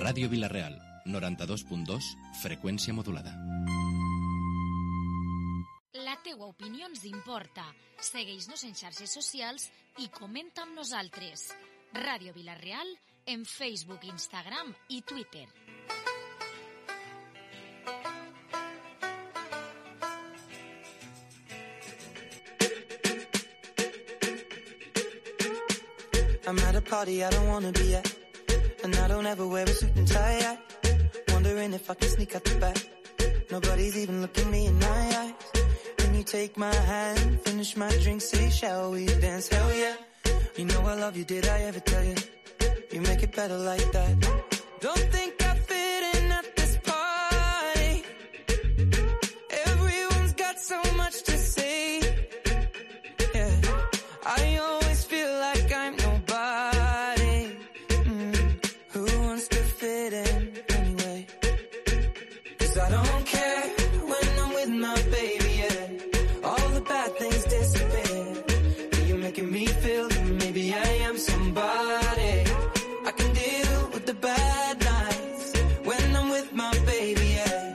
Ràdio Vila-real, 92.2, freqüència modulada. La teua opinió ens importa. Segueix-nos en xarxes socials i comenta amb nosaltres. Ràdio Vila-real en Facebook, Instagram i Twitter. I'm at a party I don't wanna be at, and I don't ever wear a suit and tie. Wondering if I can sneak out the back. Nobody's even looking me in my eyes. When you take my hand, finish my drink, say shall we dance? Hell yeah. You know I love you, did I ever tell you? You make it better like that. Don't think I fit in at this party. Everyone's got so much to say. Yeah, I always feel like I'm nobody. Who wants to fit in anyway? 'Cause I don't care when I'm with my baby, yeah. All the bad things disappear. You're making me feel that maybe I am somebody. I can deal with the bad nights when I'm with my baby, yeah.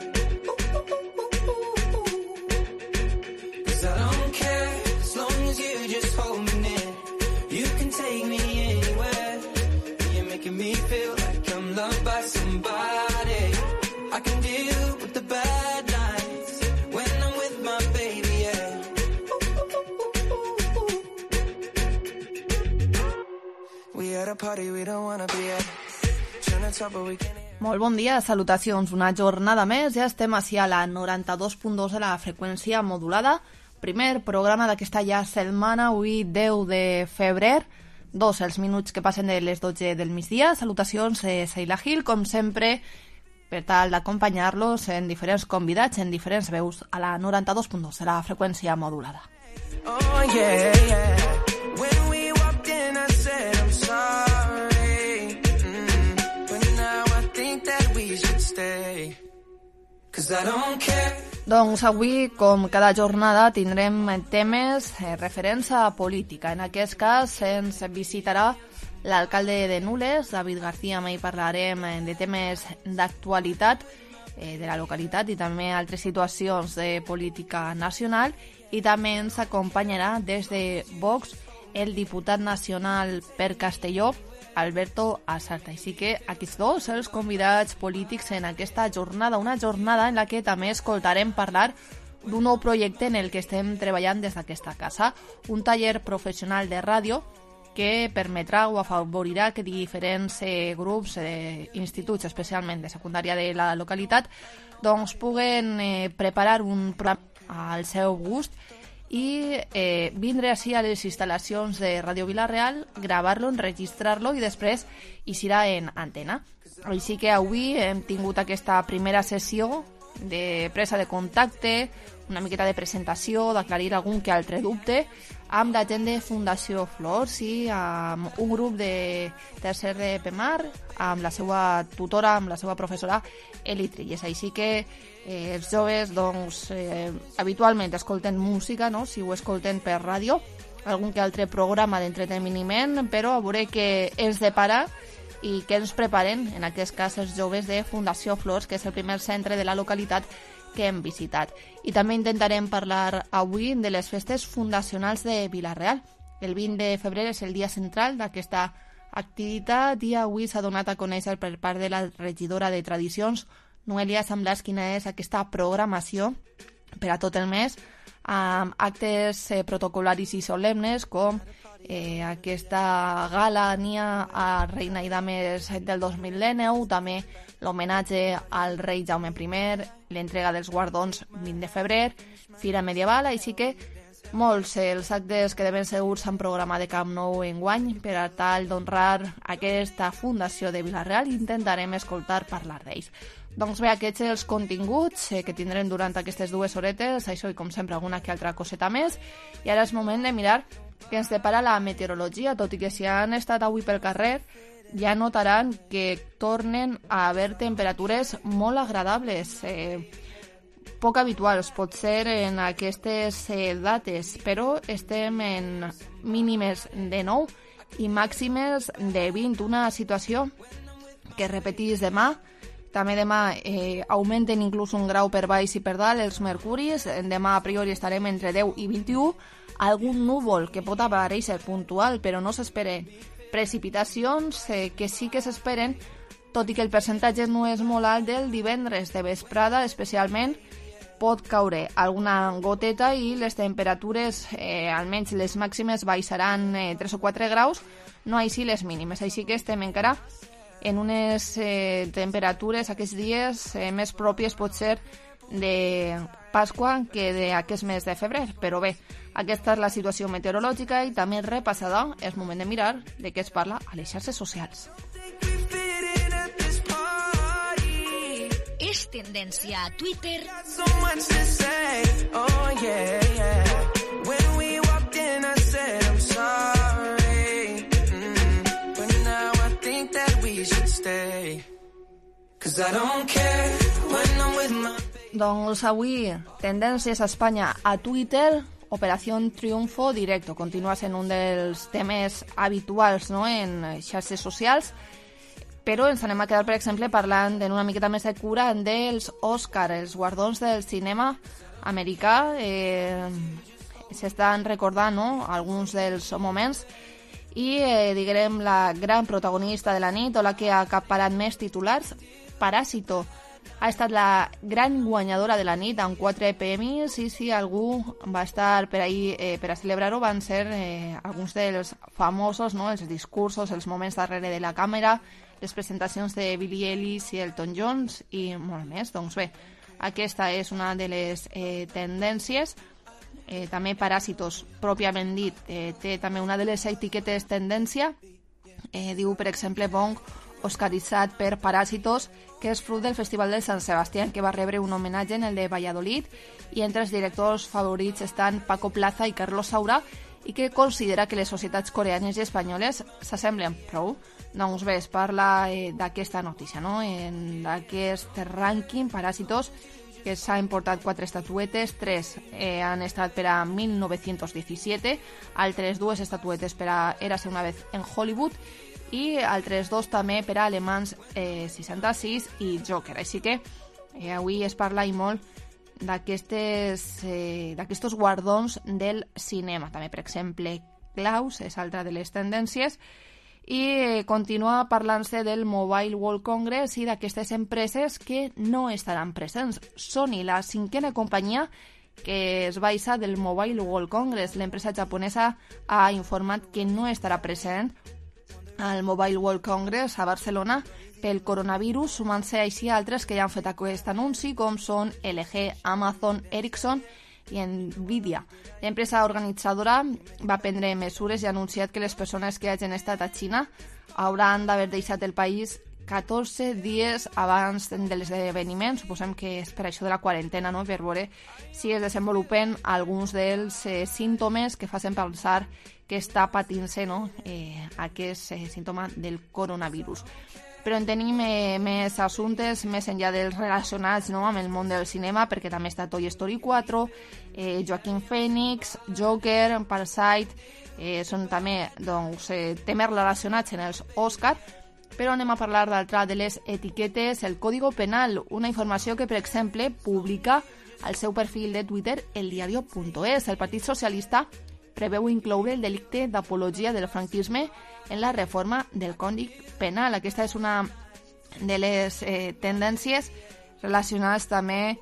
'Cause I don't care as long as you just hold me near. You can take me anywhere. You're making me feel like I'm loved by somebody. I can deal with the bad nights when I'm with my baby, yeah. We at a party we don't wanna be at. Trying to talk but we can't hear. Molt bon dia, salutacions. Una jornada més, ja estem així a la 92.2 de la freqüència modulada. Primer programa d'aquesta ja setmana, avui 10 de febrer, 2 els minuts que passen de les 12 del migdia. Salutacions, Seila Gil, com sempre, per tal d'acompanyar-los en diferents convidats, en diferents veus, a la 92.2 de la freqüència modulada. Oh yeah, yeah. When we walked in I said I'm sorry. But now I think that we should stay. 'Cause I don't care. Doncs avui, com cada jornada, tindrem temes referents a política. En aquest cas ens visitarà l'alcalde de Nules, David García. Amb ell parlarem de temes d'actualitat de la localitat i també altres situacions de política nacional, i també ens acompanyarà des de Vox el diputat nacional per Castelló, Alberto Asarta. Així que aquests dos els convidats polítics en aquesta jornada, una jornada en la que també escoltarem parlar d'un nou projecte en el que estem treballant des d'aquesta casa, un taller professional de ràdio que permetrà o afavorirà que diferents grups, instituts, especialment de secundària de la localitat, doncs puguen preparar un programa al seu gust i vindre així a les instal·lacions de Ràdio Vila-real, gravar-lo, enregistrar-lo i després hi serà en antena. Així que avui hem tingut aquesta primera sessió de presa de contacte, una miqueta de presentació, d'aclarir algun que altre dubte, amb la gent de Fundació Flors i amb un grup de tercer de PEMAR, amb la seva tutora, amb la seva professora Eli Trilles. Així que els joves doncs, habitualment escolten música, no? Si ho escolten per ràdio, algun que altre programa d'entreteniment, però a veure què ens depara i què ens preparen, en aquest cas els joves de Fundació Flors, que és el primer centre de la localitat que hem visitat. I també intentarem parlar avui de les festes fundacionals de Vila-real. El 20 de febrer és el dia central d'aquesta activitat i avui s'ha donat a conèixer per part de la regidora de Tradicions, Noelia Samblàs, quina és aquesta programació per a tot el mes, amb actes protocolaris i solemnes com aquesta gala Nia a Reina i Dames del 2019, també l'homenatge al rei Jaume I, l'entrega dels guardons 20 de febrer, Fira Medieval, així que molts els actes que de ben segur s'han programat de Camp Nou enguany per a tal d'honrar aquesta fundació de Vila-real i intentarem escoltar parlar d'ells. Doncs bé, aquests els continguts que tindrem durant aquestes 2 horetes, això i com sempre alguna que altra coseta més, i ara és moment de mirar què ens depara la meteorologia, tot i que si han estat avui pel carrer ja notaran que tornen a haver temperatures molt agradables, poc habituals potser en aquestes dates, però estem en mínimes de 9 i màximes de 20, una situació que repetís demà. També demà augmenten inclús un grau per baix i per dalt els mercuris. Demà a priori estarem entre 10 i 21. Algun núvol que pot aparèixer puntual, però no s'esperen precipitacions que sí que s'esperen, tot i que el percentatge no és molt alt del divendres de vesprada, especialment pot caure alguna goteta i les temperatures, almenys les màximes, baixaran 3 o 4 graus, no així les mínimes. Així que estem encara en unes temperatures aquests dies més pròpies potser de Pasqua que d'aquest mes de febrer. Però bé, aquesta és la situació meteorològica i també repassada. És moment de mirar de què es parla a les xarxes socials. És tendència a Twitter. So much to say, oh yeah, yeah. When we walked in, I said I'm sorry. But now I think that we should stay. 'Cause I don't care when I'm with my... Doncs avui, tendències a Espanya a Twitter, Operació Triunfo Directo. Continua sent un dels temes habituals, no?, en xarxes socials. Però ens anem a quedar, per exemple, parlant d'una miqueta més de cura dels Òscar, els guardons del cinema americà. S'estan recordant, no?, alguns dels moments i, diguem, la gran protagonista de la nit o la que ha acaparat més titulars, Parásito, ha estat la gran guanyadora de la nit amb 4 premis i si algú va estar per ahir per a celebrar-ho van ser alguns dels famosos, no?, els discursos, els moments darrere de la càmera, les presentacions de Billie Eilish i Elton John i molt més. Doncs bé, aquesta és una de les tendències. També Parásitos, pròpiament dit, té també una de les etiquetes tendència. Diu, per exemple, Bong, oscaritzat per Parásitos, que és fruit del Festival de Sant Sebastián, que va rebre un homenatge en el de Valladolid, i entre els directors favorits estan Paco Plaza i Carlos Saura, i que considera que les societats coreanes i espanyoles s'assemblen prou. Doncs bé, es parla d'aquesta notícia, no?, en aquest rànquing Parásitos, que s'ha importat 4 estatuetes, 3 han estat per a 1917, altres 2 estatuetes per a Érase una vez en Hollywood i altres 2 també per a Alemans 66 i Joker. Així que avui es parla i molt d'aquests guardons del cinema. També, per exemple, Klaus és altra de les tendències. I continua parlant-se del Mobile World Congress i d'aquestes empreses que no estaran presents. Sony, la 5a companyia que es baixa del Mobile World Congress. L'empresa japonesa ha informat que no estarà present al Mobile World Congress a Barcelona pel coronavirus, sumant-se així a altres que ja han fet aquest anunci, com són LG, Amazon, Ericsson i Nvidia. L'empresa organitzadora va prendre mesures i ha anunciat que les persones que hagin estat a Xina hauran d'haver deixat el país 14 dies abans de l'esdeveniment. Suposem que és per això de la quarantena, no?, per veure si es desenvolupen alguns dels símptomes que facin pensar que està patint-se, no?, aquest símptoma del coronavirus. Però en tenim més assumptes més enllà dels relacionats, no?, amb el món del cinema, perquè també està Toy Story 4, Joaquin Phoenix, Joker, Parasite, són també, doncs, temes relacionats en els Òscar. Però anem a parlar d'altra de les etiquetes, el Código Penal, una informació que, per exemple, publica al seu perfil de Twitter eldiario.es. El Partit Socialista preveu incloure el delicte d'apologia del franquisme en la reforma del Codi Penal. Aquesta és una de les tendències relacionades també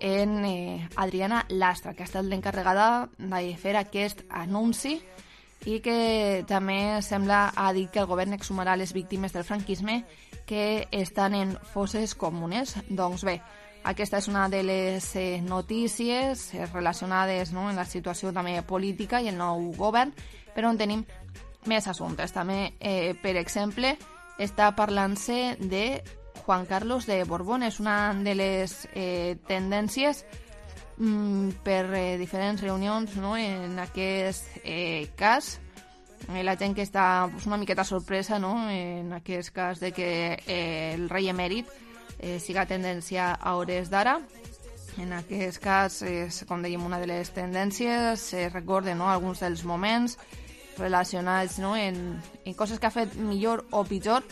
en Adriana Lastra, que ha estat l'encarregada de fer aquest anunci i que també sembla a dir que el govern exhumarà les víctimes del franquisme que estan en fosses comunes. Doncs bé, aquesta és una de les notícies relacionades, no?, en la situació també política i el nou govern, però en tenim més assumptes. També, per exemple, està parlant-se de Juan Carlos de Borbón. És una de les tendències per diferents reunions, no?, en aquest cas. La gent que està una miqueta sorpresa, no?, en aquest cas de que el rei emèrit siga tendència a hores d'ara. En aquest cas és, com dèiem, una de les tendències. Se recorden, no?, alguns dels moments relacionats, no?, en coses que ha fet millor o pitjor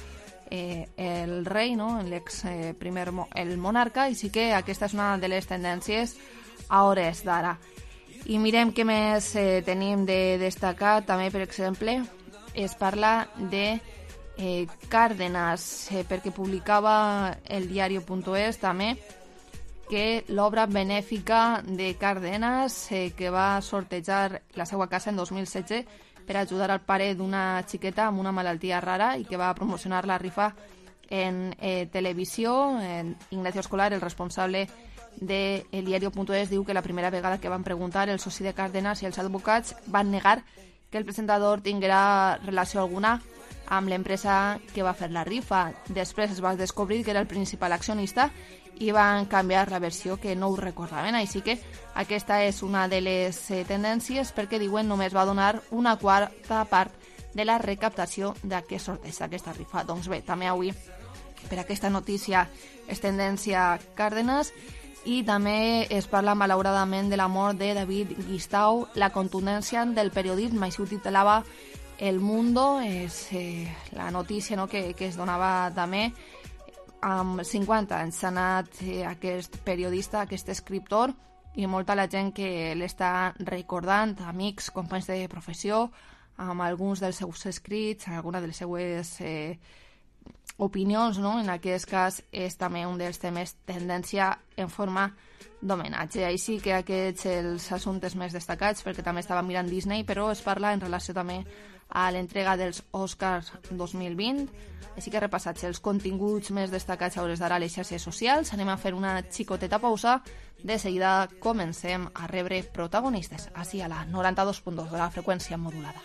el rei, no? El monarca, i sí que aquesta és una de les tendències a hores d'ara. I mirem què més tenim de destacar. També, per exemple, es parla de Cárdenas, perquè publicava el diario.es també que l'obra benèfica de Cárdenas, que va sortejar la seva casa en 2016 per ajudar al pare d'una xiqueta amb una malaltia rara i que va promocionar la rifa en televisió. Ignacio Escolar, el responsable de El Diario.es, diu que la primera vegada que van preguntar el soci de Cárdenas i els advocats van negar que el presentador tinguera relació alguna amb l'empresa que va fer la rifa. Després es va descobrir que era el principal accionista i van canviar la versió, que no ho recordaven. Així que aquesta és una de les tendències, perquè diuen només va donar una quarta part de la recaptació d'aquest sorteig, d'aquesta rifa. Doncs bé, també avui per aquesta notícia és tendència Cárdenas. I també es parla malauradament de la mort de David Guistau, la contundència del periodisme, així ho titulava El Mundo. És la notícia, no?, que es donava també. Amb 50 anys s'ha anat aquest periodista, aquest escriptor, i molta la gent que l'està recordant, amics, companys de professió, amb alguns dels seus escrits, alguna de les seues opinions, no? En aquest cas és també un dels temes tendència en forma d'homenatge. Així que aquests els assumptes més destacats, perquè també estava mirant Disney, però es parla en relació també a l'entrega dels Oscars 2020. Així que repassats els continguts més destacats a hores d'ara a les xarxes socials, anem a fer una xicoteta pausa. De seguida comencem a rebre protagonistes, així a la 92.2 de la freqüència modulada.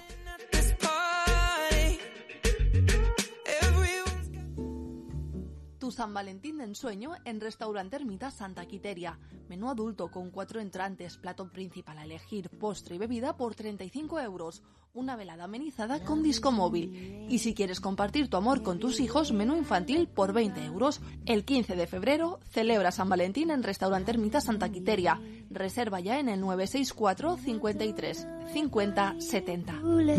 Tu San Valentín de ensueño en Restaurante Ermita Santa Quiteria. Menú adulto con 4 entrantes, plato principal a elegir, postre y bebida por 35 euros. Una velada amenizada con disco móvil. Y si quieres compartir tu amor con tus hijos, menú infantil por 20 euros. El 15 de febrero celebra San Valentín en Restaurante Ermita Santa Quiteria. Reserva ya en el 964 53 50 70.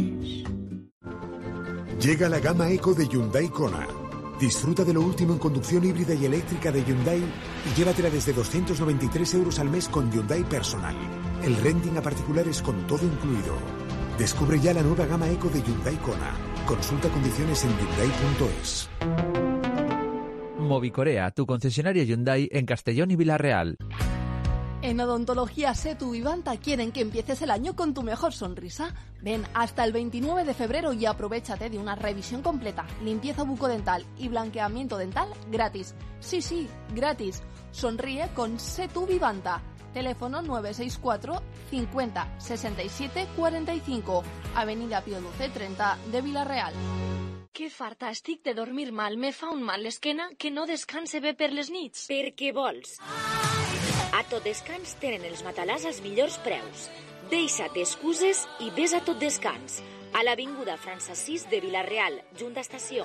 Llega la gama Eco de Hyundai Kona. Disfruta de lo último en conducción híbrida y eléctrica de Hyundai y llévatela desde 293 euros al mes con Hyundai Personal. El renting a particulares con todo incluido. Descubre ya la nueva gama Eco de Hyundai Kona. Consulta condiciones en Hyundai.es. Movicorea, tu concesionario Hyundai en Castellón y Villarreal. En Odontología Setu Vivanta quieren que empieces el año con tu mejor sonrisa. Ven hasta el 29 de febrero y aprovéchate de una revisión completa, limpieza bucodental y blanqueamiento dental gratis. Sí, gratis. Sonríe con Setu Vivanta. Teléfono 964 50 67 45, Avenida Pío XII 30 de Villarreal. Que farta estic de dormir mal. Me fa un mal l'esquena que no descanse bé per les nits. Per què vols? A Tot Descans tenen els matalàs als millors preus. Deixa't excuses i ves a Tot Descans. A l'avinguda França 6 de Villarreal, junt a estació.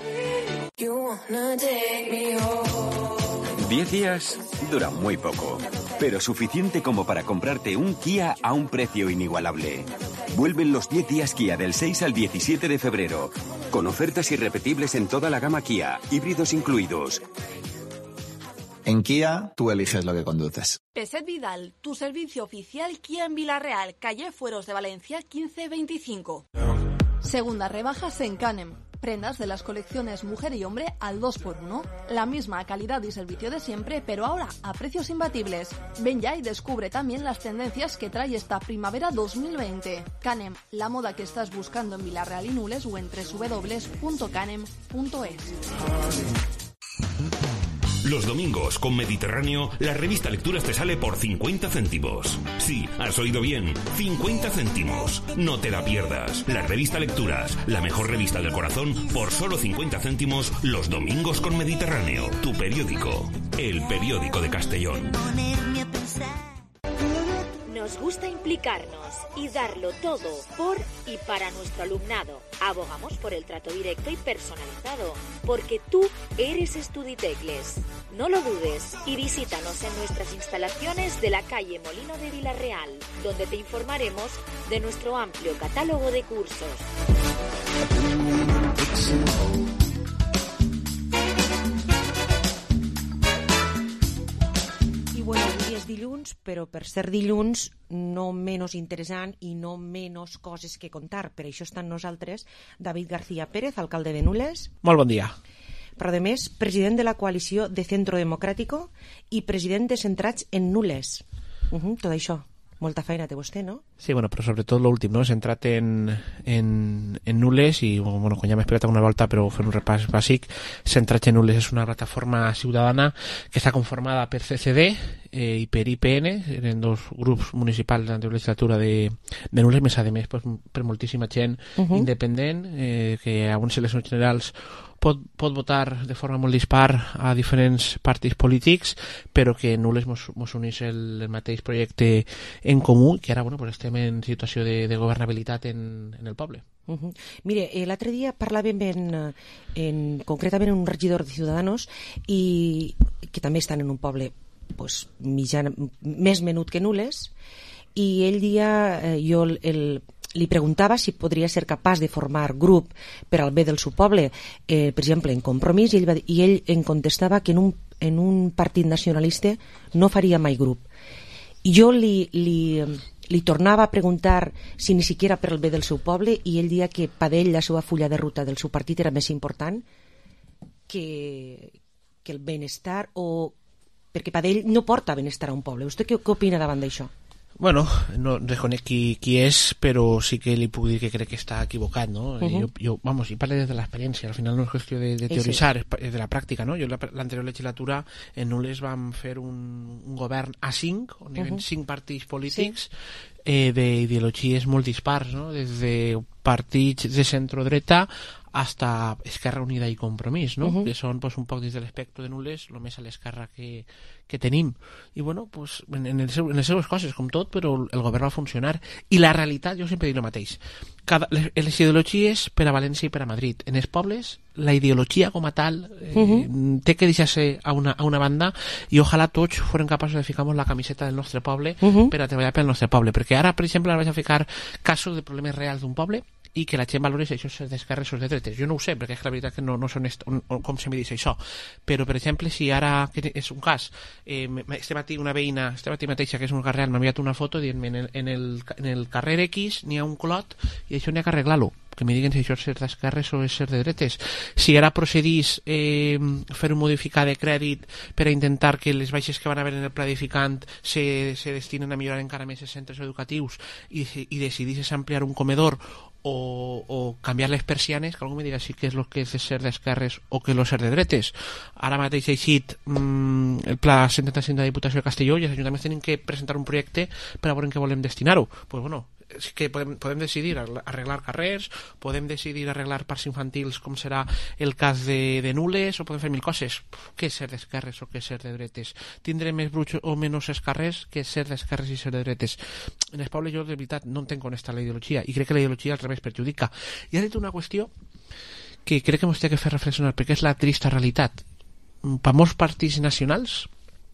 10 días dura muy poco, pero suficiente como para comprarte un Kia a un precio inigualable. Vuelven los 10 días Kia del 6 al 17 de febrero, con ofertas irrepetibles en toda la gama Kia, híbridos incluidos. En Kia, tú eliges lo que conduces. Peset Vidal, tu servicio oficial Kia en Villarreal, calle Fueros de Valencia 1525. Segundas rebajas en Canem. Prendas de las colecciones mujer y hombre al 2x1. La misma calidad y servicio de siempre, pero ahora a precios imbatibles. Ven ya y descubre también las tendencias que trae esta primavera 2020. Canem, la moda que estás buscando en Villarreal y Nules o en www.canem.es. Los domingos con Mediterráneo, la revista Lecturas te sale por 50 céntimos. Sí, has oído bien, 50 céntimos. No te la pierdas. La revista Lecturas, la mejor revista del corazón, por solo 50 céntimos los domingos con Mediterráneo. Tu periódico, el periódico de Castellón. Nos gusta implicarnos y darlo todo por y para nuestro alumnado. Abogamos por el trato directo y personalizado, porque tú eres Estuditecles. No lo dudes y visítanos en nuestras instalaciones de la calle Molino de Villarreal, donde te informaremos de nuestro amplio catálogo de cursos. dilluns, però per ser dilluns no menys interessant i no menys coses que contar. Per això està amb nosaltres David García Pérez, alcalde de Nules. Molt bon dia. Però a més, president de la coalició de Centro Democrático i president de Centrats en Nules. Tot això. Molta feina té vostè, no? Sí, bueno, però sobretot l'últim, no? Centrat en Nules i, bueno, quan ja m'he explicat alguna volta, però fent un repàs bàsic, Centrats en Nules és una plataforma ciutadana que està conformada per CCD i per IPN, eren dos grups municipals de la legislatura de Nules, més a més per moltíssima gent independent, que a unes eleccions generals pot votar de forma molt dispar a diferents partits polítics, però que Nules mos unís el mateix projecte en comú, que ara, bueno, pues estem en situació de governabilitat en el poble. Mire, l'altre dia parlàvem concretament en un regidor de Ciudadanos i que també estan en un poble pues, més menut que Nules, i ell dia jo li preguntava si podria ser capaç de formar grup per al bé del seu poble, per exemple, en Compromís, i ell em contestava que en un partit nacionalista no faria mai grup. I jo li tornava a preguntar si ni siquiera per al bé del seu poble, i ell dia que per ell la seva fulla de ruta del seu partit era més important que el benestar, o perquè per ell no porta benestar a un poble. Vostè què opina davant d'això? Bueno, no reconec qui és, però sí que li puc dir que crec que està equivocat, no? Jo parlo des de l'experiència, al final no és qüestió de teoritzar, és de la pràctica, no? Jo l'anterior legislatura en Nules vam fer un govern a 5, on hi havia 5 partits polítics d'ideologies molt dispars, no? Des de partits de centro-dreta hasta Esquerra Unida i Compromís, no? Que són pues, un poc des de l'espectre de Nules, el més a l'esquerra que tenim. I bueno, pues, en les seves coses, com tot, però el govern va funcionar. I la realitat, jo sempre dic el mateix, les ideologies per a València i per a Madrid. En els pobles, la ideologia com a tal té que deixar-se a una banda, i ojalà tots foren capaços de ficar-nos la camiseta del nostre poble per a treballar pel nostre poble. Perquè ara, per exemple, vaig a ficar casos de problemes reals d'un poble i que la gent valori si això és d'esquerres o de dretes. Jo no ho sé, perquè és la veritat que no sé com se me diu això. Però, per exemple, si ara, que és un cas, este matí una veïna, este matí mateixa, que és un carrer, m'ha enviat una foto dient en el carrer X n'hi ha un clot i això n'hi ha que arreglar-lo. Que me diguen si això és ser d'esquerres o és ser de dretes. Si ara procedís fer un modificar de crèdit per a intentar que les baixes que van haver en el pla edificant se destinen a millorar encara més els centres educatius i decidís ampliar un comedor o canviar les persianes, que algú me diga si que és el que és de ser d'esquerres o que és el ser de dretes. Ara mateix ha eixit el pla 75 de la Diputació de Castelló i els ajuntaments tenen que presentar un projecte per a veure en què volem destinar-ho. Pues bueno, és que podem decidir arreglar carrers, podem decidir arreglar parcs infantils, com serà el cas de Nules, o podem fer mil coses. Què és ser d'esquerres o què és ser de dretes? Tindré més bruts o menys esquerres que ser d'esquerres i ser de dretes. En els pobles jo de veritat no entenc on està la ideologia, i crec que la ideologia al revés perjudica. I ha dit una qüestió que crec que ens té que fer reflexionar, perquè és la trista realitat. Per molts partits nacionals,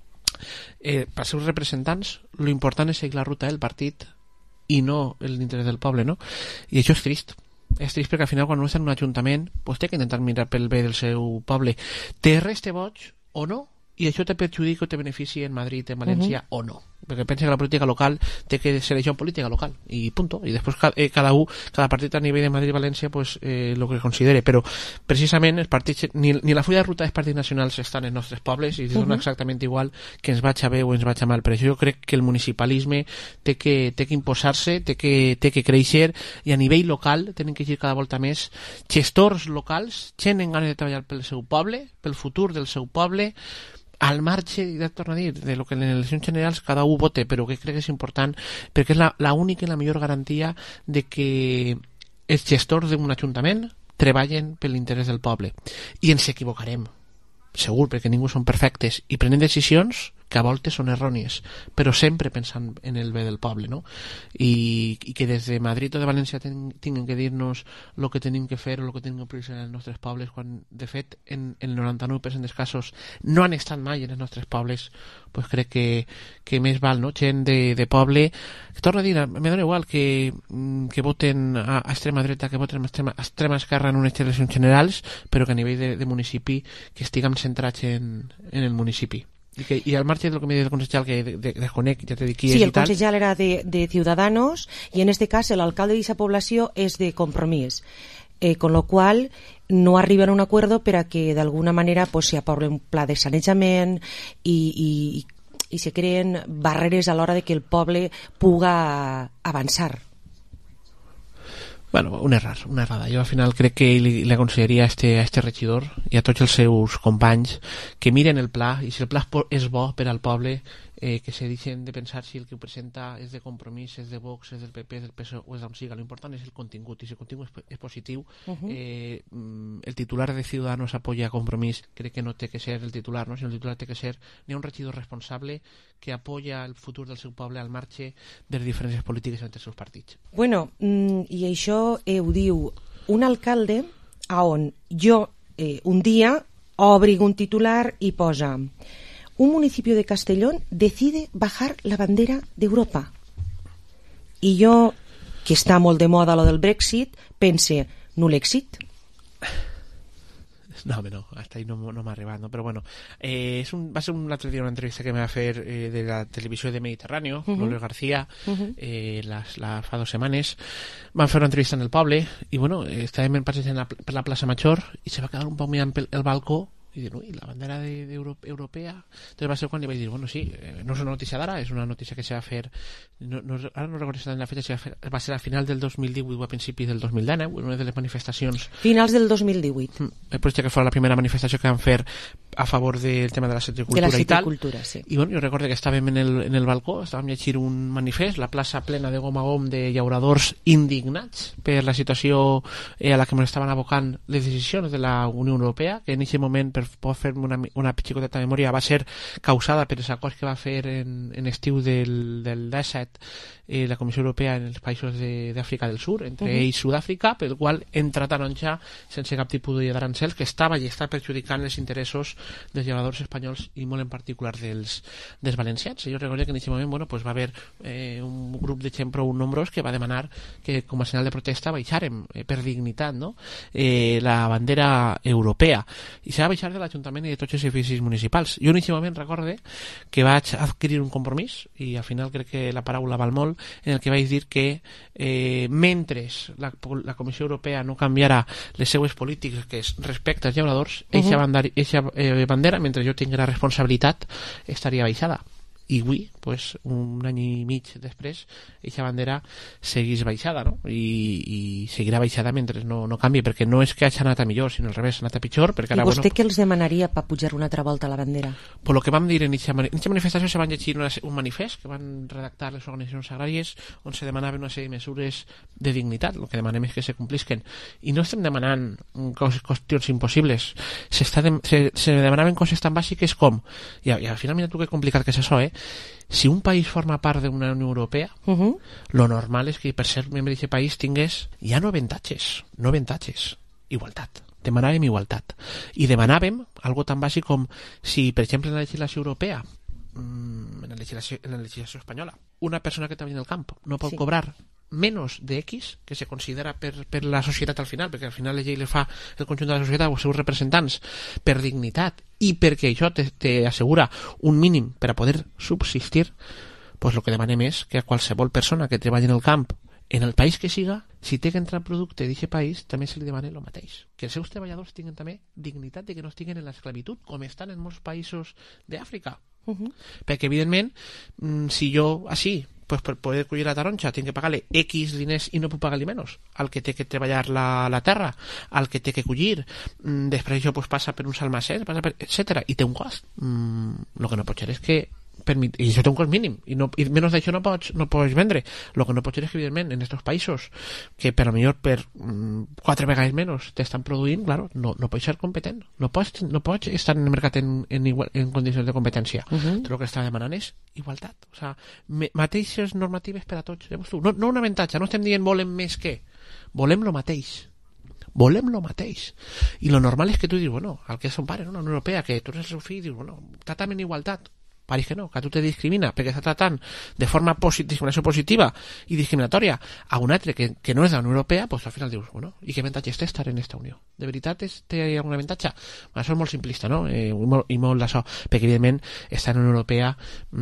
per seus representants, lo important és seguir la ruta del partit i no l'interès del poble, no? I això és trist. És trist perquè al final quan no està en un ajuntament pues té que intentar mirar pel bé del seu poble. Te reste boig o no? I això te perjudica o te beneficia en Madrid, en València o no? Perquè pensa que la política local té que ser això política local i punto. I després cada partit a nivell de Madrid i València pues el que considere, però precisament els partits, ni la fulla de ruta dels partits nacionals estan en nostres pobles i són exactament igual que ens vaig a bé o ens vaig a mal. Per això jo crec que el municipalisme té que imposar-se, té que créixer, i a nivell local tenen que ir cada volta més gestors locals, gent en ganes de treballar pel seu poble, pel futur del seu poble, al marge, ja torno a dir, de lo que en les eleccions generals cada un vote, però que crec que és important perquè és la única i la millor garantia de que els gestors d'un ajuntament treballen per l'interès del poble. I ens equivocarem, segur, perquè ningú són perfectes, i prenen decisions que a voltes són errònies, però sempre pensant en el bé del poble, no? I que des de Madrid o de València tinguin que dir-nos el que tenim que fer o el que tenim que prioritzar en els nostres pobles, quan de fet en el 99% dels casos no han estat mai en els nostres pobles, pues crec que més val, no? Gent de poble, que torno a dir, me dona igual que voten a extrema dreta, que voten a extrema esquerra en unes eleccions generals, però que a nivell de municipi que estiguem centrats en el municipi. Y al margen de lo que me dice el concejal, que desconec, ya te dic qui sí, és el i tal... concejal era de Ciudadanos y en este cas l'alcalde d'eixa població és de Compromís, con lo qual no arriben a un acuerdo per a que d'alguna manera pues, se aprovi un pla de sanejament i se creen barreres a l'hora de que el poble puga avançar. Bueno, una errada. Jo al final crec que li aconsellaria a este regidor i a tots els seus companys que miren el pla, i si el pla és bo per al poble, que se deixen de pensar si el que ho presenta és de Compromís, és de Vox, és del PP, és del PSOE o és d'on siga. L'important és el contingut, i si el contingut és positiu, el titular de Ciudadanos apoya a Compromís, crec que no té que ser el titular, no? Sinó el titular té que ser n'hi ha un regidor responsable que apoya el futur del seu poble al marge de les diferències polítiques entre els seus partits. Bueno, i això ho diu un alcalde on jo un dia obri un titular i posa: un municipio de Castellón decide bajar la bandera d'Europa. I jo, que està molt de moda lo del Brexit, pense, nul èxit. No, home, no, hasta ahí no m'ha arribat, no? Però bueno, va ser l'altre dia una entrevista que me va fer de la televisió de Mediterráneo, Lourdes García, fa 2 setmanes. Van fer una entrevista en el poble i, bueno, estàvem passejant per la plaça Major i se va quedar un poc mirant pel balcó i dir, ui, la bandera europea. Entonces va ser quan li vaig dir, bueno, sí, no és una notícia d'ara, és una notícia que se va fer, ara no recordo exactament la fetge, va ser a final del 2018 o a principi del 2019, una de les manifestacions... Finals del 2018. Potser que fos la primera manifestació que van fer a favor del tema de la citricultura i tal. Sí. I bueno, jo recordo que estàvem en el balcó, estàvem llegint un manifest, la plaça plena de gom a gom de llauradors indignats per la situació a la que ens estaven abocant les decisions de la Unió Europea, que en aquest moment, per poder fer-me una xicoteta memòria, va ser causada per els acords que va fer en estiu del 17 la Comissió Europea en els països d'Àfrica del Sur, entre ells Sud-àfrica, pel qual entra taronja sense cap tipus d'arancels, que estava i està perjudicant els interessos dels llauradors espanyols i molt en particular dels valencians. Jo recordo que en aquest moment pues va haver un grup de gent prou nombrós que va demanar que com a senyal de protesta baixàrem per dignitat, no? La bandera europea, i s'ha de baixar de l'Ajuntament i de tots els edificis municipals. Jo en aquest moment recorde que vaig adquirir un compromís, i al final crec que la paraula val molt, en el que vaig dir que mentre la Comissió Europea no canviarà les seues polítiques respecte als llauradors, eixa bandera, mentre jo tinc la responsabilitat, estaria baixada. I avui, pues, un any i mig després, aquesta bandera seguís baixada, no? I seguirà baixada mentre no canvi, perquè no és que hagi anat a millor, sinó al revés, ha anat a pitjor. I ara, vostè què els demanaria per pujar una altra volta a la bandera? Pues lo que vam dir en aquesta manifestació se van llegir un manifest que van redactar les organitzacions agràries on se demanaven una sèrie de mesures de dignitat. El que demanem és que se complisquen. I no estem demanant qüestions impossibles. Se demanaven coses tan bàsiques com, i al final mira tu que complicat que és això, si un país forma part d'una Unió Europea, lo normal és que per ser membre d'aquest país tingués ja no avantatges, igualtat. Demanàvem igualtat. I demanàvem algo tan bàsic com si, per exemple, en la legislació europea, en la legislació espanyola, una persona que treballa en el camp no pot cobrar menos de X, que se considera per la societat al final, perquè al final la llei le fa el conjunt de la societat o els seus representants per dignitat i perquè això t'assegura un mínim per a poder subsistir, pues el que demanem és que a qualsevol persona que treballi en el camp, en el país que siga, si té que entrar producte d'aquest país, també se li demana el mateix. Que els seus treballadors tinguin també dignitat de que no estiguen en l'esclavitud, com estan en molts països d'Àfrica. Perquè, evidentment, si jo, així, pues per poder collir la taronja tinc que pagar-li X diners i no puc pagar-li menys al que té que treballar la terra, al que té que collir, després això pues passa per uns almacens, etc. I té un cost. El que no pot ser és que i això té un cost mínim i menys d'això no pots vendre. El que no pot ser és que, evidentment, en aquests països que per millor 4 vegades menys t'estan produint, claro, no pots ser competent, no pots estar en el mercat en condicions de competència. El que està demanant és igualtat, o sigui, mateixes normatives per a tots. No un avantatge, no estem dient volem més que, volem lo mateix. I lo normal és que tu dius, bueno, el que és son pare, no? La Unió Europea, que tu eres el seu fill, dius, bueno, tractament igualtat. Pareix que no, que a tu te discrimina perquè està tratant de forma discriminació positiva i discriminatòria a un altre que no és de la Unió Europea, doncs al final dius, bueno, i què avantatge té estar en esta Unió? De veritat té algun avantatge? Això és molt simplista, no? I molt d'això, perquè evidentment estar en la Unió Europea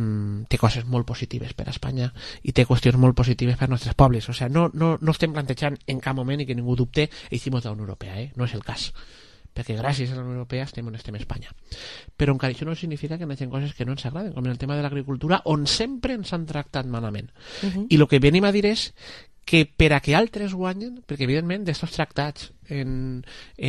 té coses molt positives per a Espanya i té qüestions molt positives per als nostres pobles. O sigui, no estem plantejant en cap moment i que ningú dubte eiximos de la Unió Europea, no és el cas, perquè gràcies a la Unió Europea estem on estem a Espanya. Però encara això no significa que hi hagi coses que no ens agraden, com en el tema de l'agricultura, on sempre ens han tractat malament. I el que venim a dir és que per a que altres guanyen, perquè evidentment d'estos tractats en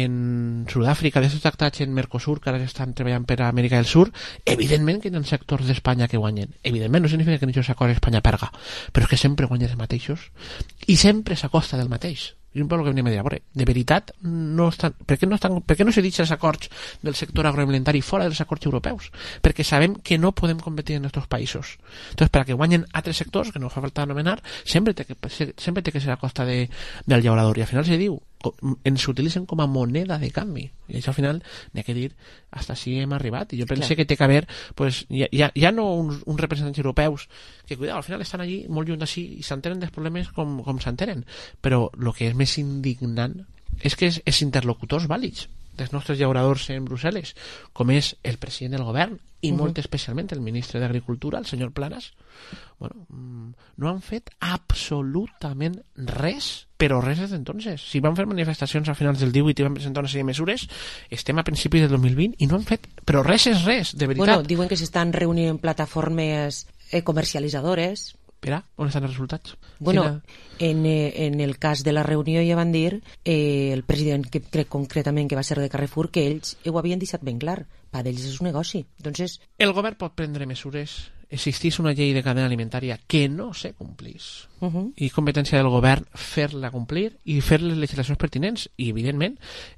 Sud-àfrica, d'estos tractats en Mercosur, que ara estan treballant per a Amèrica del Sur, evidentment que hi ha sectors d'Espanya que guanyen. Evidentment no significa que en aquests acords Espanya perga, però és que sempre guanyen els mateixos i sempre s'acosta del mateix. I un poc el que venim a dir, a veure, de veritat no estan, per què no se deixen els acords del sector agroalimentari fora dels acords europeus? Perquè sabem que no podem competir en aquests països. Entonces, per a que guanyen altres sectors, que no fa falta anomenar, sempre té que ser a costa del llaurador. I al final se diu, ens utilitzen com a moneda de canvi. I això al final n'hi ha que dir hasta si hem arribat. I jo penso que té que haver, pues, ja no uns representants europeus que, cuidado, al final estan allí molt lluny d'ací i s'entenen dels problemes com s'entenen. Però el que és més indignant és que els interlocutors vàlids dels nostres llauradors en Brussel·les, com és el president del govern i molt especialment el ministre d'Agricultura, el senyor Planas, bueno, no han fet absolutament res, però res des d'entonces. Si van fer manifestacions a finals del 18 i van presentar una sèrie de mesures, estem a principis del 2020 i no han fet, però res és res, de veritat. Bueno, diuen que s'estan reunint en plataformes comercialitzadores. Espera, on estan els resultats? Bueno, en el cas de la reunió ja van dir el president, que crec concretament que va ser de Carrefour, que ells ho havien deixat ben clar. Per ells és un negoci. Entonces, el govern pot prendre mesures. Existís una llei de cadena alimentària que no se complís. I competència del govern fer-la complir i fer les legislacions pertinents. I, evidentment,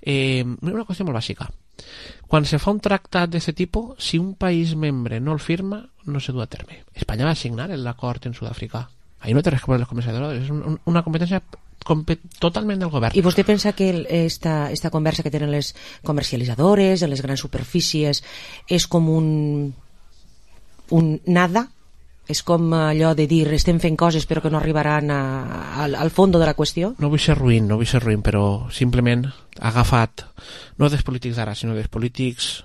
una qüestió molt bàsica. Quan se fa un tractat d'aquest tipus, si un país membre no el firma, no se du a terme. Espanya va signar l'acord en Sud-àfrica. Ahí no té res que veure les comercialitzadores. És una competència totalment del govern. I vostè pensa que esta conversa que tenen les comercialitzadores, en les grans superfícies, és com un nada? És com allò de dir estem fent coses però que no arribaran al fons de la qüestió? No vull ser ruïn, però simplement ha agafat, no dels polítics d'ara, sinó dels polítics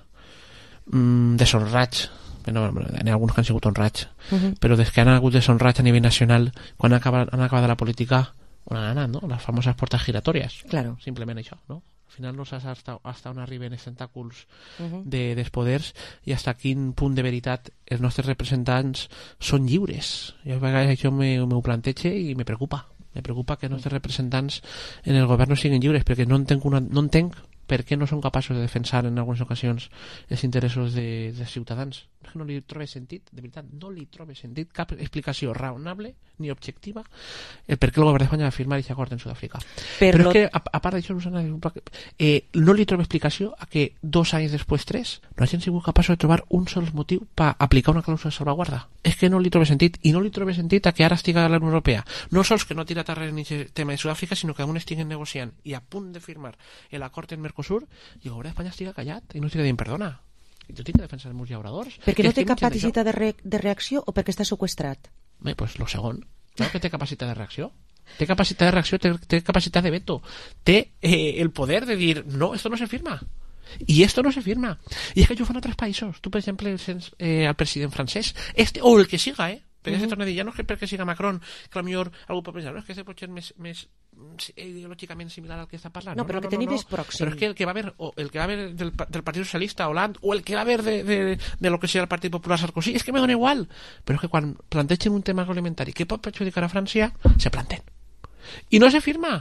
deshonrats. N'hi ha alguns que han sigut honrats, però des que han hagut deshonrats a nivell nacional, quan han acabat la política, on han anat, no? Les famoses portes giratòries. Claro. Simplement això, no? Al final no saps hasta on arriben els tentáculs dels poders i hasta quin punt de veritat els nostres representants són lliures. Jo a vegades això m'ho planteja i me preocupa. Me preocupa que els nostres representants en el govern no siguin lliures, perquè no entenc per què no són capaços de defensar en algunes ocasions els interessos dels ciutadans. És que no li trobo sentit, de veritat, no li trobo sentit cap explicació raonable ni objectiva el per què el govern d'Espanya va firmar aquest acord en Sud-àfrica. Però és que, a part d'això, Susana, no li trobo explicació a que 2 anys després, 3, no hagin sigut capaços de trobar un sol motiu per aplicar una clàusula de salvaguarda. És que no li trobo sentit, i no li trobo sentit a que ara estiga la Unió Europea. No sols que no tira darrere en aquest tema de Sud-àfrica, sinó que aún estiguen negociant i a punt de firmar l'acord en Mercosur i el govern d'Espanya estiga callat i no estiga dient perdona. I tu tinc que defensar els meus llauradors. Perquè no té capacitat de reacció o perquè està seqüestrat? Bé, doncs el segon. Clar que té capacitat de reacció. Té capacitat de reacció, té capacitat de veto. Té el poder de dir, no, esto no se firma. I esto no se firma. I és que això ho fan altres països. Tu, per exemple, sents el president francès, o el que siga, perquè se torna a dir, ja no és que perquè siga Macron, que potser algú pot pensar, no, és que pot ser més ideològicament similar al que està parlant. No, però que tenim més pròxim. Però és que el que va haver del Partit Socialista Hollande o el que va haver de lo que sigui el Partit Popular Sarkozy, és que me dona igual. Però és que quan plantegen un tema agroalimentari que pot perjudicar a França, se planten. I no se firma.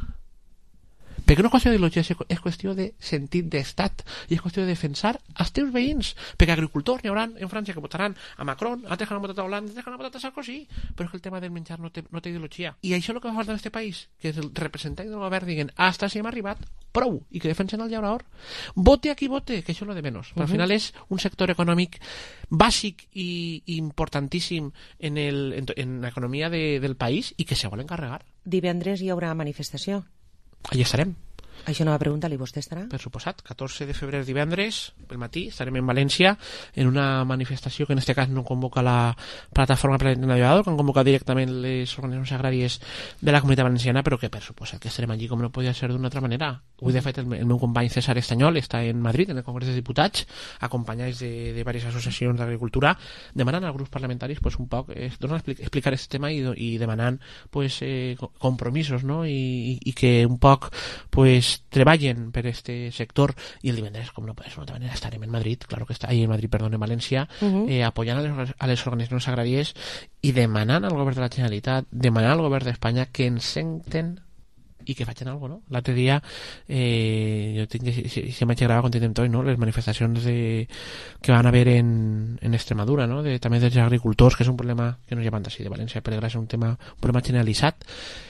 Perquè no és qüestió d'ideologia, és qüestió de sentit d'estat i és qüestió de defensar els teus veïns, perquè agricultors n'hi haurà en França que votaran a Macron, altres que han votat a Hollande, altres que han votat a Sarkozy, però és que el tema del menjar no té ideologia. I això és el que fa falta en aquest país, que és el representant del govern diguen, hasta si hem arribat, prou, i que defensen el llaurador. Vote a qui vote, que això és lo de menys. Però al final és un sector econòmic bàsic i importantíssim en l'economia del país i que se vol encarregar. Divendres hi haurà manifestació. Allí estarem. Això no va preguntar-li, vostè estarà? Per suposat, 14 de febrer divendres, pel matí, estarem en València en una manifestació que en aquest cas no convoca la plataforma per l'Ajuntament, que han convocat directament les organitzacions agràries de la Comunitat Valenciana, però que per suposat que estarem allí com no podia ser d'una altra manera. Avui, de fet, el meu company César Estanyol està en Madrid, en el Congrés dels Diputats, acompanyats de diverses associacions d'agricultura, demanant als grups parlamentaris pues, un poc explicar aquest tema i demanant pues, compromisos, no? I que un poc pues, treballen per este sector, i el divendres, com no pot ser d'una altra manera, estarem en Madrid, claro que està ahí en Madrid, perdón, en València, apoyant a les organitzacions agràries i demanant al govern de la Generalitat, demanant al govern d'Espanya que ens senten i que facin alguna cosa, no? L'altre dia jo tinc que si m'haig gravat quan tindrem tots, no? Les manifestacions que van haver en Extremadura, no? També dels agricultors, que és un problema que no llevant així de València, per és un problema generalitzat,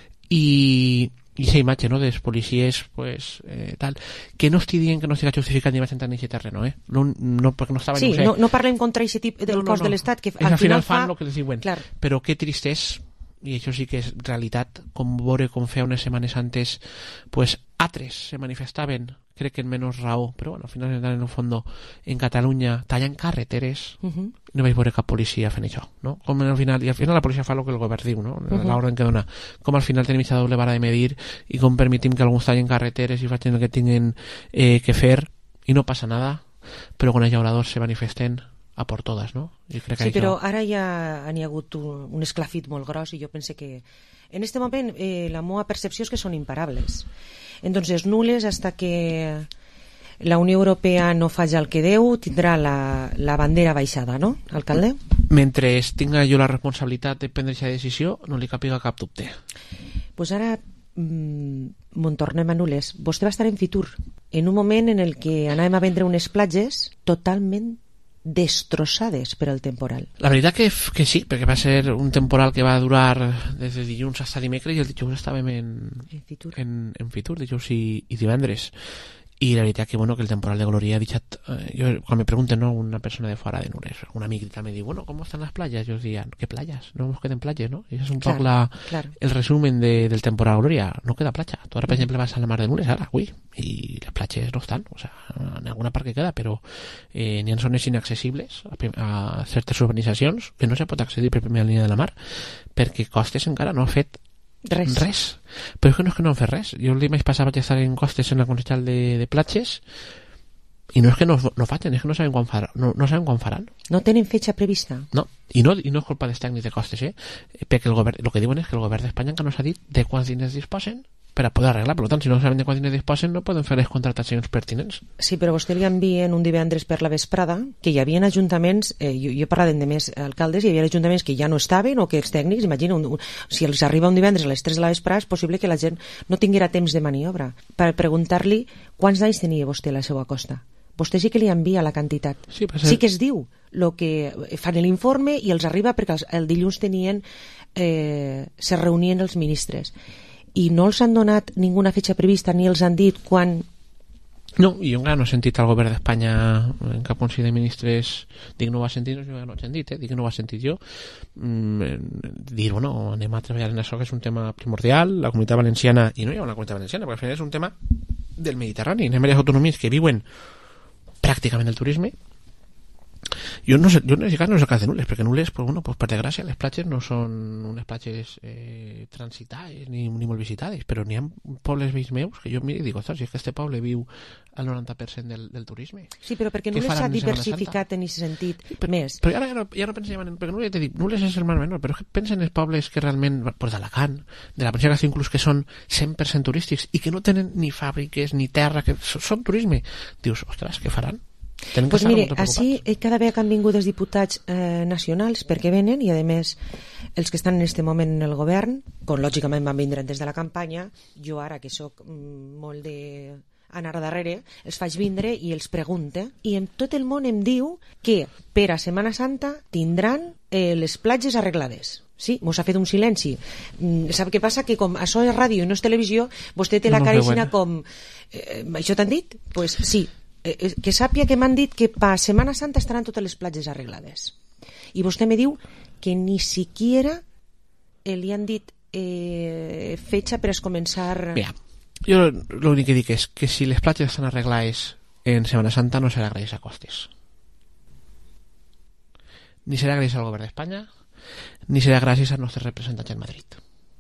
i aquesta imatge, no?, dels policies pues, tal, que no estic dient que no estigui justificat ni vaig entrar en aquest terreno, no, perquè no estava sí, no parlem contra aquest tipus del cos de l'Estat, que al final fan el que els diuen, clar. Però que tristès, i això sí que és realitat, com veure com feia unes setmanes antes pues altres se manifestaven, crec que en menys raó, però bueno, al final en el fons en Catalunya tallant carreteres, no vaig veure cap policia fent això, no? Com al final la policia fa el que el govern diu, no? L'ordre que dona, com al final tenim aquesta doble vara de medir i com permetim que alguns tallen carreteres i facin el que tinguin que fer i no passa nada, però quan els llauradors se manifesten a por todas, no? I crec que sí, però ara ja n'hi ha hagut un esclafit molt gros i jo pense que en este moment la meva percepció és que són imparables. Entonces, nules hasta que la Unió Europea no faci el que deu, tindrà la bandera baixada, no, alcalde? Mentre tinga jo la responsabilitat de prendre aquesta decisió, no li capiga cap dubte. Pues ara me'n tornem a nules. Vostè va estar en Fitur, en un moment en el que anàvem a vendre unes platges totalment destrossades per al temporal. La veritat que sí, perquè va ser un temporal que va durar des de dilluns fins a dimecres i el dijous estàvem en Fitur, dijous i divendres. I la veritat que, bueno, que el temporal de Gloria ha deixat... quan me pregunten, no, una persona de fora de Nules, un amic també diu, bueno, ¿cómo están las playas? Yo decía, ¿qué playas? No nos queden playas, ¿no? Y ese es un poco el resumen del temporal Gloria. No queda playa. Tú ahora, por ejemplo, vas a la mar de Nules, ahora, uy, y las playas no están. O sea, en alguna part que queda, però n'hi ha zones inaccessibles a certes urbanizacions que no se pot accedir per primera línia de la mar perquè Costes encara no ha fet res. Però és que no han fet res. Jo el dimarts passat vaig estar en Costes en la Consellal de Platges i no és que no facin, és que no saben quan faran. No tenen fetge prevista? No, i no és culpa dels tècnics de Costes, perquè el que diuen és que el govern d'Espanya encara no s'ha dit de quants diners disposen per a poder arreglar. Per tant, si no saben de quants diners disposen, no poden fer les contractacions pertinents. Sí, però vostè li envien un divendres per la vesprada que hi havia ajuntaments, jo he parlat de més alcaldes, hi havia ajuntaments que ja no estaven o que els tècnics, imagina, si els arriba un divendres a les 3 de la vesprada és possible que la gent no tinguera temps de maniobra. Per preguntar-li quants anys tenia vostè a la seva costa. Vostè sí que li envia la quantitat. Sí que es diu el que fan l'informe i els arriba perquè el dilluns tenien se reunien els ministres. I no els han donat ninguna fetge prevista ni els han dit quan... No, i jo encara no he sentit al govern d'Espanya en cap Consell de Ministres no ho ha sentit, no ho he sentit, dic que no ho ha sentit jo dir, bueno, anem a treballar en això que és un tema primordial, la Comunitat Valenciana i no hi ha una Comunitat Valenciana, perquè al final és un tema del Mediterrani, en les autonomies que viuen pràcticament el turisme. Jo no sé, no és el cas de Nules, perquè Nules, pues, bueno, pues, per desgràcia, les platges no són unes platges transitades ni molt visitades, però n'hi ha pobles vells meus que jo miro i dic, ostres, si és que este poble viu el 90% del turisme. Sí, però perquè Nules s'ha diversificat en aquest sentit més. Però ja no pensa, perquè Nules, te dic, Nules és el mar menor, però pensa en els pobles que realment, pues, d'Alacant, de la província de Castilla, inclús que són 100% turístics i que no tenen ni fàbriques ni terra, que són turisme. Dius, ostres, què faran? Pues mire, així cada vegada que han vingut els diputats nacionals perquè venen i a més els que estan en aquest moment en el govern, com lògicament van vindre des de la campanya, jo ara que sóc molt d'anar darrere els faig vindre i els pregunte i en tot el món em diu que per a Setmana Santa tindran les platges arreglades. Sí, mos ha fet un silenci. Sap què passa? Que com això és ràdio i no és televisió, vostè té la cara com... Això t'han dit? Pues sí. Que sàpia que m'han dit que per Setmana Santa estaran totes les platges arreglades i vostè me diu que ni siquiera li han dit fetge per començar... Mira, Jo l'únic que dic és que si les platges estan arreglades en Setmana Santa no serà gràcies a Costes. Ni serà gràcies al govern d'Espanya, ni serà gràcies als nostres representants en Madrid.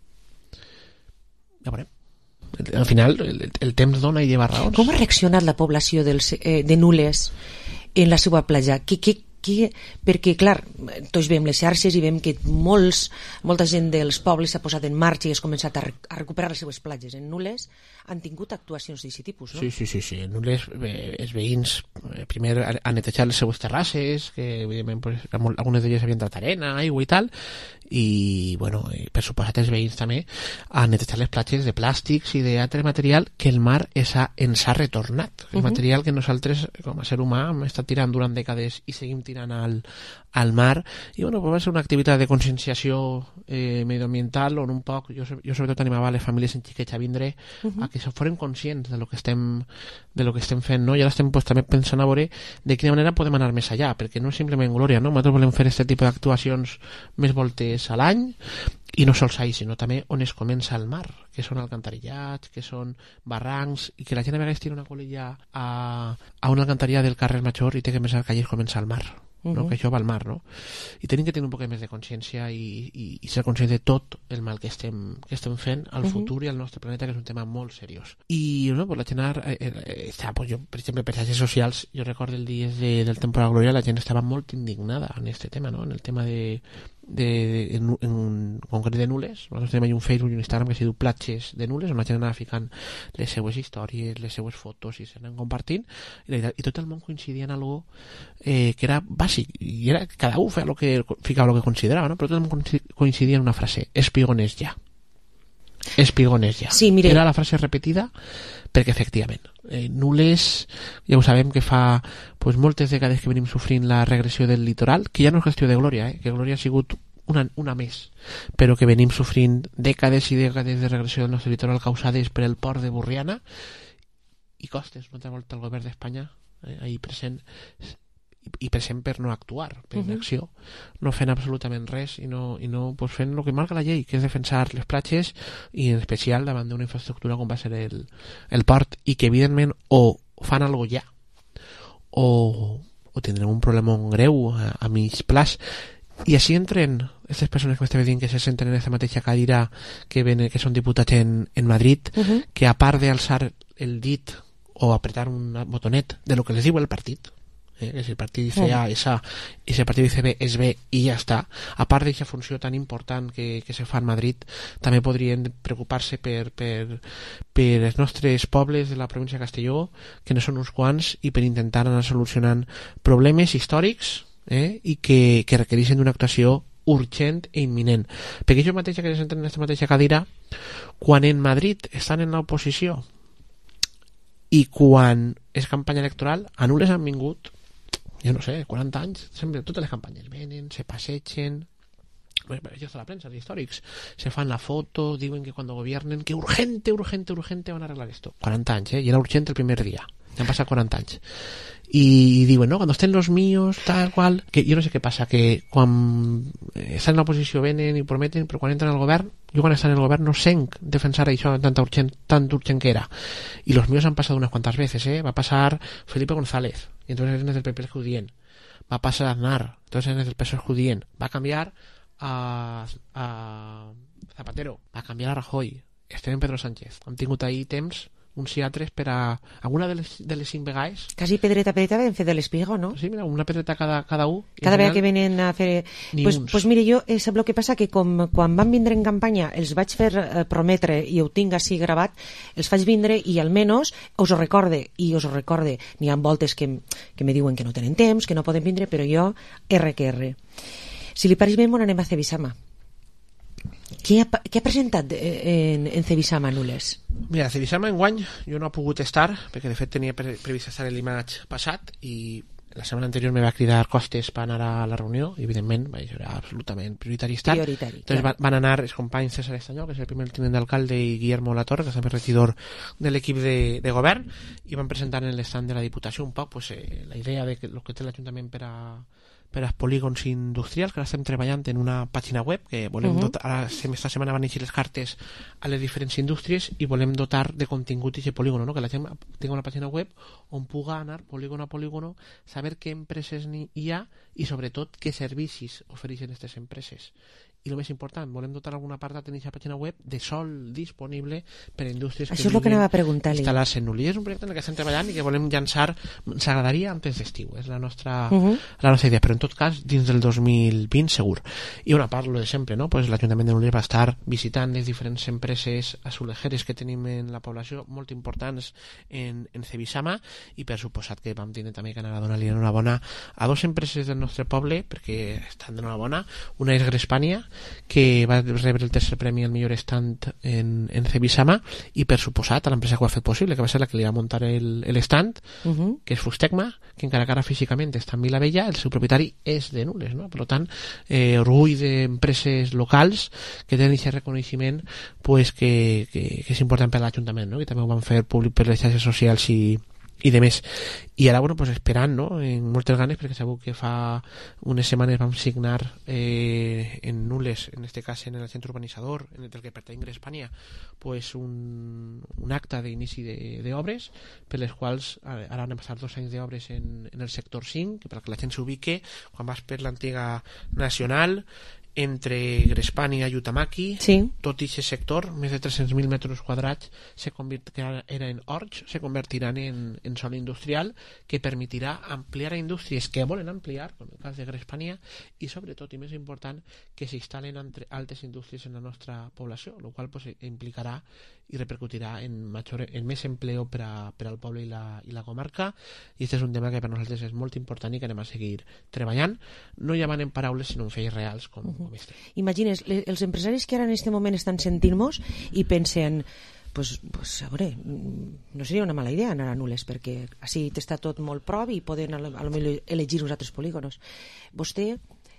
Ja veurem. Al final, el temps dona i lleva raons. Com ha reaccionat la població de Nules en la seva platja? Perquè, clar, tots veiem les xarxes i veiem que molta gent dels pobles s'ha posat en marxa i has començat a recuperar les seues platges. En Nules han tingut actuacions d'aquest tipus, no? Sí. En Nules els veïns primer han netejat les seues terrasses, que evidentment pues, algunes d'elles havien tret arena, aigua i tal, i bueno, per suposat els veïns també han netejat les platges de plàstics i d'altre material que el mar ens ha retornat. El material que nosaltres com a ser humà hem estat tirant durant dècades i seguim tirant al mar, i bueno, pues va ser una activitat de conscienciació medioambiental on un poc, jo sobretot animava les famílies en xiquets a vindre a que foren conscients de lo que estem fent, no? I ara estem pues, també pensant a veure de quina manera podem anar més allà, perquè no és simplement glòria, no? Nosaltres volem fer aquest tipus d'actuacions més voltes a l'any, i no sols ahí, sinó també on es comença el mar, que són alcantarillats, que són barrancs, i que la gent a vegades tira una colilla a una alcantarilla del carrer Major i té que pensar que allí comença el mar, no? Que això va al mar, no? I tenim que tenir un poc més de consciència i ser conscients de tot el mal que estem fent al futur i al nostre planeta, que és un tema molt seriós. I no, pues la gent està, pues jo, per exemple, per xarxes socials, jo recordo el dia del temporal Glòria, la gent estava molt indignada en aquest tema, no? En el tema en concret de Nules. Nosaltres tenim un Facebook i un Instagram que s'hi diu Platges de Nules, on la gent anava ficant les seues històries, les seues fotos i s'anaven compartint, i tot el món coincidia en algo que era bàsic, i era cada un feia ficava el que considerava, no? Però tot el món coincidia en una frase: espigones ja. Espigones ja. Sí, mire. Era la frase repetida perquè efectivament Nules, ja ho sabem que fa pues, moltes dècades que venim sofrint la regressió del litoral, que ja no és qüestió de Glòria, que Glòria ha sigut una més, però que venim sofrint dècades i dècades de regressió del nostre litoral causades per el port de Borriana, i Costes, una altra volta el govern d'Espanya ahí present per no actuar, per inacció, no fent absolutament res i no pues, fent el que marca la llei, que és defensar les platges, i en especial davant d'una infraestructura com va ser el port, i que evidentment o fan algo ja o tindrem un problema greu a mig plaç. I així entren aquestes persones que m'estava dient que se senten en aquesta mateixa cadira que són diputats en Madrid, que a part d'alçar el dit o apretar un botonet de lo que les diu el partit, que si el partit dice A es A y si el partit dice B es B i ja està, a part d'aquesta funció tan important que se fa en Madrid, també podrien preocupar-se per els nostres pobles de la província de Castelló, que no són uns quants, i per intentar anar solucionant problemes històrics i que requereixen d'una actuació urgent i imminent. Perquè jo mateixa que senten en aquesta mateixa cadira, quan en Madrid estan en l'oposició i quan és campanya electoral, a Nules han vingut, jo no sé, 40 anys, sempre totes les campanyes venen, se passegen, això està la premsa, els històrics, se fan la foto, diuen que quan gobiernen, que urgente van a arreglar esto. 40 anys, i era urgent el primer dia, han passat 40 anys. Y diuen, no, cuando estén los míos, tal cual, que jo no sé què passa, que quan estan en l'oposició venen i prometen, però quan entren al govern, jo quan estan en el govern no senc defensar això tan urgent que era. Y los míos han pasado unas cuantas veces, va a pasar Felipe González, y entonces es del PP Judien, va a pasar Aznar, entonces es del PSOE Judien, va a cambiar a Zapatero, va a cambiar a Rajoy, estem en Pedro Sánchez, hem tingut ahí temps uns i altres per a alguna de les 5 vegades. Quasi pedreta vam fer de l'Espigo, no? Sí, mira, una pedreta cada un. Cada vegada que venen a fer... Pues mire, jo sap el que passa, que com quan van vindre en campanya els vaig fer prometre, i ho tinc així gravat, els faig vindre i almenys us ho recorde. N'hi ha voltes que me diuen que no tenen temps, que no poden vindre, però jo, R. Si li pareix bé, anem a Cebisama. Què ha presentat en Cebisama Nules? Mira, Cebisama enguany jo no ha pogut estar, perquè de fet tenia previst estar l'Imatge passat, i la setmana anterior me va cridar Costes per anar a la reunió, i evidentment era absolutament prioritari estar. Entonces van anar els companys César Estanyol, que és el primer tinent d'alcalde, i Guillermo Latorre, que és també regidor de l'equip de govern, i van presentar en l'estand de la Diputació un poc la idea de lo que té l'Ajuntament per per als polígons industrials, que ara estem treballant en una pàgina web que volem dotar, ara esta setmana van eixir les cartes a les diferents indústries i volem dotar de contingut aquest polígon, no? Que la gent tingui una pàgina web on puga anar polígon a polígon, saber què empreses hi ha i sobretot què servicis ofereixen aquestes empreses. I el més important, volem dotar alguna part de tenir a la pàgina web de sol disponible per a indústries això és el que anava a preguntar-li. Instal·lar-se en Nulli. És un projecte en el que estem treballant i que volem llançar, s'agradaria antes d'estiu, és la nostra idea, però en tot cas dins del 2020 segur. I una part, lo de sempre, no? Pues l'Ajuntament de Nulli va estar visitant les diferents empreses azulejeres que tenim en la població, molt importants en Cebisama, i per suposat que vam tenir també que anar a donar-li enhorabona a dues empreses del nostre poble, perquè estan d'enhorabona. Una és Grespània, que va rebre el tercer premi al millor stand en Cebisama, i per suposat a l'empresa que ho ha fet possible, que va ser la que li va muntar l'stand, que és Fustecma, que encara que ara físicament està en Vilavella, el seu propietari és de Nules, no? Per tant, orgull d'empreses locals que tenen aquest reconeixement, pues, que és important per a l'Ajuntament, no? Que també ho van fer públic per les xarxes socials i de més. I ara, bueno, pues esperant, no? En moltes ganes, perquè sabeu que fa unes setmanes vam signar en Nules, en este cas en el centre urbanitzador en el que pertany Grespània, pues un acte d'inici d'obres, per les quals ara han passat 2 anys d'obres en el sector 5, que per que la gent s'ubique, quan vas per l'antiga Nacional, entre Grespània i Utamaki, tot aquest sector, més de 300.000 metres quadrats que era en horts, se convertiran en sòl industrial, que permetirà ampliar a indústries que volen ampliar, com el cas de Grespània, i sobretot, i més important, que s'instal·len altres indústries en la nostra població, el qual pues, implicarà i repercutirà en més empleo per al poble i la comarca, i aquest és un tema que per nosaltres és molt important i que anem a seguir treballant, no ja van en paraules sinó en fets reals com este. Imagines, els empresaris que ara en aquest moment estan sentint-nos i pensen pues a veure, no seria una mala idea anar a Nules, perquè així està tot molt prop i poden a lo millor elegir uns altres polígonos. Vostè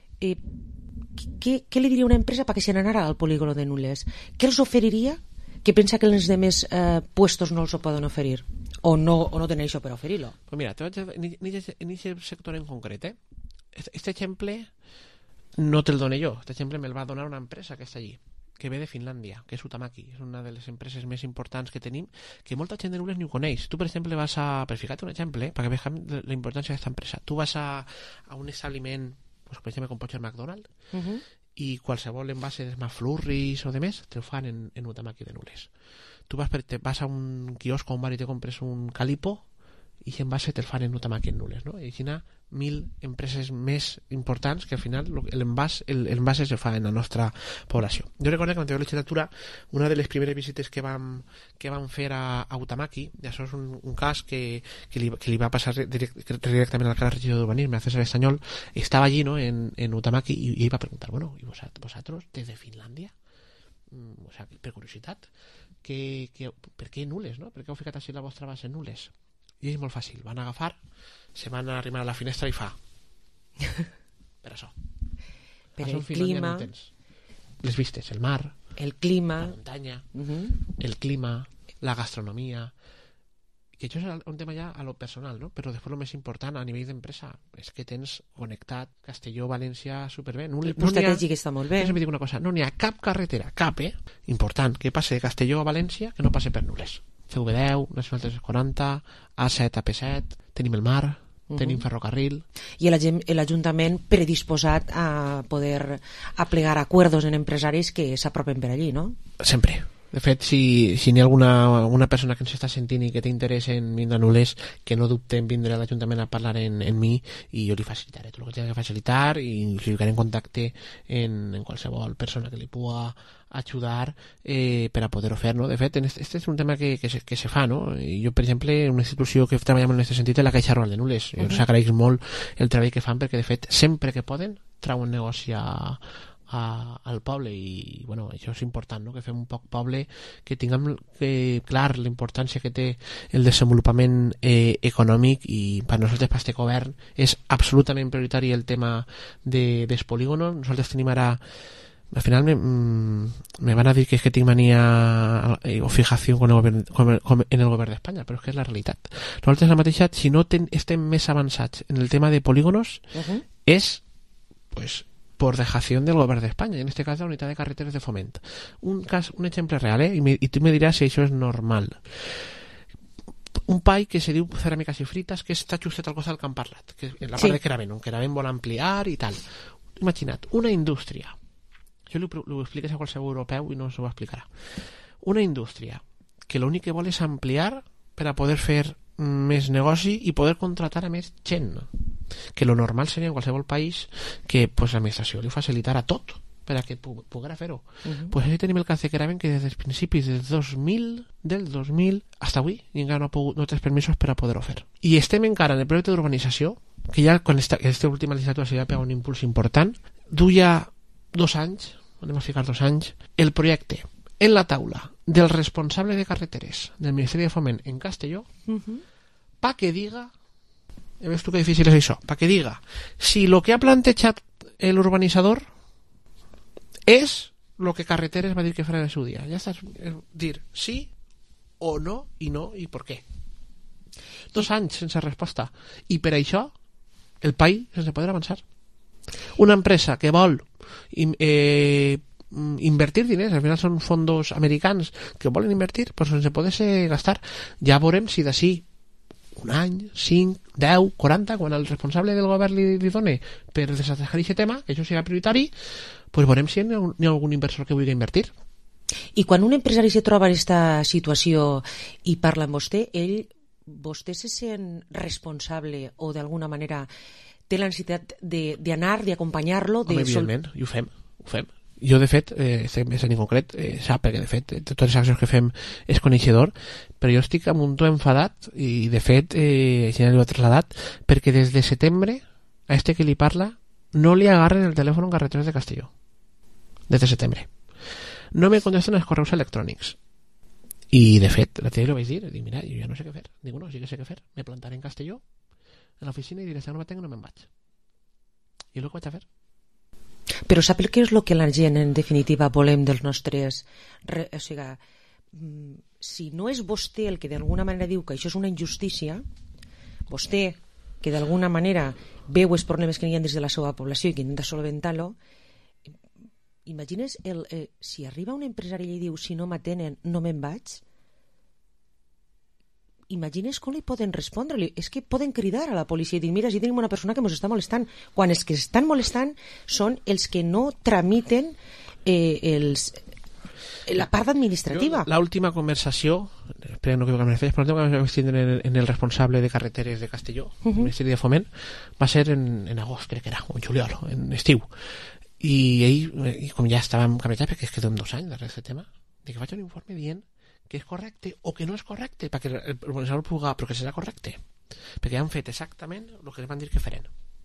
què li diria a una empresa perquè se n'anara al polígono de Nules? Què els oferiria que pensa que els demés puestos no els ho poden oferir? O no tenen això per oferir-lo? Pues mira, en aquest sector en concret, este exemple no te'l dono jo, este exemple me'l va donar una empresa que està allí, que ve de Finlàndia, que és Utamaki, és una de les empreses més importants que tenim, que molta gent de Nules ni ho coneix. Tu, per exemple, vas a... Per ficar-te un exemple, perquè veiem la importància d'aquesta empresa. Tu vas a un establiment, pues, per exemple, com pot ser McDonald's, i qualsevol envase de McFlurries o de més, te'l fan en Utamaki de Nules. Tu vas a un quiosc o un bar i te compres un Calipo, i aquest envase te'l fan en Utamaki en Nules, no? I així 1.000 empreses més importants que al final l'envase se fa en la nostra població. Jo recordo que en l'anterior legislatura una de les primeres visites que vam fer a Utamaki, i això és un cas que li va passar directament al cara regidor d'urbanisme, a César Estanyol, estava allí, no, en Utamaki, i ell va preguntar, bueno, ¿y vosotros desde Finlàndia? O sea, per curiositat, per què Nules, no? Per què heu ficat així la vostra base en Nules? I és molt fàcil, van agafar, se van arrimar a la finestra i fa per això, per el clima, les vistes, el mar, el clima, la muntanya, el clima, la gastronomia, que això és un tema ja a lo personal, no? Però després el més important a nivell d'empresa és que tens connectat Castelló, València superbé. El pla estratègic està molt bé. Jo sempre dic una cosa, no n'hi ha cap carretera, important, que passe de Castelló a València que no passe per Nules. CV10, Nacional 340, A7, AP7, tenim el mar, tenim ferrocarril. I l'Ajuntament predisposat a poder aplegar acuerdos en empresaris que s'apropen per allí, no? Sempre. De fet, si n'hi ha alguna persona que ens està sentint i que té interès en vindre a Nules, que no dubte en vindre a l'Ajuntament a parlar en mi, i jo li facilitaré tot el que tingui que facilitar, i si ficaré en contacte en qualsevol persona que li pugui ajudar per a poder-ho fer, no? De fet, este és un tema que se fa, no? Jo, per exemple, una institució que treballem en aquest sentit és la Caixa Rural de Nules. Jo s'agraeix molt el treball que fan perquè, de fet, sempre que poden, trauen negoci al poble, i bueno, això és important, no? Que fem un poc poble, que tinguem clar la importància que té el desenvolupament econòmic, i per nosaltres, per aquest govern, és absolutament prioritari el tema dels polígonos. Nosaltres tenim ara, al final me van a dir que és que tinc mania o fijació en el govern d'Espanya, però és que és la realitat. Nosaltres la mateixa, si no estem més avançats en el tema de polígonos, es, pues, por dejación del Gobierno de España, y en este caso la Unitat de Carreteres de Foment. Un exemple real, y tu me diràs si això és normal. Un pai que se diu Ceràmiques i Frites, que està justet al costat del que han parlat, que en la part de Queravent, on Queravent vol ampliar i tal. Imagina't, una indústria, jo li ho expliques a qualsevol europeu i no s'ho explicarà. Una indústria que l'únic que vol és ampliar per a poder fer més negoci i poder contratar a més gent, que lo normal seria en qualsevol país que pues, l'administració li facilitara tot per a que poguera fer-ho. Pues així tenim el cas de Queravent, que des dels principis del 2000 hasta avui encara no té permisos per a poder-ho fer. I estem encara en el projecte d'urbanització, que ja quan aquesta última legislatura s'hi va pegar un impuls important, duia 2 anys, anem a ficar 2 anys, el projecte en la taula del responsable de carreteres del Ministeri de Foment en Castelló, pa que diga, ves tu que difícil és això, pa que diga si lo que ha plantejat l'urbanitzador és lo que Carreteres va dir que farà en el seu dia. Ja està, dir sí o no, i per què. 2 anys sense resposta. I per això el país sense poder avançar. Una empresa que vol invertir diners, al final són fondos americans que volen invertir, però sense poder-se gastar. Ja veurem si d'ací un any, 5, 10, 40, quan el responsable del govern li doni per desatascar aquest tema, que això sigui prioritari, pues veurem si hi ha algun inversor que vulgui invertir. I quan un empresari se troba en aquesta situació i parla amb vostè se sent responsable o d'alguna manera té la necessitat d'anar, d'acompanyar-lo? Evidentment, i ho fem. Jo, de fet, en concret, sap, perquè de fet totes les accions que fem és coneixedor, però jo estic amb un to enfadat i de fet ja l'ho he trasladat, perquè des de setembre a este que li parla no li agarren el telèfon en Carreteres de Castelló. Des de setembre. No me contesten els correus electrònics. I de fet, la tia li vaig dir, mira, jo ja no sé què fer. Dic, no, sí que sé què fer. Me plantaré en Castelló, en l'oficina, i diré, si no me tengo, no me'n vaig. I és el que vaig a fer. Però sap què és el que la gent en definitiva volem dels nostres... O sigui, si no és vostè el que d'alguna manera diu que això és una injustícia, vostè que d'alguna manera veu els problemes que hi ha des de la seva població i que intenta solventar-lo, imagines si arriba un empresari i li diu si no m'atenen no me'n vaig, imagines com li poden respondre? És que poden cridar a la policia i dir, mira, si tenim una persona que ens està molestant, quan els que estan molestant són els que no tramiten la part administrativa. L'última conversació, espero no equivocar-me, però l'última que vaig tindre en el responsable de Carreteres de Castelló, el Ministeri de Foment, va ser en agost, crec que era, o en juliol, en estiu. I ell, com ja estàvem cabretjats, perquè és que tenim 2 anys darrere d'aquest tema, que faig un informe dient que és correcte o que no és correcte, perquè l'organitzador pugui, però que serà correcte, perquè han fet exactament el que van dir que farem.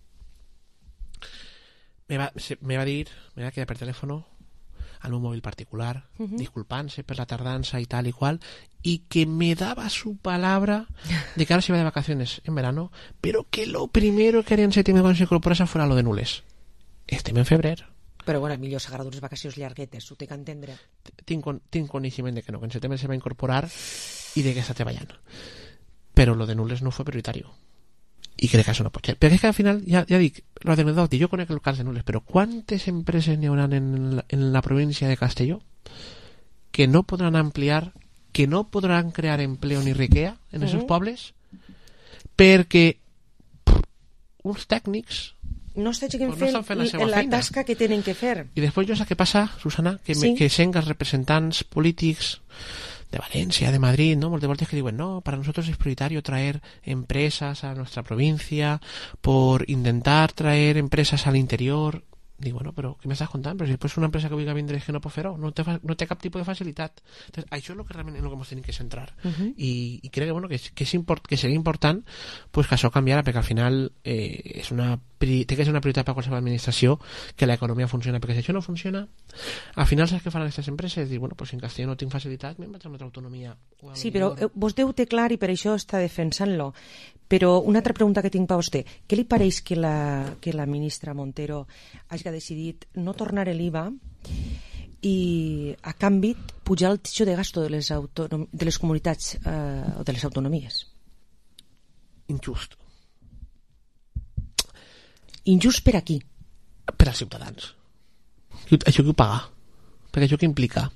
Me va dir, me va quedar per telèfon al meu mòbil particular, disculpant-se per la tardança i tal i qual, y que me daba su palabra de que ahora se iba de vacaciones en verano, pero que lo primero que haría en septiembre cuando se incorporase fuera lo de Nules. Estem en febrer. Però bueno, millor s'agrada unes vacacions llarguetes, ho té que entendre. Tinc coneixement de que no, que en setembre se va incorporar i de que està treballant. Però lo de Nules no fue prioritario. I crec que això no pot ser. Perquè és que al final, ja dic, lo de Nules, jo conec el cas de Nules, però quantes empreses n'hi haurà en la província de Castelló que no podran ampliar, que no podran crear empleo ni riquea en els seus pobles perquè uns tècnics no estan fent la tasca que tenen que fer. I després jo sé què passa, Susana, que sent els representants polítics de Valencia, de Madrid, ¿no? Muchas veces que digo, no, para nosotros es prioritario traer empresas a nuestra provincia, por intentar traer empresas al interior. Digo, bueno, però què m'estàs contant? Però si després una empresa que vulgui vindre és que no pot fer-ho, no té cap tipus de facilitat. Entonces, això és lo que realment en lo que ens tenim que centrar. I crec que, bueno, que seria important pues, que això canviara, perquè al final té que ser una prioritat per qualsevol administració que l'economia funcioni, perquè si això no funciona, al final saps què faran aquestes empreses? Dir, bueno, pues si en Castelló no tinc facilitat, me'n vaig a una altra autonomia. Sí, però vostè ho té clar i per això està defensant-lo. Però una altra pregunta que tinc per vostè. Què li pareix que la ministra Montero hagi decidit no tornar l'IVA i a canvi pujar el techo de gasto de les comunitats o de les autonomies? Injust. Injust per aquí? Per als ciutadans. Això qui ho paga? Perquè això què implica?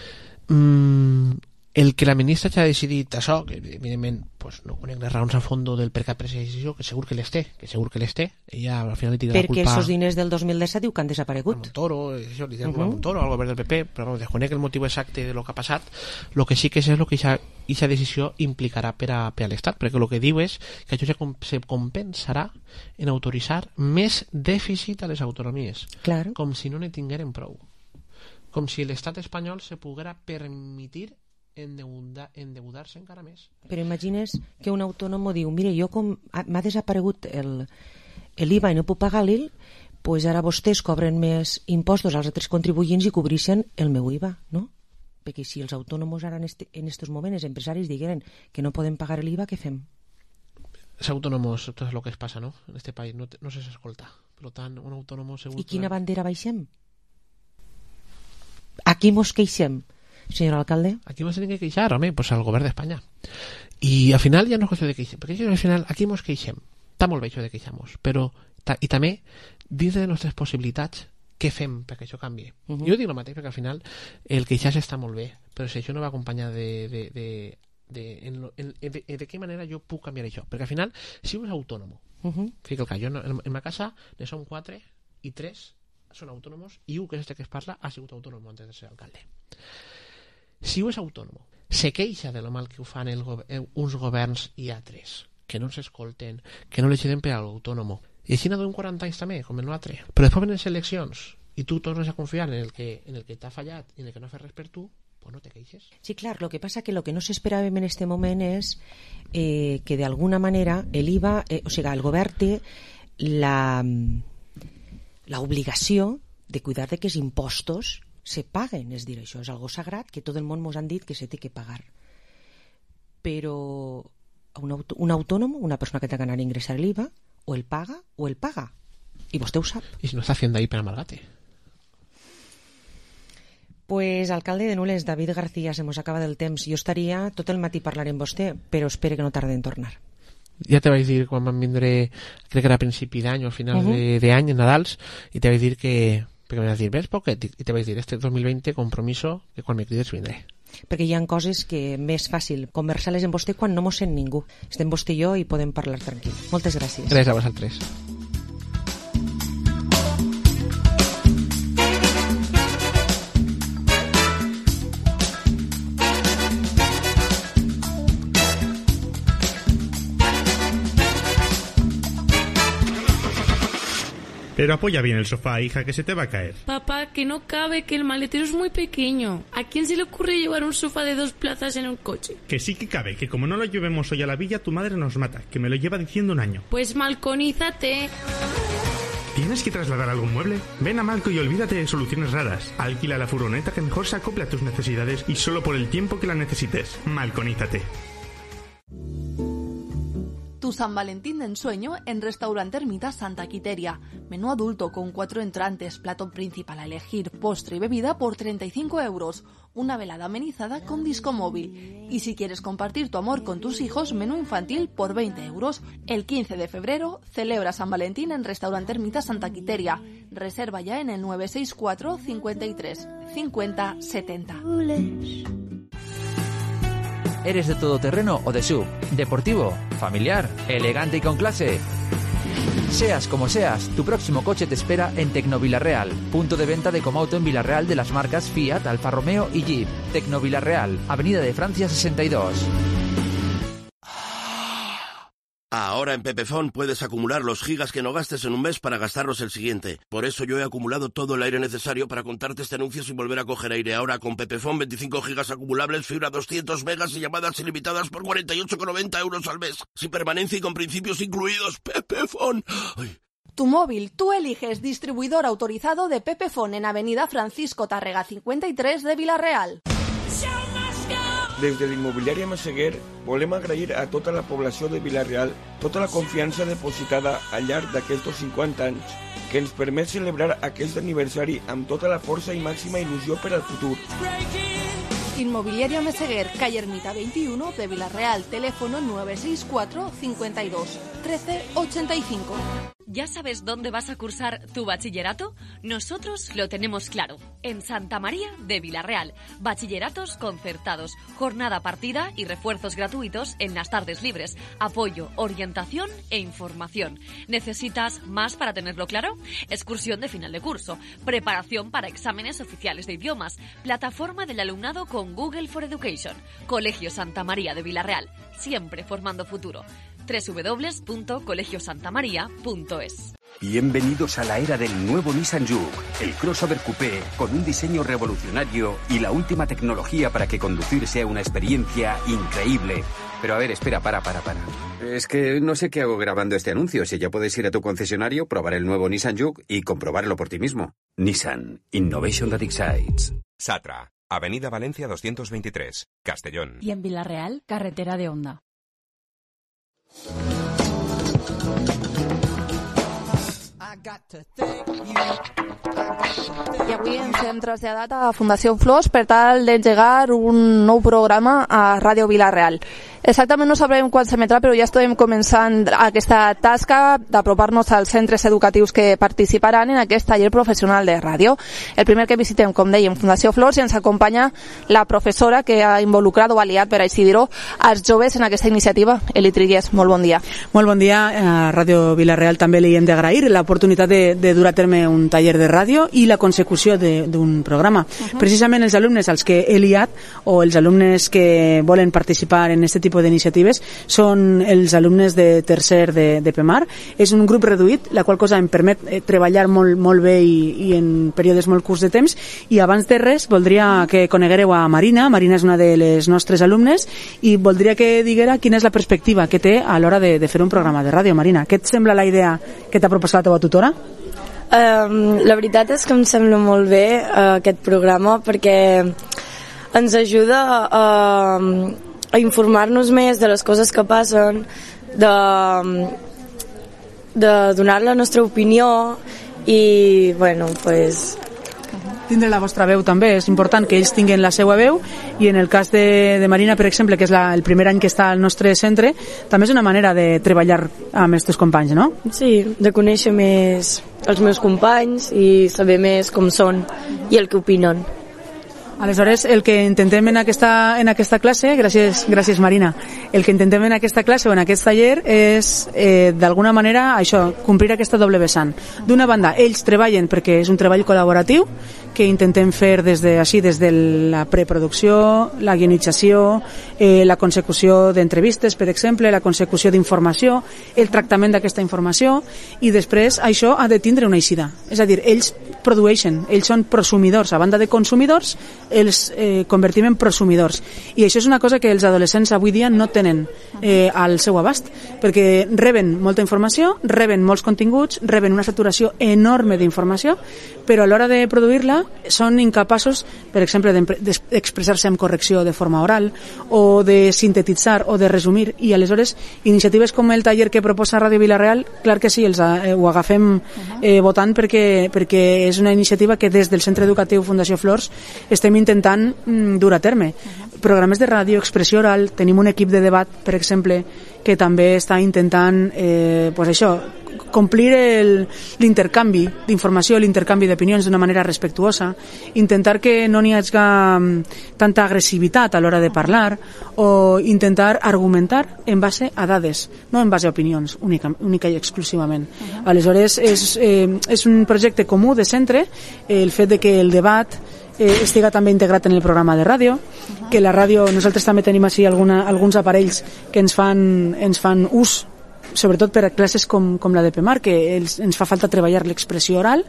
El que la ministra ja ha decidit això, que evidentment pues, no conec les raons a fons del per què ha pres la decisió, que segur que les té, ella al final li tira la culpa... Perquè els diners del 2017 diu que han desaparegut. A Montoro, això, li tira la culpa a Montoro, al govern del PP, però desconec el motiu exacte de lo que ha passat. Lo que sí que és el que aquesta decisió implicarà per a l'Estat, perquè el que diu és que això se compensarà en autoritzar més dèficit a les autonomies, claro. Com si no ne tingueren prou. Com si l'estat espanyol se poguera permitir endeudar-se encara més. Però imagines que un autònom diu, mire, jo com m'ha desaparegut l'IVA i no puc pagar-li, pues ara vostès cobren més impostos als altres contribuents i cobreixen el meu IVA, no? Perquè si els autònoms ara en estos moments, els empresaris digueren que no poden pagar l'IVA, què fem? Els autònoms, tot és el que es passa, no? En este país no s'escolta. Per tant, un autònom segur... I quina bandera baixem? Aquí mos queixem, senyor alcalde? Aquí mos tenim que queixar, home, pues al govern d'Espanya. I al final ja no és qüestió de queixar, perquè al final aquí mos queixem. Està molt bé això de queixar-nos, però i també dins de les nostres possibilitats què fem perquè això canvi. Jo dic el mateix perquè al final el queixar-se està molt bé, però si això no va acompanyar de quina manera jo puc canviar això, perquè al final si un és autònom, fica el cas, jo en ma casa ne som 4 i 3 són autònoms i un que és este que es parla ha sigut autònom antes de ser alcalde. Si un és autònom se queixa de lo mal que ho fan uns governs i altres que no s'escolten, que no l'eixiden per a l'autònom, i així n'ha d'un 40 anys també, com el altre, però després venen les eleccions i tu tornes a confiar en el que t'ha fallat i en el que no ha fet res per tu, pues no te queixes. Sí, clar, lo que pasa que lo que no s'esperàvem en este moment és que d'alguna manera l'IVA, o sigui, el govern té l'obligació de cuidar de que els impostos se paguen, és dir, això és algo sagrat que tot el món ens han dit que se té que pagar. Però un autònom, una persona que té ganar d'ingressar l'IVA, o el paga, i vostè ho sap. I si no està fent d'ahir per amalgate? Pues, alcalde de Nules, David García, se mos acaba del temps. Jo estaria tot el matí parlant amb vostè, però espero que no tarde en tornar. Ja te vaig dir quan vam vindre, crec que era a principi d'any o a final d'any, en Nadals, i te vaig dir que, perquè me vas dir, ves poquet, i te vaig dir, este 2020 compromiso que quan me crides vindré. Perquè hi ha coses que més fàcil conversar-les amb vostè quan no mos sent ningú. Estem vostè i jo i podem parlar tranquil. Moltes gràcies. Gràcies a vosaltres. Pero apoya bien el sofá, hija, que se te va a caer. Papá, que no cabe, que el maletero es muy pequeño. ¿A quién se le ocurre llevar un sofá de 2 plazas en un coche? Que sí que cabe, que como no lo llevemos hoy a la villa, tu madre nos mata, que me lo lleva diciendo un año. Pues malconízate. ¿Tienes que trasladar algún mueble? Ven a Malco y olvídate de soluciones raras. Alquila la furgoneta que mejor se acopla a tus necesidades y solo por el tiempo que la necesites. Malconízate. Tu San Valentín de ensueño en Restaurante Ermita Santa Quiteria. Menú adulto con 4 entrantes, plato principal a elegir, postre y bebida por 35 euros. Una velada amenizada con disco móvil. Y si quieres compartir tu amor con tus hijos, menú infantil por 20 euros. El 15 de febrero celebra San Valentín en Restaurante Ermita Santa Quiteria. Reserva ya en el 964 53 50 70. ¿Eres de todoterreno o de SUV? ¿Deportivo? ¿Familiar? ¿Elegante y con clase? Seas como seas, tu próximo coche te espera en Tecnovilarreal, punto de venta de Comauto en Villarreal de las marcas Fiat, Alfa Romeo y Jeep. Tecnovilarreal, Avenida de Francia 62. Ahora en Pepefon puedes acumular los gigas que no gastes en un mes para gastarlos el siguiente. Por eso yo he acumulado todo el aire necesario para contarte este anuncio sin volver a coger aire. Ahora con Pepefon 25 gigas acumulables, fibra 200 megas y llamadas ilimitadas por 48,90 euros al mes. Sin permanencia y con principios incluidos. Pepefon. Ay. Tu móvil, tú eliges distribuidor autorizado de Pepefon en Avenida Francisco Tárrega 53 de Villarreal. Des de l'immobiliària Massaguer volem agrair a tota la població de Villarreal tota la confiança depositada al llarg d'aquests 50 anys que ens permet celebrar aquest aniversari amb tota la força i màxima il·lusió per al futur. Inmobiliaria Meseguer, calle Ermita 21 de Villarreal, teléfono 964 52 13 85. ¿Ya sabes dónde vas a cursar tu bachillerato? Nosotros lo tenemos claro. En Santa María de Vilarreal. Bachilleratos concertados, jornada partida y refuerzos gratuitos en las tardes libres. Apoyo, orientación e información. ¿Necesitas más para tenerlo claro? Excursión de final de curso. Preparación para exámenes oficiales de idiomas. Plataforma del alumnado con Google for Education. Colegio Santa María de Vilarreal. Siempre formando futuro. www.colegiosantamaria.es. Bienvenidos a la era del nuevo Nissan Juke, el crossover coupé con un diseño revolucionario y la última tecnología para que conducir sea una experiencia increíble. Pero a ver, espera, para. Es que no sé qué hago grabando este anuncio. Si ya puedes ir a tu concesionario, probar el nuevo Nissan Juke y comprobarlo por ti mismo. Nissan, Innovation that excites. Satra, Avenida Valencia 223, Castellón. Y en Vilarreal, carretera de Onda. I avui ens hem traslladat a Fundació Flors per tal d'engegar un nou programa a Ràdio Vilarreal. Exactament no sabrem quan s'emetrà, però ja estem començant aquesta tasca d'apropar-nos als centres educatius que participaran en aquest taller professional de ràdio. El primer que visitem, com dèiem, Fundació Flors, i ens acompanya la professora que ha involucrat o aliat, per així dir-ho, als joves en aquesta iniciativa. Eli Trigués, molt bon dia. Molt bon dia. A Ràdio Vilarreal també li hem d'agrair l'oportunitat de dur a terme un taller de ràdio i la consecució d'un programa. Precisament els alumnes als que he liat, o els alumnes que volen participar en aquest tipus d'iniciatives, són els alumnes de tercer de PEMAR. És un grup reduït, la qual cosa em permet treballar molt bé i en períodes molt curts de temps. I abans de res voldria que coneguereu a Marina. Marina és una de les nostres alumnes i voldria que diguera quina és la perspectiva que té a l'hora de fer un programa de ràdio. Marina, què et sembla la idea que t'ha proposat la teva tutora? La veritat és que em sembla molt bé aquest programa perquè ens ajuda a informar-nos més de les coses que passen, de donar la nostra opinió i, bueno, pues... tindre la vostra veu també, és important que ells tinguin la seva veu, i en el cas de Marina, per exemple, que és el primer any que està al nostre centre, també és una manera de treballar amb els teus companys, no? Sí, de conèixer més els meus companys i saber més com són i el que opinen. Aleshores, el que intentem en aquesta classe, gràcies Marina, el que intentem en aquesta classe o en aquest taller és d'alguna manera això, complir aquesta doble vessant. D'una banda, ells treballen perquè és un treball col·laboratiu que intentem fer des de la preproducció, la guionització, la consecució d'entrevistes, per exemple, la consecució d'informació, el tractament d'aquesta informació, i després això ha de tindre una eixida. És a dir, ells produeixen, ells són prosumidors, a banda de consumidors, els convertim en prosumidors. I això és una cosa que els adolescents avui dia no tenen al seu abast, perquè reben molta informació, reben molts continguts, reben una saturació enorme d'informació, però a l'hora de produir-la són incapaços, per exemple, d'expressar-se amb correcció de forma oral, o de sintetitzar o de resumir, i aleshores iniciatives com el taller que proposa Ràdio Vilarreal, clar que sí, ho agafem votant perquè és una iniciativa que des del Centre Educatiu Fundació Flors estem intentant dur a terme. Programes de ràdio, expressió oral, tenim un equip de debat, per exemple, que també està intentant pues això, complir l'intercanvi d'informació, l'intercanvi d'opinions d'una manera respectuosa, intentar que no n'hi hagi tanta agressivitat a l'hora de parlar, o intentar argumentar en base a dades, no en base a opinions, única i exclusivament. Aleshores, és un projecte comú de centre, el fet de que el debat estiga també integrat en el programa de ràdio, que la ràdio, nosaltres també tenim així alguns aparells que ens fan ús, sobretot per a classes com la de PEMAR, que ens fa falta treballar l'expressió oral,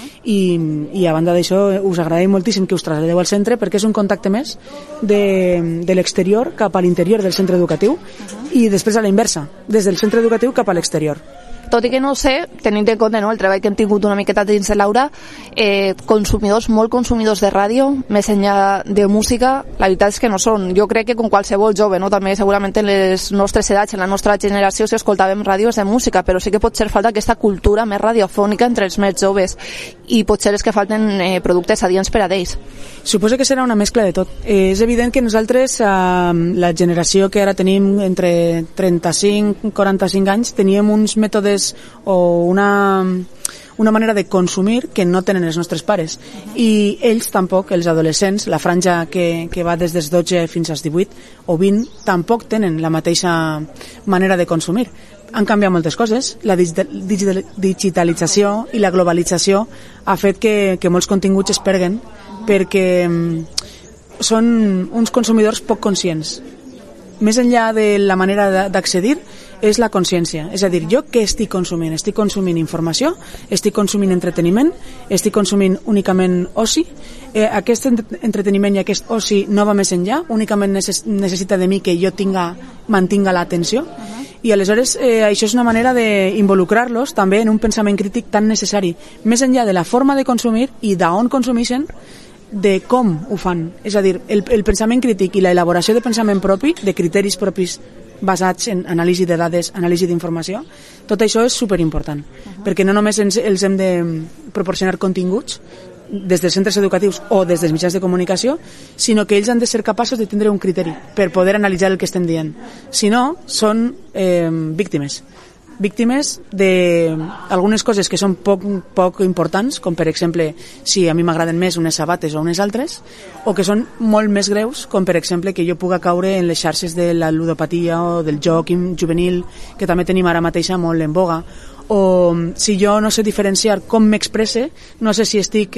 i a banda d'això us agraïm moltíssim que us traslladeu al centre, perquè és un contacte més de l'exterior cap a l'interior del centre educatiu, i després a la inversa, des del centre educatiu cap a l'exterior. Tot i que no sé, tenint en compte el treball que hem tingut una miqueta dins de l'aula, molt consumidors de ràdio, més enllà de música, la veritat és que no són. Jo crec que com qualsevol jove, també segurament en les nostres edats, en la nostra generació, si escoltàvem ràdios de música, però sí que pot ser falta aquesta cultura més radiofònica entre els més joves. i potser és que falten productes adients per a ells. Suposo que serà una mescla de tot. És evident que nosaltres, la generació que ara tenim entre 35 i 45 anys, teníem uns mètodes o una manera de consumir que no tenen els nostres pares. I ells tampoc, els adolescents, la franja que va des dels 12 fins als 18 o 20, tampoc tenen la mateixa manera de consumir. Han canviat moltes coses. La digitalització i la globalització ha fet que molts continguts es perguen perquè són uns consumidors poc conscients. Més enllà de la manera d'accedir és la consciència. És a dir, jo què estic consumint? Estic consumint informació, estic consumint entreteniment, estic consumint únicament oci. Aquest entreteniment i aquest oci no va més enllà, únicament necessita de mi que jo mantinga l'atenció. I aleshores això és una manera d'involucrar-los també en un pensament crític tan necessari, més enllà de la forma de consumir i d'on consumeixen, de com ho fan. És a dir, el pensament crític i l'elaboració de pensament propi, de criteris propis basats en anàlisi de dades, anàlisi d'informació, tot això és superimportant, perquè no només els hem de proporcionar continguts des dels centres educatius o des dels mitjans de comunicació, sinó que ells han de ser capaços de tindre un criteri per poder analitzar el que estem dient. Si no, són víctimes d'algunes coses que són poc importants, com per exemple si a mi m'agraden més unes sabates o unes altres, o que són molt més greus, com per exemple que jo puga caure en les xarxes de la ludopatia o del joc juvenil, que també tenim ara mateixa molt en boga, o si jo no sé diferenciar com m'expresse, no sé si estic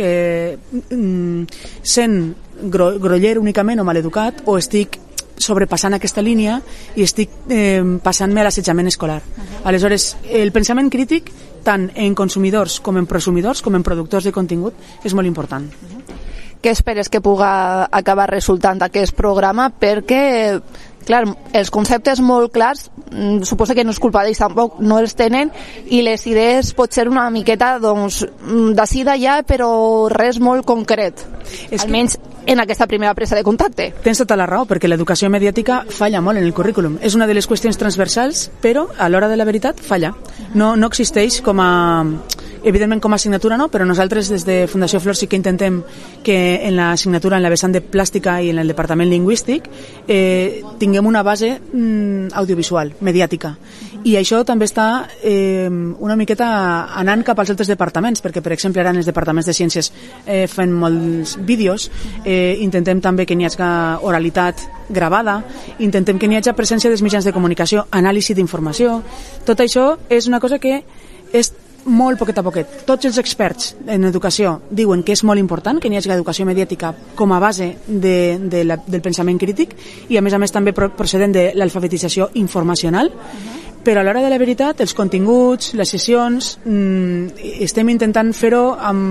sent groller únicament o maleducat, o estic sobrepassant aquesta línia i estic passant-me a l'assetjament escolar. Aleshores, el pensament crític, tant en consumidors com en prosumidors, com en productors de contingut, és molt important. Què esperes que puga acabar resultant aquest programa? Perquè, clar, els conceptes molt clars, suposo que no és culpa d'ells tampoc, no els tenen, i les idees pot ser una miqueta, doncs, d'ací d'allà, però res molt concret. Almenys en aquesta primera presa de contacte. Tens tota la raó, perquè l'educació mediàtica falla molt en el currículum. És una de les qüestions transversals, però a l'hora de la veritat falla. No existeix evidentment com a assignatura no, però nosaltres des de Fundació Flor sí que intentem que en l'assignatura, en la vessant de plàstica i en el departament lingüístic tinguem una base audiovisual, mediàtica. I això també està una miqueta anant cap als altres departaments, perquè per exemple ara en els departaments de ciències fent molts vídeos, intentem també que n'hi hagi oralitat gravada, intentem que n'hi hagi presència dels mitjans de comunicació, anàlisi d'informació. Tot això és una cosa que és molt poquet a poquet. Tots els experts en educació diuen que és molt important que n'hi hagi educació mediàtica com a base del pensament crític i a més també procedent de l'alfabetització informacional, però a l'hora de la veritat els continguts, les sessions estem intentant fer-ho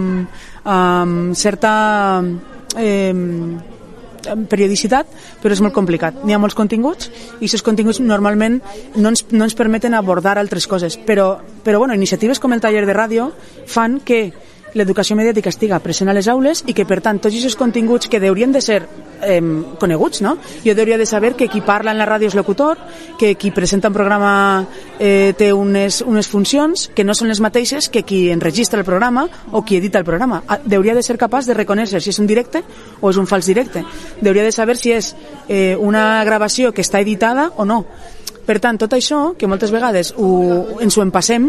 amb certa periodicitat, però és molt complicat. N'hi ha molts continguts i aquests continguts normalment no ens permeten abordar altres coses, però bueno, iniciatives com el taller de ràdio fan que l'educació mediàtica estiga present a les aules i que per tant tots aquests continguts que haurien de ser coneguts, no? Jo hauria de saber que qui parla en la ràdio és locutor, que qui presenta un programa té unes funcions que no són les mateixes que qui enregistra el programa o qui edita el programa. Hauria de ser capaç de reconèixer si és un directe o és un fals directe. Hauria de saber si és una gravació que està editada o no. Per tant, tot això, que moltes vegades ens ho empassem,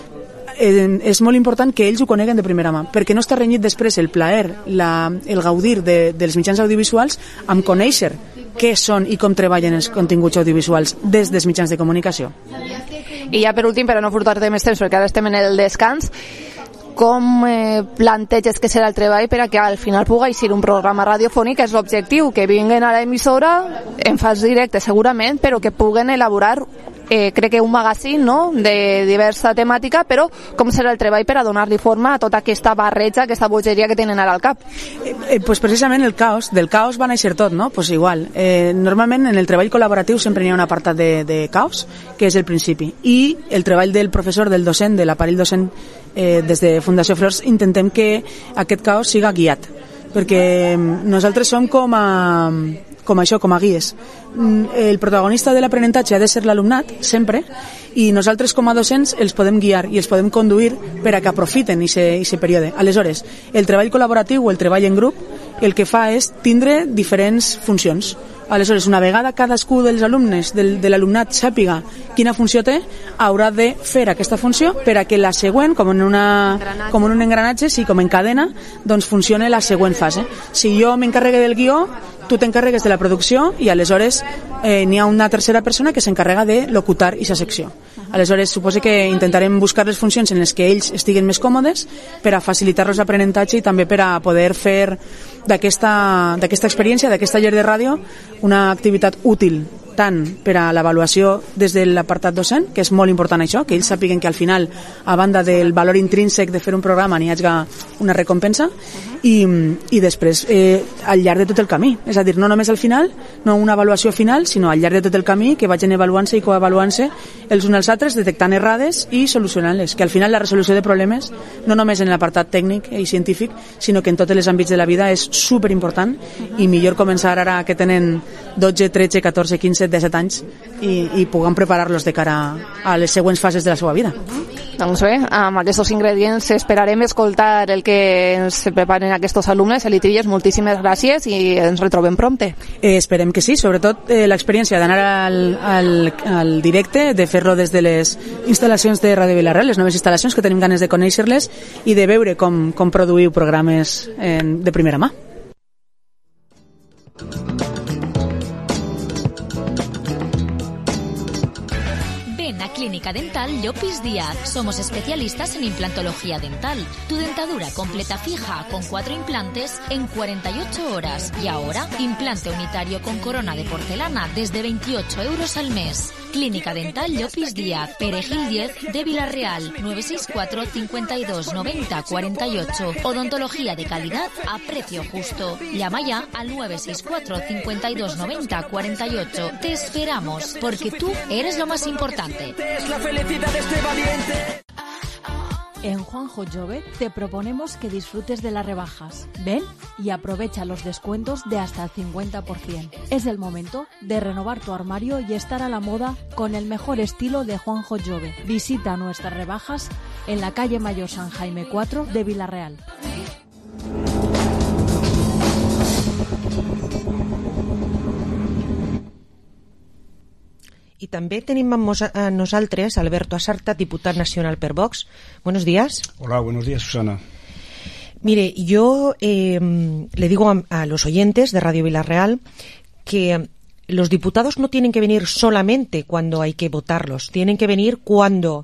és molt important que ells ho coneguen de primera mà, perquè no està renyit després el plaer, el gaudir dels mitjans audiovisuals amb conèixer què són i com treballen els continguts audiovisuals des dels mitjans de comunicació. I ja per últim, per a no furtar-te més temps, perquè ara estem en el descans, com planteges que serà el treball per a que al final pugui ser un programa radiofònic? És l'objectiu, que vinguin a l'emissora en fas directe segurament, però que puguen elaborar crec que un magazín, no?, de diversa temàtica, però com serà el treball per a donar-li forma a tota aquesta barreja, aquesta bogeria que tenen ara al cap? Pues precisament del caos va néixer tot, no? Pues igual. Normalment en el treball col·laboratiu sempre hi ha un apartat de caos, que és el principi, i el treball del professor, del docent, de l'aparell docent, des de Fundació Flors intentem que aquest caos siga guiat, perquè nosaltres som com com això, com a guies. El protagonista de l'aprenentatge ha de ser l'alumnat, sempre, i nosaltres com a docents els podem guiar i els podem conduir per a que aprofiten aquest període. Aleshores, el treball col·laboratiu o el treball en grup el que fa és tindre diferents funcions. Aleshores, una vegada cadascú dels alumnes, de l'alumnat, sàpiga quina funció té, haurà de fer aquesta funció per a que la següent, com en un engranatge, sí, com en cadena, doncs funcione la següent fase. Si jo m'encarregue del guió, tu t'encarregues de la producció i aleshores n'hi ha una tercera persona que s'encarrega de locutar aquesta secció. Aleshores, suposo que intentarem buscar les funcions en les que ells estiguen més còmodes per a facilitar-los l'aprenentatge i també per a poder fer d'aquesta experiència, d'aquesta llar de ràdio, una activitat útil tant per a l'avaluació des de l'apartat docent, que és molt important això, que ells sàpiguen que al final, a banda del valor intrínsec de fer un programa, n'hi hagi una recompensa, i després al llarg de tot el camí. És a dir, no només al final, no una avaluació final, sinó al llarg de tot el camí, que vagin avaluant-se i coavaluant-se els uns als altres, detectant errades i solucionant-les. Que al final la resolució de problemes, no només en l'apartat tècnic i científic, sinó que en tots els àmbits de la vida és superimportant, i millor començar ara que tenen 12, 13, 14, 15, 17 anys i puguem preparar-los de cara a les següents fases de la seva vida. Doncs bé, amb aquests ingredients esperarem escoltar el que ens preparen aquests alumnes. Elitilles, moltíssimes gràcies i ens retrobem prompte. Esperem que sí, sobretot l'experiència d'anar al directe, de fer-lo des de les instal·lacions de Ràdio Vila-real, les noves instal·lacions que tenim ganes de conèixer-les i de veure com produïu programes de primera mà. Clínica Dental Llopis Díaz. Somos especialistas en implantología dental. Tu dentadura completa fija con 4 implantes en 48 horas. Y ahora, implante unitario con corona de porcelana desde 28 euros al mes. Clínica Dental Llopis Díaz, Perejil 10 de Vila-real, 964 52 90 48. Odontología de calidad a precio justo. Llama ya al 964 52 90 48. Te esperamos, porque tú eres lo más importante. Es la felicidad de este valiente. En Juanjo Jove te proponemos que disfrutes de las rebajas. Ven y aprovecha los descuentos de hasta el 50%. Es el momento de renovar tu armario y estar a la moda con el mejor estilo de Juanjo Jove. Visita nuestras rebajas en la calle Mayor San Jaime 4 de Vila-real. I també tenim amb nosaltres Alberto Asarta, diputat nacional per Vox. Buenos días. Hola, buenos días, Susana. Mire, yo le digo a los oyentes de Radio Vila-real que los diputados no tienen que venir solamente cuando hay que votarlos, tienen que venir cuando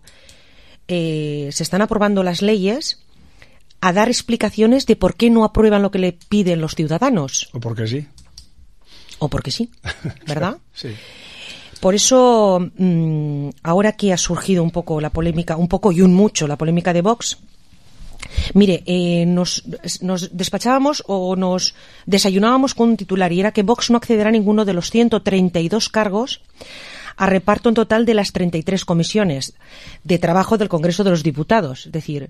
se están aprobando las leyes a dar explicaciones de por qué no aprueban lo que le piden los ciudadanos. O porque sí. O porque sí, ¿verdad? Sí. Por eso, ahora que ha surgido un poco la polémica, un poco y un mucho la polémica de Vox, mire, nos despachábamos o nos desayunábamos con un titular y era que Vox no accederá a ninguno de los 132 cargos a reparto en total de las 33 comisiones de trabajo del Congreso de los Diputados. Es decir,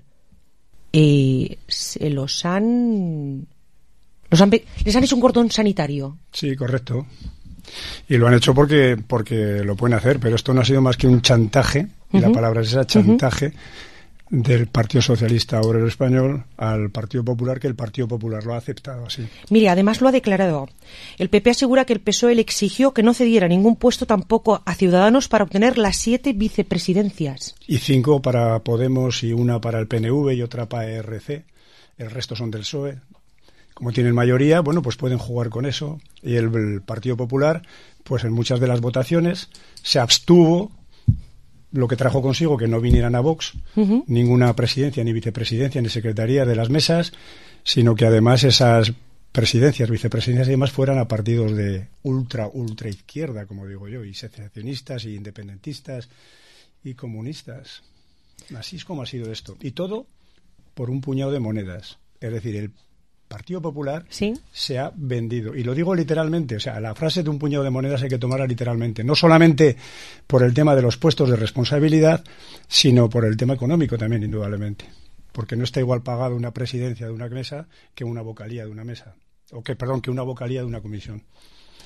les han hecho un cordón sanitario. Sí, correcto. Y lo han hecho porque lo pueden hacer, pero esto no ha sido más que un chantaje, y la palabra es esa, chantaje, del Partido Socialista Obrero Español al Partido Popular, que el Partido Popular lo ha aceptado así. Mire, además lo ha declarado. El PP asegura que el PSOE le exigió que no cediera ningún puesto tampoco a Ciudadanos para obtener las 7 vicepresidencias. Y 5 para Podemos y una para el PNV y otra para ERC. El resto son del PSOE. Como tienen mayoría, bueno, pues pueden jugar con eso. Y el Partido Popular, pues en muchas de las votaciones se abstuvo, lo que trajo consigo que no vinieran a Vox ninguna presidencia, ni vicepresidencia, ni secretaría de las mesas, sino que además esas presidencias, vicepresidencias y demás fueran a partidos de ultra izquierda, como digo yo, y secesionistas y independentistas y comunistas. Así es como ha sido esto. Y todo por un puñado de monedas. Es decir, el Partido Popular se ha vendido. Y lo digo literalmente, o sea, la frase de un puñado de monedas hay que tomarla literalmente. No solamente por el tema de los puestos de responsabilidad, sino por el tema económico también, indudablemente. Porque no está igual pagado una presidencia de una mesa que una vocalía de una mesa. Que una vocalía de una comisión.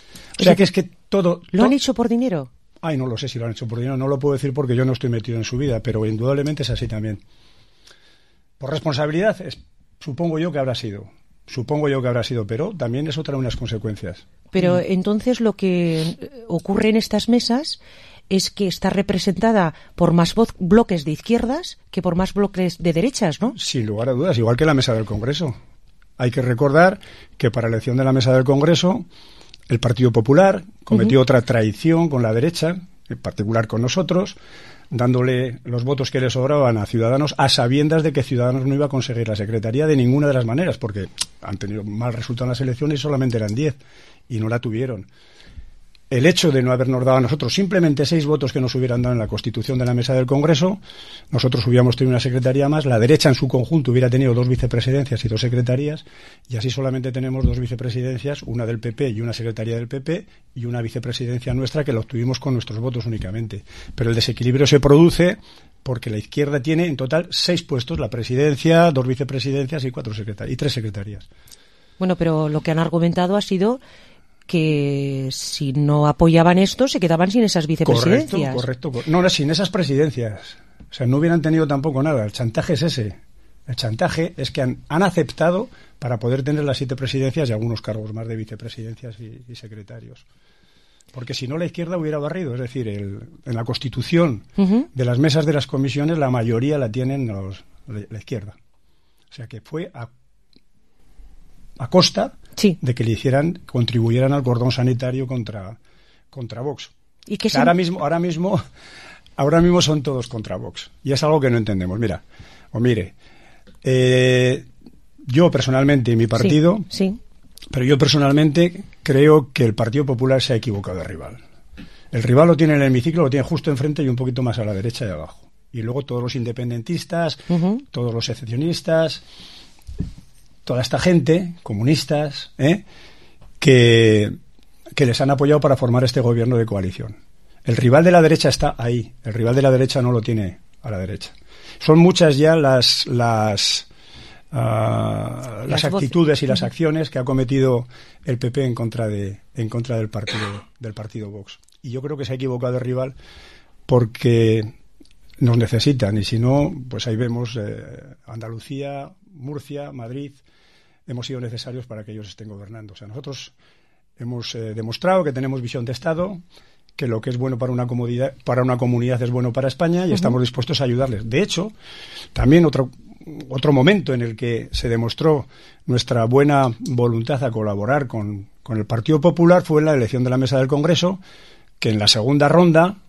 O sea que es que todo... ¿Lo han hecho por dinero? Ay, no lo sé si lo han hecho por dinero, no lo puedo decir porque yo no estoy metido en su vida, pero indudablemente es así también. Por responsabilidad, supongo yo que habrá sido, pero también eso trae unas consecuencias. Pero entonces lo que ocurre en estas mesas es que está representada por más bloques de izquierdas que por más bloques de derechas, ¿no? Sin lugar a dudas, igual que la mesa del Congreso. Hay que recordar que para la elección de la mesa del Congreso el Partido Popular cometió otra traición con la derecha, en particular con nosotros, dándole los votos que le sobraban a Ciudadanos a sabiendas de que Ciudadanos no iba a conseguir la secretaría de ninguna de las maneras, porque han tenido mal resultado en las elecciones y solamente eran 10 y no la tuvieron. El hecho de no habernos dado a nosotros simplemente 6 votos que nos hubieran dado en la constitución de la mesa del Congreso, nosotros hubiéramos tenido una secretaría más, la derecha en su conjunto hubiera tenido 2 vicepresidencias y 2 secretarías, y así solamente tenemos 2 vicepresidencias, una del PP y una secretaría del PP, y una vicepresidencia nuestra que la obtuvimos con nuestros votos únicamente. Pero el desequilibrio se produce porque la izquierda tiene en total 6 puestos, la presidencia, 2 vicepresidencias y 3 secretarías. Bueno, pero lo que han argumentado ha sido que si no apoyaban esto se quedaban sin esas vicepresidencias. Correcto. No, sin esas presidencias. O sea, no hubieran tenido tampoco nada. El chantaje es ese. El chantaje es que han aceptado para poder tener las 7 presidencias y algunos cargos más de vicepresidencias y secretarios. Porque si no, la izquierda hubiera barrido. Es decir, en la constitución de las mesas de las comisiones la mayoría la tienen la izquierda. O sea que fue a costa de que contribuyeran al cordón sanitario contra Vox. ¿Y que ahora mismo son todos contra Vox. Y es algo que no entendemos. Mire, yo personalmente y mi partido, pero yo personalmente creo que el Partido Popular se ha equivocado de rival. El rival lo tiene en el hemiciclo, lo tiene justo enfrente y un poquito más a la derecha y abajo. Y luego todos los independentistas, todos los secesionistas, toda esta gente, comunistas, que les han apoyado para formar este gobierno de coalición. El rival de la derecha está ahí, el rival de la derecha no lo tiene a la derecha. Son muchas ya las actitudes y las acciones que ha cometido el PP en contra del partido Vox. Y yo creo que se ha equivocado de rival porque nos necesitan, y si no, pues ahí vemos Andalucía, Murcia, Madrid, hemos sido necesarios para que ellos estén gobernando. O sea, nosotros hemos demostrado que tenemos visión de Estado, que lo que es bueno para una comunidad es bueno para España y estamos dispuestos a ayudarles. De hecho, también otro momento en el que se demostró nuestra buena voluntad a colaborar con el Partido Popular fue en la elección de la mesa del Congreso, que en la segunda ronda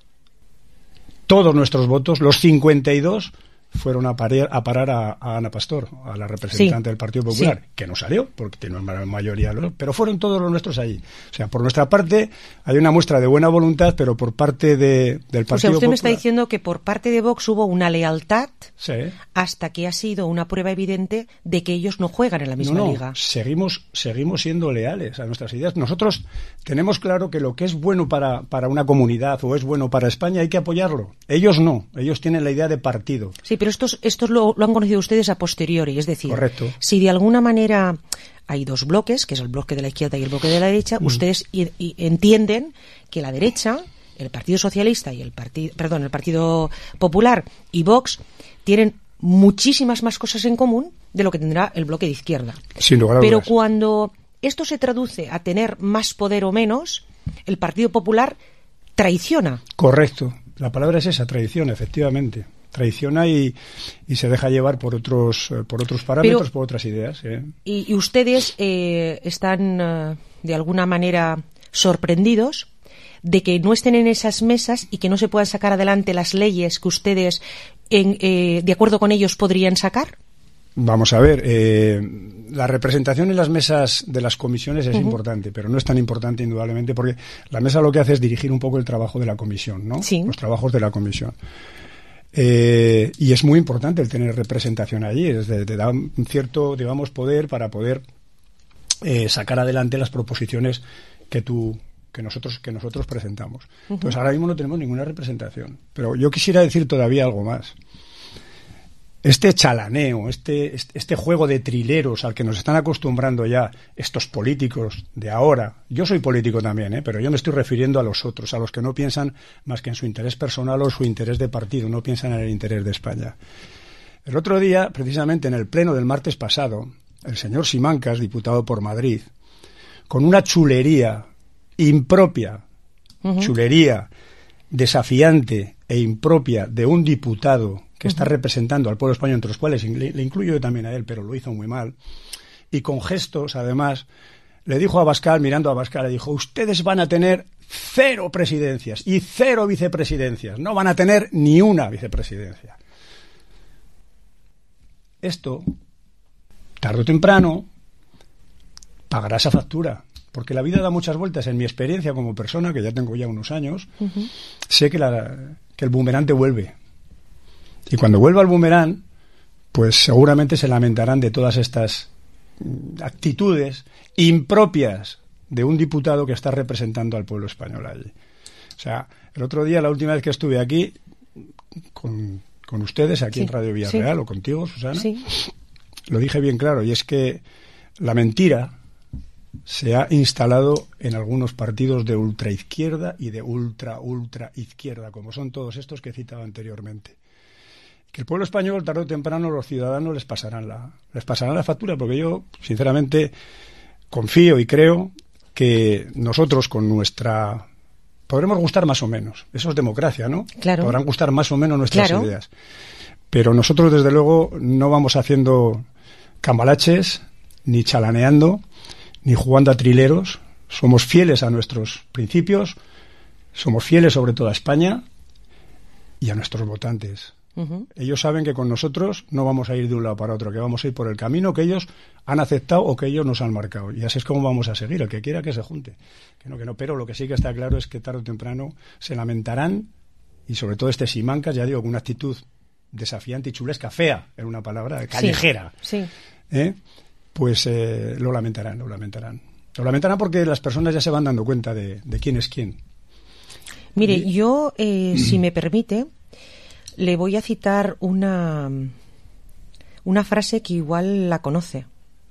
todos nuestros votos, los 52, fueron a parar a Ana Pastor, a la representante del Partido Popular, que no salió, porque tiene una mayoría, pero fueron todos los nuestros allí. O sea, por nuestra parte hay una muestra de buena voluntad, pero por parte del Partido Popular... O sea, usted me está diciendo que por parte de Vox hubo una lealtad hasta que ha sido una prueba evidente de que ellos no juegan en la misma liga. Seguimos siendo leales a nuestras ideas. Nosotros tenemos claro que lo que es bueno para una comunidad o es bueno para España hay que apoyarlo. Ellos no, ellos tienen la idea de partido. Sí, pero estos lo han conocido ustedes a posteriori, es decir, correcto. Si de alguna manera hay 2 bloques, que es el bloque de la izquierda y el bloque de la derecha, ustedes entienden que la derecha, el Partido Socialista y el Partido Popular y Vox tienen muchísimas más cosas en común de lo que tendrá el bloque de izquierda. Sin lugar a pero dudas. Cuando esto se traduce a tener más poder o menos, el Partido Popular traiciona. Correcto. La palabra es esa, traición, efectivamente. Traiciona y se deja llevar por otros parámetros, por otras ideas. Y ustedes están de alguna manera sorprendidos de que no estén en esas mesas y que no se puedan sacar adelante las leyes que ustedes, de acuerdo con ellos, podrían sacar. Vamos a ver, la representación en las mesas de las comisiones es importante, pero no es tan importante indudablemente porque la mesa lo que hace es dirigir un poco el trabajo de la comisión, ¿no? Sí. Los trabajos de la comisión. Y es muy importante el tener representación allí, te da un cierto, digamos, poder para poder sacar adelante las proposiciones que nosotros presentamos. Entonces ahora mismo no tenemos ninguna representación, pero yo quisiera decir todavía algo más. este chalaneo, este juego de trileros al que nos están acostumbrando ya estos políticos de ahora. Yo soy político también, pero yo me estoy refiriendo a los otros, a los que no piensan más que en su interés personal o su interés de partido, no piensan en el interés de España. El otro día, precisamente en el pleno del martes pasado, el señor Simancas, diputado por Madrid, con una chulería impropia, chulería desafiante e impropia de un diputado que está representando al pueblo español, entre los cuales le incluyo yo también a él, pero lo hizo muy mal, y con gestos, además, le dijo a Abascal, mirando a Abascal, le dijo: ustedes van a tener 0 presidencias y 0 vicepresidencias, no van a tener ni una vicepresidencia. Esto, tarde o temprano, pagará esa factura, porque la vida da muchas vueltas. En mi experiencia como persona, que ya tengo ya unos años, sé que el boomerang te vuelve. Y cuando vuelva el boomerang, pues seguramente se lamentarán de todas estas actitudes impropias de un diputado que está representando al pueblo español allí. O sea, el otro día, la última vez que estuve aquí, con ustedes, aquí en Radio Villarreal, o contigo, Susana, lo dije bien claro, y es que la mentira se ha instalado en algunos partidos de ultraizquierda y de ultraizquierda, como son todos estos que he citado anteriormente. Que el pueblo español, tarde o temprano, los ciudadanos les pasarán la factura, porque yo, sinceramente, confío y creo que nosotros con nuestra... Podremos gustar más o menos, eso es democracia, ¿no? Claro. Podrán gustar más o menos nuestras ideas. Pero nosotros, desde luego, no vamos haciendo cambalaches, ni chalaneando, ni jugando a trileros. Somos fieles a nuestros principios, somos fieles sobre todo a España y a nuestros votantes. Ellos saben que con nosotros no vamos a ir de un lado para otro, que vamos a ir por el camino que ellos han aceptado o que ellos nos han marcado. Y así es como vamos a seguir, el que quiera que se junte. Que no, pero lo que sí que está claro es que tarde o temprano se lamentarán, y sobre todo este Simancas, ya digo, con una actitud desafiante y chulesca, fea, en una palabra, callejera. Sí. Pues lo lamentarán. Lo lamentarán porque las personas ya se van dando cuenta de quién es quién. Mire, yo, si me permite, le voy a citar una frase que igual la conoce.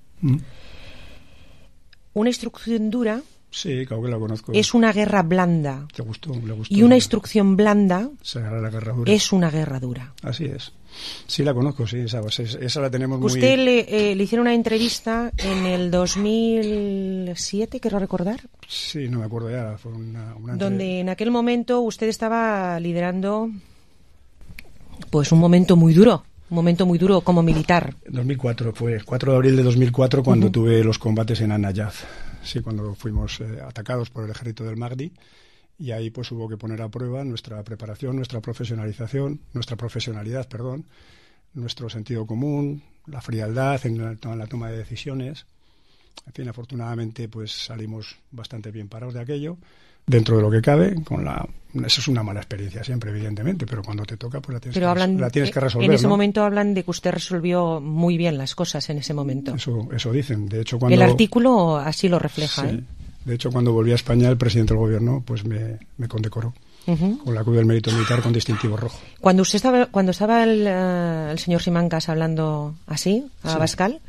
Una instrucción dura Sí, claro que la conozco. Es una guerra blanda. Le gustó. Y una instrucción blanda será la guerra dura. Es una guerra dura. Así es. Sí, la conozco, sí, esa la tenemos muy... Usted le hicieron una entrevista en el 2007, quiero recordar. Sí, no me acuerdo ya. Fue una donde en aquel momento usted estaba liderando pues un momento muy duro como militar. 2004 fue, el 4 de abril de 2004, cuando tuve los combates en Anayaz. Sí, cuando fuimos atacados por el ejército del Mahdi, y ahí pues hubo que poner a prueba nuestra preparación, nuestra profesionalidad, nuestro sentido común, la frialdad en la toma de decisiones. En fin, afortunadamente pues salimos bastante bien parados de aquello, dentro de lo que cabe. Eso es una mala experiencia siempre, evidentemente, pero cuando te toca pues la tienes que resolver. En ese ¿no? momento hablan de que usted resolvió muy bien las cosas en ese momento. Eso dicen. De hecho, cuando el artículo así lo refleja. Sí. De hecho, cuando volví a España, el presidente del gobierno pues me condecoró con la Cruz del Mérito Militar con distintivo rojo. Cuando estaba el señor Simancas hablando así a Abascal,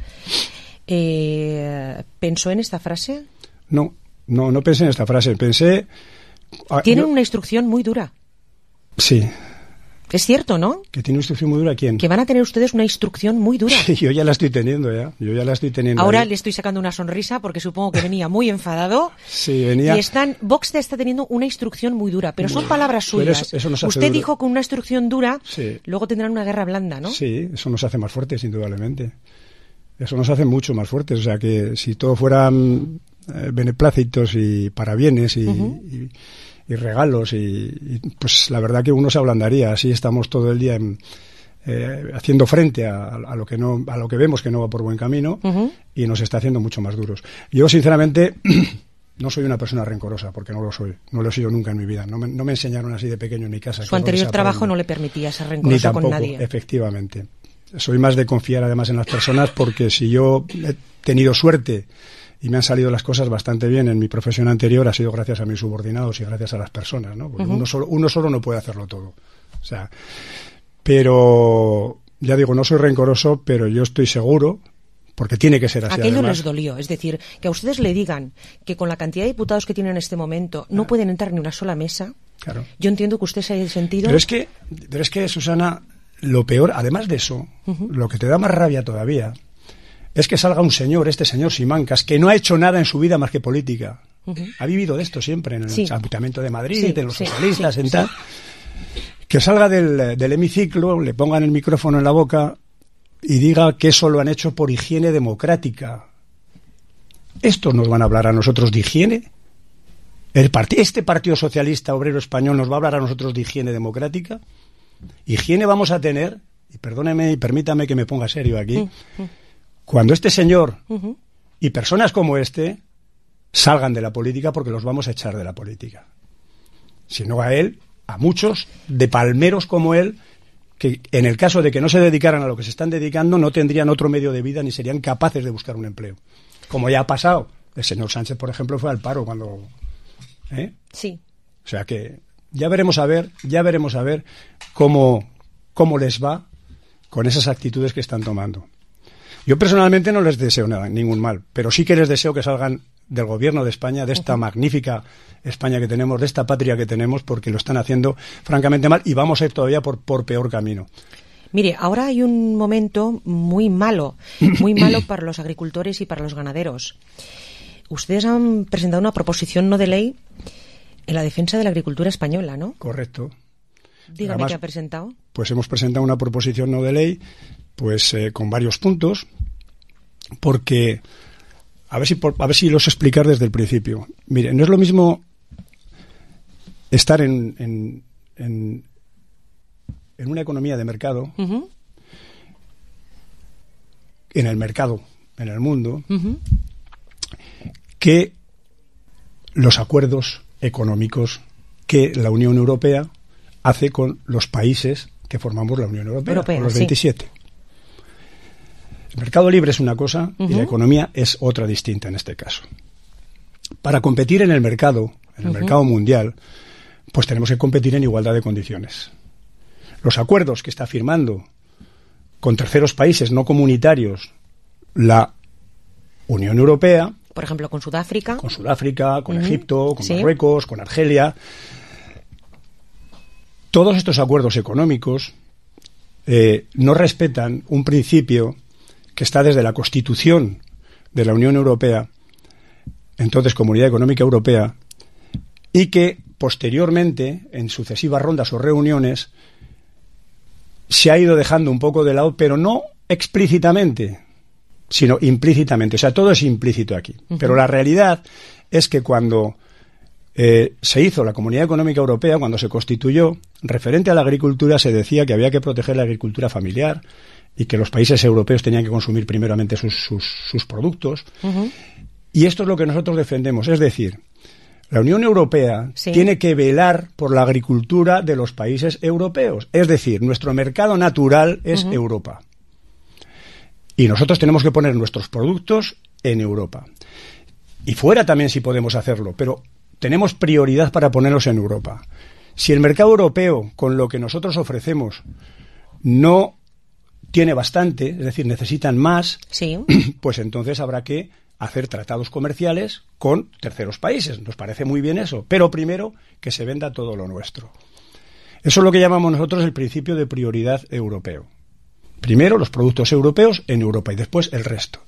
¿pensó en esta frase? No pensé en esta frase. Tienen una instrucción muy dura. Sí. Es cierto, ¿no? ¿Que tiene una instrucción muy dura quién? Que van a tener ustedes una instrucción muy dura. Sí, yo ya la estoy teniendo Ahora ahí. le estoy sacando una sonrisa porque supongo que venía muy enfadado. Sí, venía. Y Vox está teniendo una instrucción muy dura, pero son palabras suyas. Eso nos hace Usted dijo que una instrucción dura, sí. Luego tendrán una guerra blanda, ¿no? Sí, eso nos hace más fuertes, indudablemente. Eso nos hace mucho más fuertes. O sea, que si todo fueran beneplácitos y parabienes y regalos y pues la verdad que uno se ablandaría. Así estamos todo el día haciendo frente a lo que vemos que no va por buen camino y nos está haciendo mucho más duros. Yo sinceramente no soy una persona rencorosa, porque no lo soy, no lo he sido nunca en mi vida. No me enseñaron así de pequeño en mi casa. Su anterior trabajo no le permitía ser rencoroso ni tampoco, con nadie. Efectivamente. Soy más de confiar además en las personas, porque si yo he tenido suerte y me han salido las cosas bastante bien en mi profesión anterior, ha sido gracias a mis subordinados y gracias a las personas, ¿no? Porque uno solo no puede hacerlo todo. O sea, pero ya digo, no soy rencoroso, pero yo estoy seguro, porque tiene que ser así. Aquello además. les dolió, es decir, que a ustedes le digan que con la cantidad de diputados que tienen en este momento no pueden entrar ni una sola mesa. Claro. Yo entiendo que usted se haya sentido... Pero es que, Susana, lo peor, además de eso, lo que te da más rabia todavía, es que salga un señor, este señor Simancas, que no ha hecho nada en su vida más que política. Ha vivido de esto siempre, en el Ayuntamiento de Madrid, en los socialistas, en tal. Que salga del hemiciclo, le pongan el micrófono en la boca y diga que eso lo han hecho por higiene democrática. ¿Estos nos van a hablar a nosotros de higiene? ¿Este Partido Socialista Obrero Español nos va a hablar a nosotros de higiene democrática? Higiene vamos a tener, y perdóneme y permítame que me ponga serio aquí, cuando este señor y personas como este salgan de la política, porque los vamos a echar de la política. Si no a él, a muchos de palmeros como él, que en el caso de que no se dedicaran a lo que se están dedicando, no tendrían otro medio de vida ni serían capaces de buscar un empleo. Como ya ha pasado. El señor Sánchez, por ejemplo, fue al paro cuando... Sí. O sea que ya veremos a ver cómo les va con esas actitudes que están tomando. Yo personalmente no les deseo ningún mal, pero sí que les deseo que salgan del gobierno de España, de esta magnífica España que tenemos, de esta patria que tenemos, porque lo están haciendo francamente mal y vamos a ir todavía por peor camino. Mire, ahora hay un momento muy malo para los agricultores y para los ganaderos. Ustedes han presentado una proposición no de ley en la defensa de la agricultura española, ¿no? Correcto. Dígame. Además, ¿qué ha presentado? Pues hemos presentado una proposición no de ley, pues con varios puntos, porque a ver si los explicar desde el principio. Mire, no es lo mismo estar en una economía de mercado, en el mercado, en el mundo, que los acuerdos económicos que la Unión Europea hace con los países que formamos la Unión Europea, con los 27. Sí. El mercado libre es una cosa y la economía es otra distinta en este caso. Para competir en el mercado mundial, pues tenemos que competir en igualdad de condiciones. Los acuerdos que está firmando con terceros países no comunitarios la Unión Europea, por ejemplo, con Sudáfrica, con Egipto, con Marruecos, con Argelia, todos estos acuerdos económicos no respetan un principio que está desde la Constitución de la Unión Europea, entonces Comunidad Económica Europea, y que posteriormente, en sucesivas rondas o reuniones, se ha ido dejando un poco de lado, pero no explícitamente, sino implícitamente. O sea, todo es implícito aquí. Pero la realidad es que cuando se hizo la Comunidad Económica Europea, cuando se constituyó, referente a la agricultura, se decía que había que proteger la agricultura familiar y que los países europeos tenían que consumir primeramente sus productos. Y esto es lo que nosotros defendemos. Es decir, la Unión Europea tiene que velar por la agricultura de los países europeos. Es decir, nuestro mercado natural es Europa. Y nosotros tenemos que poner nuestros productos en Europa. Y fuera también si podemos hacerlo, pero tenemos prioridad para ponerlos en Europa. Si el mercado europeo, con lo que nosotros ofrecemos, no tiene bastante, es decir, necesitan más, pues entonces habrá que hacer tratados comerciales con terceros países. Nos parece muy bien eso, pero primero que se venda todo lo nuestro. Eso es lo que llamamos nosotros el principio de prioridad europeo. Primero los productos europeos en Europa y después el resto.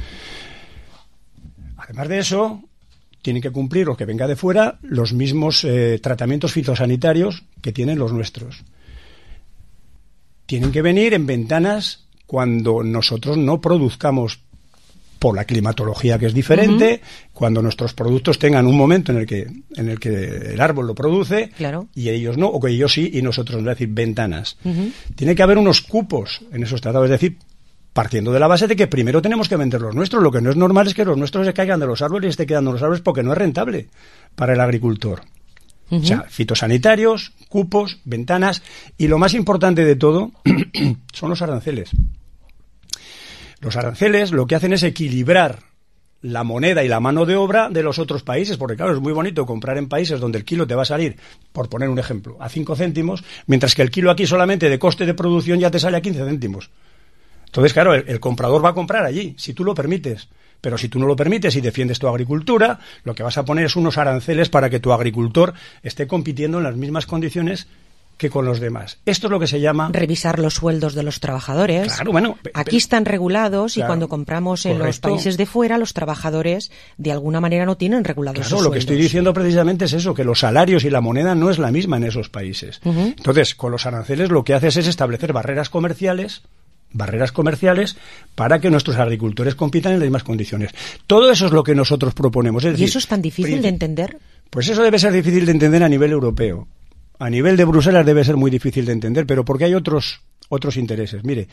Además de eso, tienen que cumplir lo que venga de fuera los mismos tratamientos fitosanitarios que tienen los nuestros. Tienen que venir en ventanas cuando nosotros no produzcamos por la climatología que es diferente, cuando nuestros productos tengan un momento en el que el árbol lo produce y ellos no, o que ellos sí y nosotros no, es decir, ventanas. Tiene que haber unos cupos en esos tratados, es decir, partiendo de la base de que primero tenemos que vender los nuestros. Lo que no es normal es que los nuestros se caigan de los árboles y esté quedando los árboles porque no es rentable para el agricultor. O sea, fitosanitarios, cupos, ventanas y lo más importante de todo son los aranceles. Los aranceles lo que hacen es equilibrar la moneda y la mano de obra de los otros países, porque claro, es muy bonito comprar en países donde el kilo te va a salir, por poner un ejemplo, a 5 céntimos, mientras que el kilo aquí solamente de coste de producción ya te sale a 15 céntimos. Entonces, claro, el comprador va a comprar allí, si tú lo permites. Pero si tú no lo permites y defiendes tu agricultura, lo que vas a poner es unos aranceles para que tu agricultor esté compitiendo en las mismas condiciones que con los demás. Esto es lo que se llama... revisar los sueldos de los trabajadores. Claro, bueno... Aquí están regulados, claro, y cuando compramos en correcto. los países de fuera, los trabajadores de alguna manera no tienen regulados Claro, sus lo que sueldos. estoy diciendo precisamente es eso, que los salarios y la moneda no es la misma en esos países. Entonces, con los aranceles lo que haces es establecer barreras comerciales para que nuestros agricultores compitan en las mismas condiciones. Todo eso es lo que nosotros proponemos. Es decir, ¿Y eso es tan difícil de entender? Pues eso debe ser difícil de entender a nivel europeo. A nivel de Bruselas debe ser muy difícil de entender, pero porque hay otros intereses. Mire,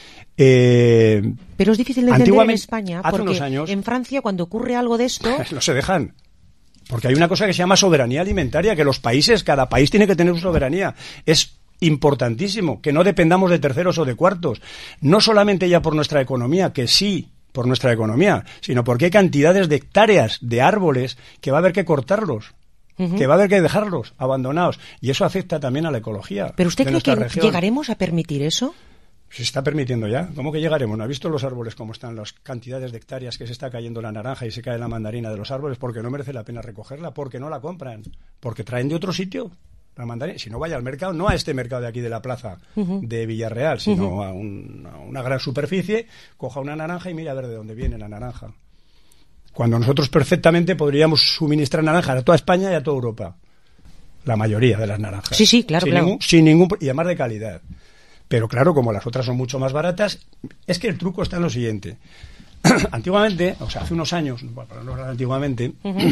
pero es difícil de entender en España, hace porque unos años, en Francia, cuando ocurre algo de esto... no se dejan. Porque hay una cosa que se llama soberanía alimentaria, que cada país tiene que tener su soberanía. Es importantísimo que no dependamos de terceros o de cuartos. No solamente ya por nuestra economía, que sí, por nuestra economía, sino porque hay cantidades de hectáreas de árboles que va a haber que cortarlos. Que va a haber que dejarlos abandonados. Y eso afecta también a la ecología. ¿Pero usted de cree que región. llegaremos a permitir eso? Se está permitiendo ya. ¿Cómo que llegaremos? ¿No ha visto los árboles cómo están? Las cantidades de hectáreas que se está cayendo la naranja y se cae la mandarina de los árboles porque no merece la pena recogerla, porque no la compran, porque traen de otro sitio la mandarina. Si no, vaya al mercado, no a este mercado de aquí de la plaza de Villarreal, sino a una gran superficie, coja una naranja y mira a ver de dónde viene la naranja. Cuando nosotros perfectamente podríamos suministrar naranjas a toda España y a toda Europa. La mayoría de las naranjas. Sí, claro, sin ningún, y además de calidad. Pero claro, como las otras son mucho más baratas, es que el truco está en lo siguiente. Antiguamente, o sea, hace unos años, para no hablar antiguamente,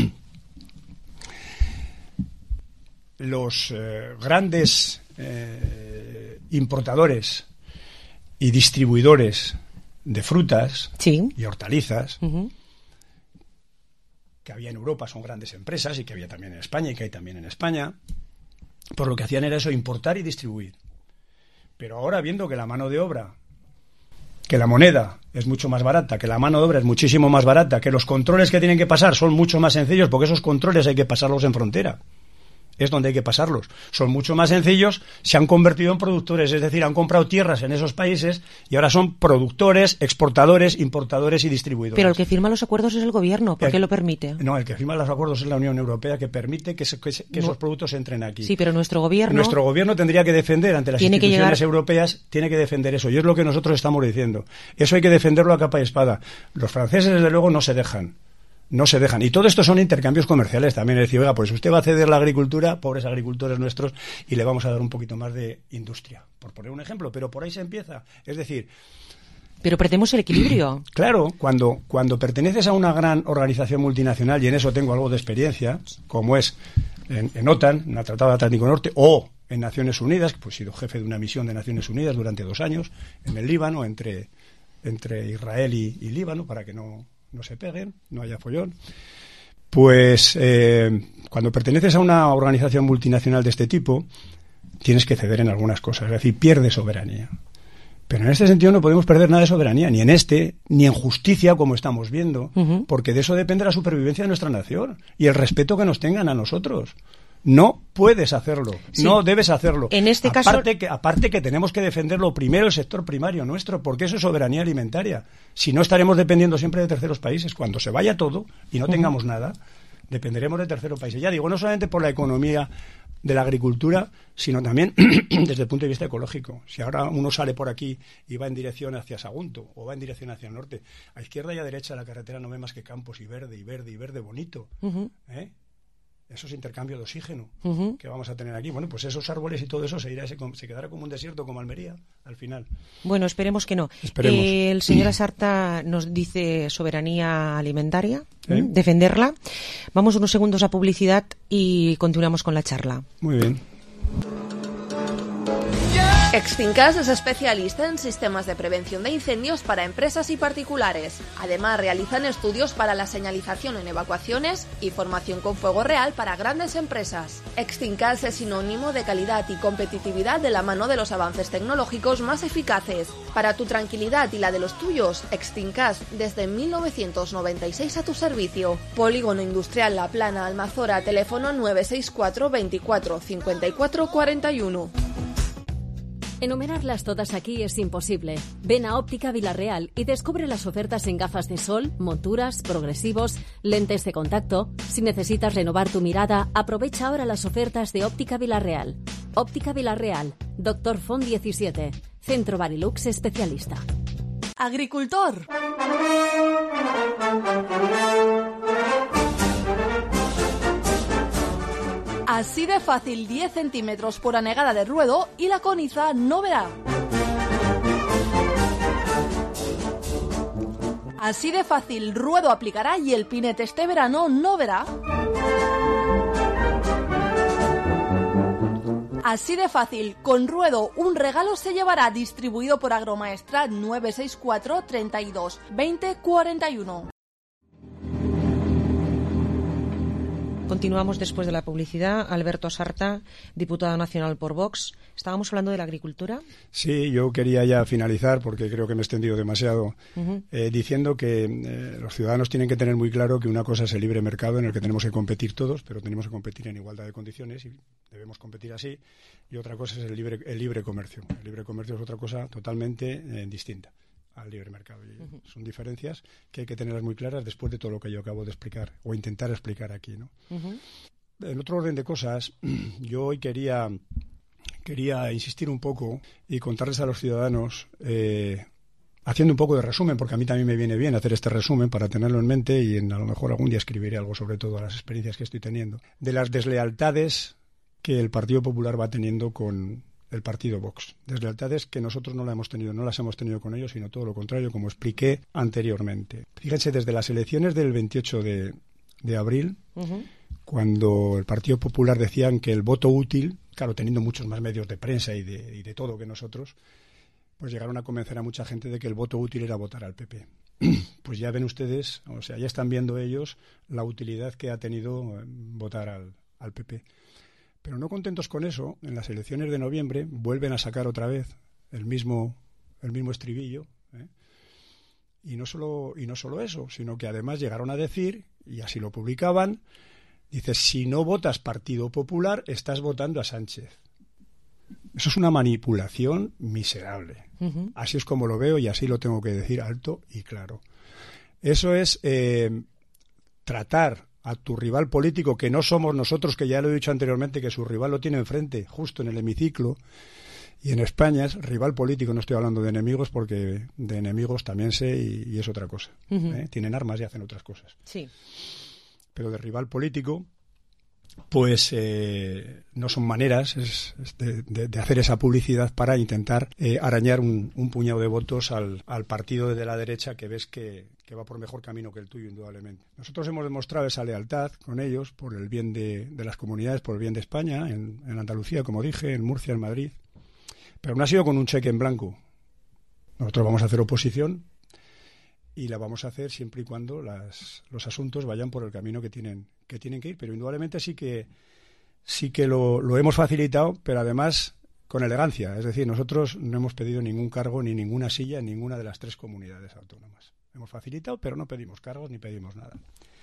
los grandes importadores y distribuidores de frutas y hortalizas que había en Europa, son grandes empresas y que había también en España y que hay también en España, pues lo que hacían era eso, importar y distribuir. Pero ahora, viendo que la mano de obra, que la moneda es mucho más barata, que la mano de obra es muchísimo más barata, que los controles que tienen que pasar son mucho más sencillos, porque esos controles hay que pasarlos en frontera. Es donde hay que pasarlos. Son mucho más sencillos, se han convertido en productores, es decir, han comprado tierras en esos países y ahora son productores, exportadores, importadores y distribuidores. Pero el que firma los acuerdos es el gobierno, ¿por qué lo permite? No, el que firma los acuerdos es la Unión Europea, que permite que esos productos entren aquí. Sí, pero nuestro gobierno tendría que defender ante las instituciones europeas, tiene que defender eso, y es lo que nosotros estamos diciendo. Eso hay que defenderlo a capa y espada. Los franceses, desde luego, no se dejan. No se dejan. Y todo esto son intercambios comerciales también. Es decir, oiga, pues usted va a ceder la agricultura, pobres agricultores nuestros, y le vamos a dar un poquito más de industria. Por poner un ejemplo, pero por ahí se empieza. Es decir... Pero perdemos el equilibrio. Claro, cuando perteneces a una gran organización multinacional, y en eso tengo algo de experiencia, como es en OTAN, en el Tratado Atlántico Norte, o en Naciones Unidas, pues he sido jefe de una misión de Naciones Unidas durante 2 años, en el Líbano, entre Israel y Líbano, para que no se peguen, no haya follón. Pues cuando perteneces a una organización multinacional de este tipo, tienes que ceder en algunas cosas, es decir, pierdes soberanía. Pero en este sentido no podemos perder nada de soberanía, ni en justicia, como estamos viendo, porque de eso depende la supervivencia de nuestra nación y el respeto que nos tengan a nosotros. No puedes hacerlo, no debes hacerlo. En este aparte que tenemos que defenderlo primero el sector primario nuestro, porque eso es soberanía alimentaria. Si no, estaremos dependiendo siempre de terceros países. Cuando se vaya todo y no tengamos nada, dependeremos de terceros países. Ya digo, no solamente por la economía de la agricultura, sino también desde el punto de vista ecológico. Si ahora uno sale por aquí y va en dirección hacia Sagunto o va en dirección hacia el norte, a izquierda y a derecha de la carretera no ve más que campos y verde, y verde, y verde bonito. Esos intercambios de oxígeno que vamos a tener aquí, bueno, pues esos árboles y todo eso se quedará como un desierto, como Almería, al final. Bueno, esperemos que no. Esperemos. El señor Asarta nos dice soberanía alimentaria, defenderla. Vamos unos segundos a publicidad y continuamos con la charla. Muy bien. Extincas es especialista en sistemas de prevención de incendios para empresas y particulares. Además, realizan estudios para la señalización en evacuaciones y formación con fuego real para grandes empresas. Extincas es sinónimo de calidad y competitividad de la mano de los avances tecnológicos más eficaces. Para tu tranquilidad y la de los tuyos, Extincas desde 1996 a tu servicio. Polígono Industrial La Plana, Almazora, teléfono 964 24 54 41. Enumerarlas todas aquí es imposible. Ven a Óptica Vilarreal y descubre las ofertas en gafas de sol, monturas, progresivos, lentes de contacto. Si necesitas renovar tu mirada, aprovecha ahora las ofertas de Óptica Vilarreal. Óptica Vilarreal, Dr. Font 17, Centro Barilux especialista. Agricultor. Así de fácil, 10 centímetros por anegada de ruedo y la coniza no verá. Así de fácil, ruedo aplicará y el pinete este verano no verá. Así de fácil, con ruedo un regalo se llevará, distribuido por Agromaestrat 964 32 20 41. Continuamos después de la publicidad. Alberto Sarta, diputado nacional por Vox. Estábamos hablando de la agricultura. Sí, yo quería ya finalizar, porque creo que me he extendido demasiado, diciendo que los ciudadanos tienen que tener muy claro que una cosa es el libre mercado, en el que tenemos que competir todos, pero tenemos que competir en igualdad de condiciones y debemos competir así. Y otra cosa es el libre comercio. El libre comercio es otra cosa totalmente distinta al libre mercado. Y son diferencias que hay que tenerlas muy claras después de todo lo que yo acabo de explicar o intentar explicar aquí, ¿no? En otro orden de cosas, yo hoy quería insistir un poco y contarles a los ciudadanos, haciendo un poco de resumen, porque a mí también me viene bien hacer este resumen para tenerlo en mente, y a lo mejor algún día escribiré algo sobre todo las experiencias que estoy teniendo, de las deslealtades que el Partido Popular va teniendo con el partido Vox. Deslealtades que nosotros no las hemos tenido con ellos, sino todo lo contrario, como expliqué anteriormente. Fíjense, desde las elecciones del 28 de abril, cuando el Partido Popular decían que el voto útil, claro, teniendo muchos más medios de prensa y de todo que nosotros, pues llegaron a convencer a mucha gente de que el voto útil era votar al PP. Pues ya ven ustedes, o sea, ya están viendo ellos la utilidad que ha tenido votar al PP. Pero no contentos con eso, en las elecciones de noviembre vuelven a sacar otra vez el mismo estribillo, y no solo eso, sino que además llegaron a decir, y así lo publicaban, dice: si no votas Partido Popular, estás votando a Sánchez. Eso es una manipulación miserable. Así es como lo veo y así lo tengo que decir alto y claro. Eso es tratar a tu rival político, que no somos nosotros, que ya lo he dicho anteriormente, que su rival lo tiene enfrente, justo en el hemiciclo, y en España es rival político, no estoy hablando de enemigos, porque de enemigos también sé y es otra cosa. Tienen armas y hacen otras cosas. Sí. Pero de rival político, pues no son maneras de hacer esa publicidad para intentar arañar un puñado de votos al partido de la derecha, que ves que va por mejor camino que el tuyo, indudablemente. Nosotros hemos demostrado esa lealtad con ellos por el bien de las comunidades, por el bien de España, en Andalucía, como dije, en Murcia, en Madrid, pero no ha sido con un cheque en blanco. Nosotros vamos a hacer oposición y la vamos a hacer siempre y cuando los asuntos vayan por el camino que tienen que ir, pero indudablemente sí que lo hemos facilitado, pero además con elegancia. Es decir, nosotros no hemos pedido ningún cargo ni ninguna silla en ninguna de las 3 comunidades autónomas. Hemos facilitado, pero no pedimos cargos ni pedimos nada.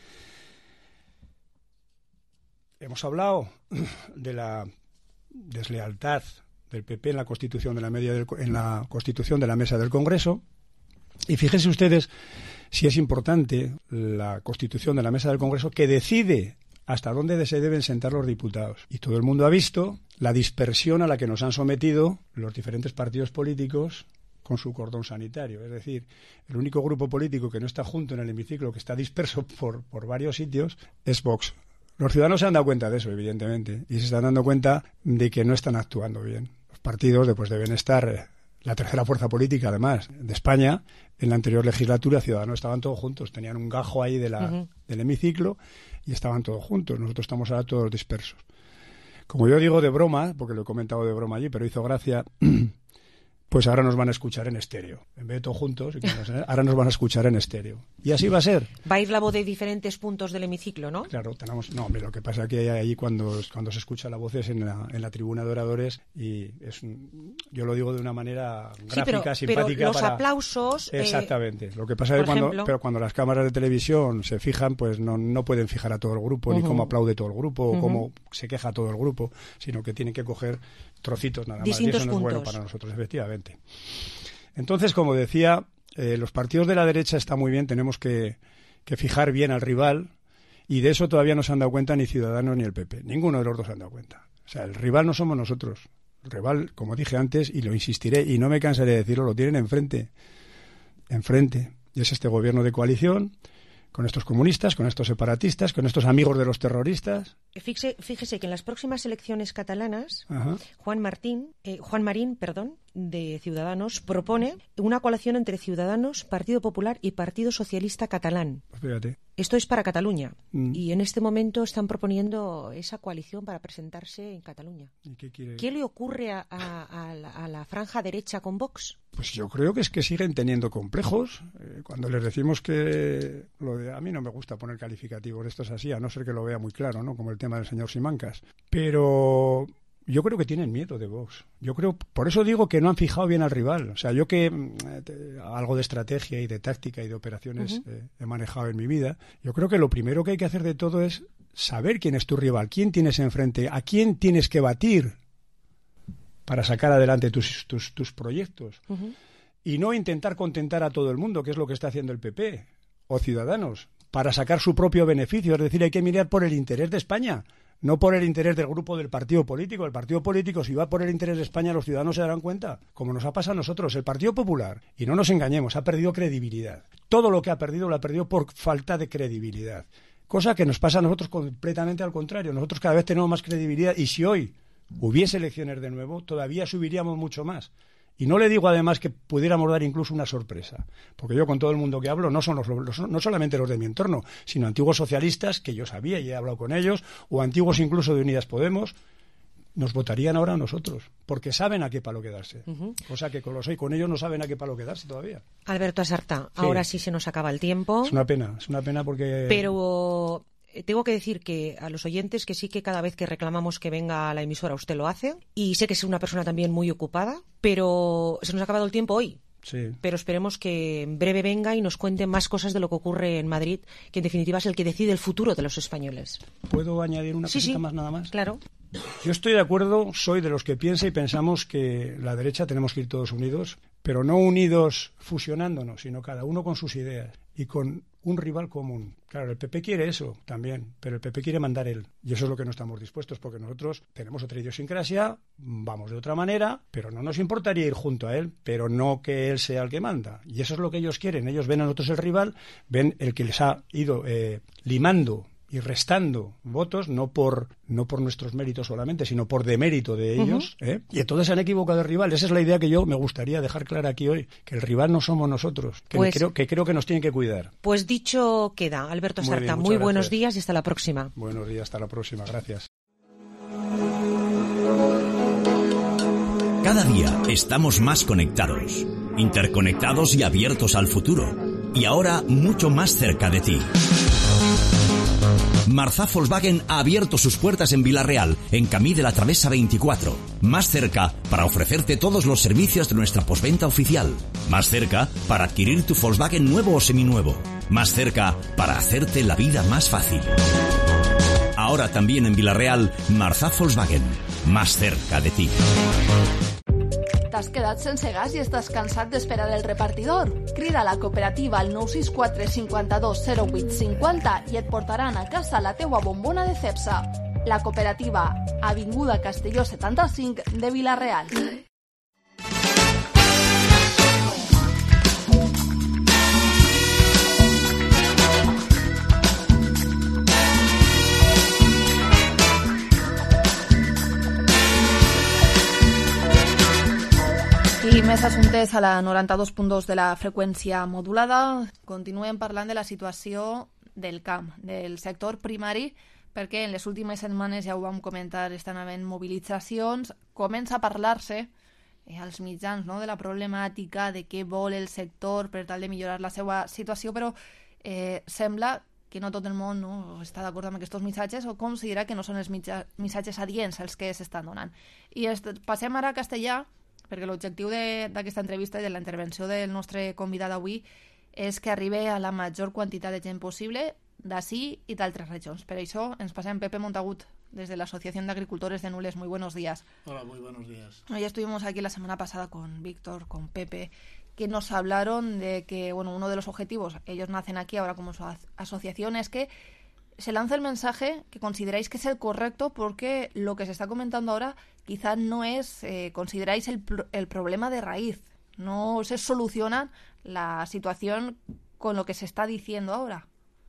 Hemos hablado de la deslealtad del PP en la constitución en la constitución de la mesa del Congreso. Y fíjense ustedes si es importante la constitución de la mesa del Congreso, que decide hasta dónde se deben sentar los diputados. Y todo el mundo ha visto la dispersión a la que nos han sometido los diferentes partidos políticos con su cordón sanitario. Es decir, el único grupo político que no está junto en el hemiciclo, que está disperso por varios sitios, es Vox. Los ciudadanos se han dado cuenta de eso, evidentemente, y se están dando cuenta de que no están actuando bien. Los partidos deben estar... La tercera fuerza política, además, de España, en la anterior legislatura, Ciudadanos estaban todos juntos. Tenían un gajo ahí del hemiciclo y estaban todos juntos. Nosotros estamos ahora todos dispersos. como yo digo de broma, porque lo he comentado de broma allí, pero hizo gracia, pues ahora nos van a escuchar en estéreo. En vez de todos juntos, ahora nos van a escuchar en estéreo. Y así va a ser. Va a ir la voz de diferentes puntos del hemiciclo, ¿no? Claro, lo que pasa es que ahí cuando se escucha la voz es en la tribuna de oradores y yo lo digo de una manera gráfica, simpática. Pero los aplausos... Exactamente. Lo que pasa es que cuando las cámaras de televisión se fijan, pues no pueden fijar a todo el grupo, ni cómo aplaude todo el grupo, o cómo se queja todo el grupo, sino que tienen que coger trocitos nada más. Distintos y eso no puntos. es bueno para nosotros, efectivamente. Entonces, como decía, los partidos de la derecha está muy bien, tenemos que fijar bien al rival, y de eso todavía no se han dado cuenta ni Ciudadanos ni el PP. Ninguno de los dos se han dado cuenta. O sea, el rival no somos nosotros. El rival, como dije antes, y lo insistiré, y no me cansaré de decirlo, lo tienen enfrente. Y es este gobierno de coalición, con estos comunistas, con estos separatistas, con estos amigos de los terroristas. Fíjese que en las próximas elecciones catalanas, Ajá. Juan Marín, de Ciudadanos, propone una coalición entre Ciudadanos, Partido Popular y Partido Socialista Catalán. Pues fíjate. Esto es para Cataluña. Y en este momento están proponiendo esa coalición para presentarse en Cataluña. ¿Y qué quiere? ¿Qué le ocurre a la franja derecha con Vox? Pues yo creo que es que siguen teniendo complejos. Cuando les decimos que a mí no me gusta poner calificativos, esto es así, a no ser que lo vea muy claro, ¿no? Como el tema del señor Simancas. Pero yo creo que tienen miedo de Vox. Por eso digo que no han fijado bien al rival. O sea, yo que algo de estrategia y de táctica y de operaciones he manejado en mi vida, yo creo que lo primero que hay que hacer de todo es saber quién es tu rival, quién tienes enfrente, a quién tienes que batir para sacar adelante tus proyectos. Y no intentar contentar a todo el mundo, que es lo que está haciendo el PP o Ciudadanos, para sacar su propio beneficio. Es decir, hay que mirar por el interés de España, no por el interés del grupo del partido político. El partido político, si va por el interés de España, los ciudadanos se darán cuenta, como nos ha pasado a nosotros. El Partido Popular, y no nos engañemos, ha perdido credibilidad. Todo lo que ha perdido lo ha perdido por falta de credibilidad. Cosa que nos pasa a nosotros completamente al contrario. Nosotros cada vez tenemos más credibilidad, y si hoy hubiese elecciones de nuevo, todavía subiríamos mucho más. Y no le digo además que pudiéramos dar incluso una sorpresa, porque yo con todo el mundo que hablo no solamente los de mi entorno, sino antiguos socialistas que yo sabía y he hablado con ellos, o antiguos incluso de Unidas Podemos, nos votarían ahora a nosotros, porque saben a qué palo quedarse. Cosa que con ellos no saben a qué palo quedarse todavía. Alberto Asarta, ahora sí se nos acaba el tiempo. Es una pena porque... Pero tengo que decir que a los oyentes que sí, que cada vez que reclamamos que venga a la emisora usted lo hace, y sé que es una persona también muy ocupada, pero se nos ha acabado el tiempo hoy. Sí. Pero esperemos que en breve venga y nos cuente más cosas de lo que ocurre en Madrid, que en definitiva es el que decide el futuro de los españoles. ¿Puedo añadir una cosita más nada más? Claro. Yo estoy de acuerdo, soy de los que piensa y pensamos que la derecha tenemos que ir todos unidos, pero no unidos fusionándonos, sino cada uno con sus ideas y con un rival común. Claro, el PP quiere eso también, pero el PP quiere mandar él. Y eso es lo que no estamos dispuestos, porque nosotros tenemos otra idiosincrasia, vamos de otra manera, pero no nos importaría ir junto a él, pero no que él sea el que manda. Y eso es lo que ellos quieren. Ellos ven a nosotros el rival, ven el que les ha ido limando y restando votos, no por nuestros méritos solamente, sino por demérito de ellos. Y entonces se han equivocado de rival. Esa es la idea que yo me gustaría dejar clara aquí hoy, que el rival no somos nosotros, que creo que nos tienen que cuidar. Pues dicho queda. Alberto Asarta, muy buenos días y hasta la próxima. Buenos días, hasta la próxima. Gracias. Cada día estamos más conectados, interconectados y abiertos al futuro. Y ahora mucho más cerca de ti. Marzà Volkswagen ha abierto sus puertas en Vila-real, en Camí de la Travesa 24. Más cerca para ofrecerte todos los servicios de nuestra postventa oficial. Más cerca para adquirir tu Volkswagen nuevo o seminuevo. Más cerca para hacerte la vida más fácil. Ahora también en Vila-real, Marzà Volkswagen. Más cerca de ti. T'has quedat sense gas i estàs cansat d'esperar el repartidor? Crida a la cooperativa al 964 52 08 50 i et portaran a casa la teua bombona de Cepsa. La cooperativa, Avinguda Castelló 75 de Vila-real. I més assumptes a la 92.2 de la freqüència modulada. Continuem parlant de la situació del camp, del sector primari, perquè en les últimes setmanes, ja ho vam comentar, estan havent mobilitzacions, comença a parlar-se als mitjans, no?, de la problemàtica, de què vol el sector per tal de millorar la seva situació, però sembla que no tot el món, no, està d'acord amb aquests missatges o considera que no són els missatges adients els que s'estan donant. I passem ara a castellà, perquè l'objectiu d'aquesta entrevista i de la intervenció del nostre convidat avui és que arribi a la major quantitat de gent possible d'ací y d'altres regions. Per això ens passem Pepe Montagut, desde la Asociación de Agricultores de Nules. Muy buenos días. Hola, muy buenos días. Ya estuvimos aquí la semana pasada con Víctor, con Pepe, que nos hablaron de que, bueno, uno de los objetivos, ellos nacen aquí ahora como su asociación, es que se lanza el mensaje que consideráis que es el correcto, porque lo que se está comentando ahora quizá no es, consideráis el problema de raíz, no se soluciona la situación con lo que se está diciendo ahora.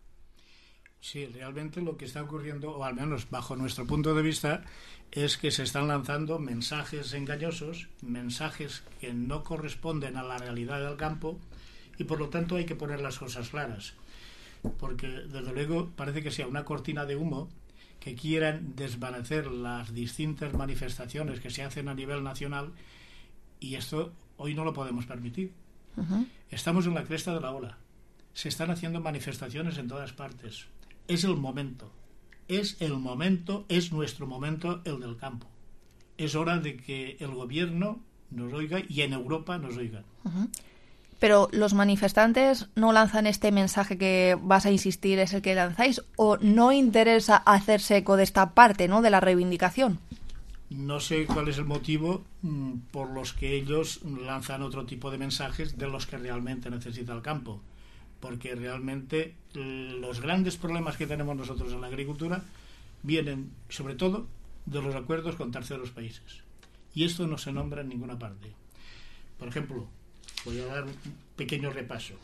Sí, realmente lo que está ocurriendo, o al menos bajo nuestro punto de vista, es que se están lanzando mensajes engañosos, mensajes que no corresponden a la realidad del campo, y por lo tanto hay que poner las cosas claras. Porque desde luego parece que sea una cortina de humo que quieran desvanecer las distintas manifestaciones que se hacen a nivel nacional, y esto hoy no lo podemos permitir. Estamos en la cresta de la ola. Se están haciendo manifestaciones en todas partes. Es el momento, es nuestro momento, el del campo. Es hora de que el gobierno nos oiga y en Europa nos oigan. Pero los manifestantes no lanzan este mensaje que vas a insistir es el que lanzáis, o no interesa hacerse eco de esta parte, ¿no?, de la reivindicación. No sé cuál es el motivo por los que ellos lanzan otro tipo de mensajes de los que realmente necesita el campo. Porque realmente los grandes problemas que tenemos nosotros en la agricultura vienen sobre todo de los acuerdos con terceros países. Y esto no se nombra en ninguna parte. Por ejemplo, voy a dar un pequeño repaso.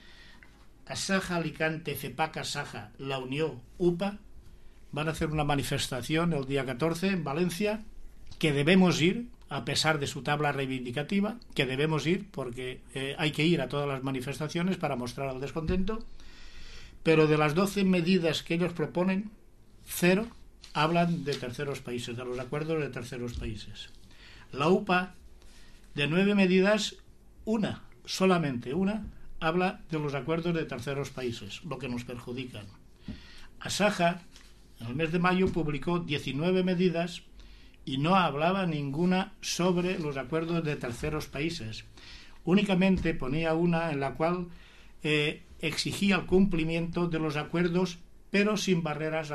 Asaja, Alicante, FEPAC, Asaja, La Unión, UPA van a hacer una manifestación el día 14 en Valencia, que debemos ir, a pesar de su tabla reivindicativa, que debemos ir porque hay que ir a todas las manifestaciones para mostrar el descontento, pero de las 12 medidas que ellos proponen, 0 hablan de terceros países, de los acuerdos de terceros países. La UPA, de 9 medidas, solamente una, habla de los acuerdos de terceros países, lo que nos perjudican. Asaja, en el mes de mayo, publicó 19 medidas y no hablaba ninguna sobre los acuerdos de terceros países. Únicamente ponía una en la cual exigía el cumplimiento de los acuerdos, pero sin barreras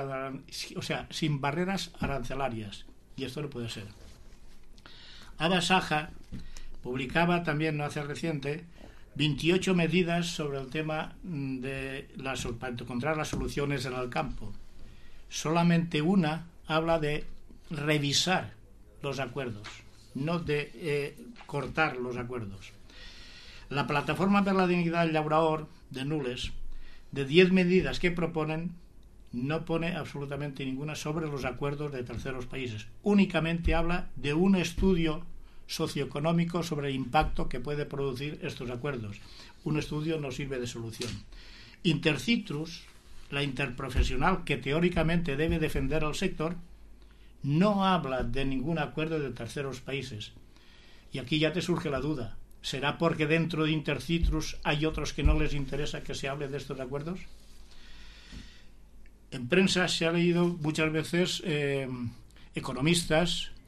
arancelarias. Y esto no puede ser. Asaja publicaba también, no hace reciente, 28 medidas sobre el tema para encontrar las soluciones en el campo. Solamente una habla de revisar los acuerdos, no de cortar los acuerdos. La Plataforma per la Dignidad del Llaurador de Nules, de 10 medidas que proponen, no pone absolutamente ninguna sobre los acuerdos de terceros países. Únicamente habla de un estudio socioeconómico sobre el impacto que puede producir estos acuerdos. Un estudio no sirve de solución. Intercitrus, la interprofesional que teóricamente debe defender al sector, no habla de ningún acuerdo de terceros países. Y aquí ya te surge la duda. ¿Será porque dentro de Intercitrus hay otros que no les interesa que se hable de estos acuerdos? En prensa se ha leído muchas veces economistas,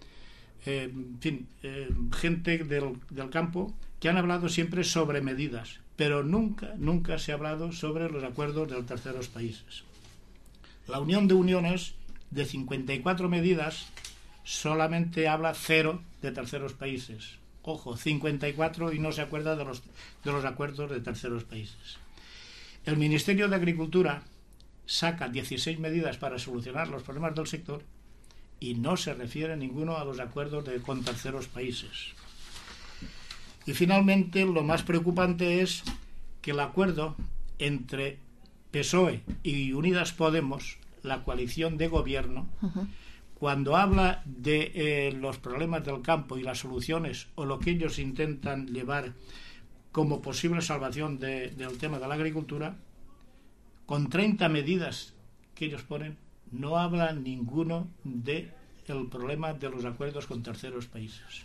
gente del campo, que han hablado siempre sobre medidas, pero nunca se ha hablado sobre los acuerdos de terceros países. La Unión de Uniones, de 54 medidas, solamente habla 0 de terceros países. Ojo, 54, y no se acuerda de los acuerdos de terceros países. El Ministerio de Agricultura saca 16 medidas para solucionar los problemas del sector y no se refiere ninguno a los acuerdos con terceros países. Y finalmente, lo más preocupante es que el acuerdo entre PSOE y Unidas Podemos, la coalición de gobierno, cuando habla de los problemas del campo y las soluciones o lo que ellos intentan llevar como posible salvación del tema de la agricultura, con 30 medidas que ellos ponen, no habla ninguno del problema de los acuerdos con terceros países.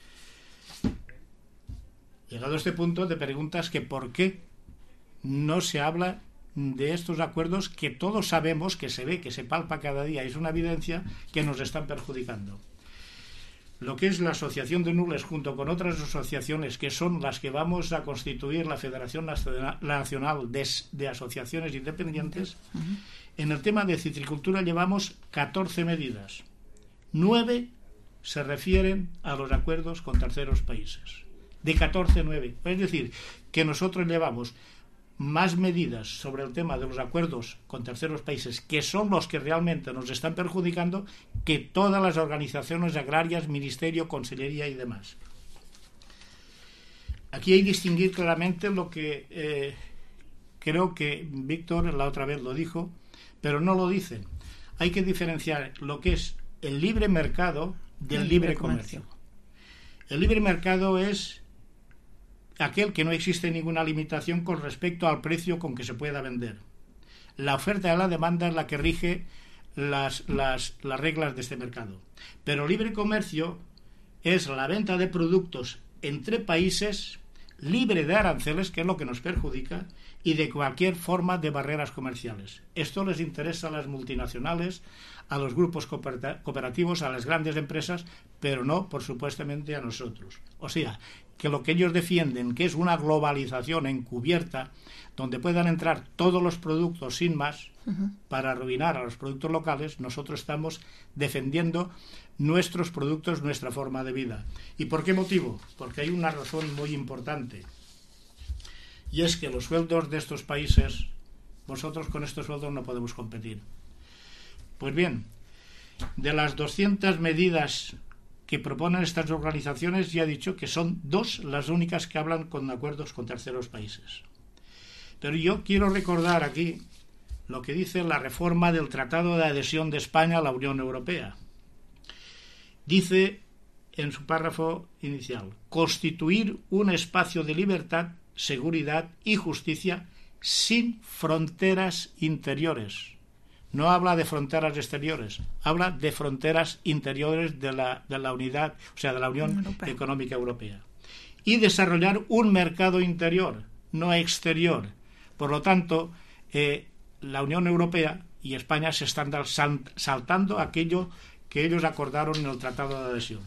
Llegado a este punto, te preguntas que por qué no se habla de estos acuerdos que todos sabemos, que se ve, que se palpa cada día, es una evidencia que nos están perjudicando. Lo que es la Asociación de Nules, junto con otras asociaciones que son las que vamos a constituir la Federación Nacional de Asociaciones Independientes, en el tema de citricultura llevamos 14 medidas. 9 se refieren a los acuerdos con terceros países. De 14, 9. Es decir, que nosotros llevamos más medidas sobre el tema de los acuerdos con terceros países, que son los que realmente nos están perjudicando, que todas las organizaciones agrarias, ministerio, consellería y demás. Aquí hay que distinguir claramente lo que creo que Víctor la otra vez lo dijo, pero no lo dicen. Hay que diferenciar lo que es el libre mercado del libre comercio. El libre mercado es aquel que no existe ninguna limitación con respecto al precio con que se pueda vender. La oferta y la demanda es la que rige las reglas de este mercado. Pero libre comercio es la venta de productos entre países libre de aranceles, que es lo que nos perjudica, y de cualquier forma de barreras comerciales. Esto les interesa a las multinacionales, a los grupos cooperativos, a las grandes empresas, pero no, por supuestamente, a nosotros. O sea, que lo que ellos defienden, que es una globalización encubierta, donde puedan entrar todos los productos sin más, para arruinar a los productos locales, nosotros estamos defendiendo nuestros productos, nuestra forma de vida. ¿Y por qué motivo? Porque hay una razón muy importante, y es que los sueldos de estos países, nosotros con estos sueldos no podemos competir. Pues bien, de las 200 medidas que proponen estas organizaciones, ya he dicho que son 2 las únicas que hablan con acuerdos con terceros países. Pero yo quiero recordar aquí lo que dice la reforma del Tratado de Adhesión de España a la Unión Europea. Dice en su párrafo inicial: constituir un espacio de libertad, seguridad y justicia sin fronteras interiores. No habla de fronteras exteriores, habla de fronteras interiores de la unidad, o sea, de la Unión Económica Europea. Y desarrollar un mercado interior, no exterior. Por lo tanto, la Unión Europea y España se están saltando aquello que ellos acordaron en el Tratado de Adhesión.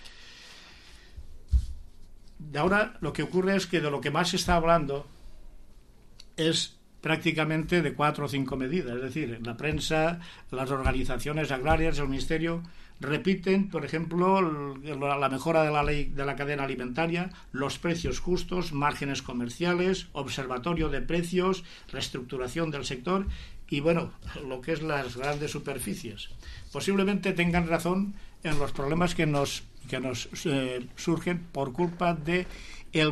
De ahora lo que ocurre es que de lo que más se está hablando es prácticamente de 4 o 5 medidas. Es decir, la prensa, las organizaciones agrarias, el ministerio repiten, por ejemplo, la mejora de la ley de la cadena alimentaria, los precios justos, márgenes comerciales, observatorio de precios, reestructuración del sector y, bueno, lo que es las grandes superficies. Posiblemente tengan razón en los problemas que nos surgen por culpa de el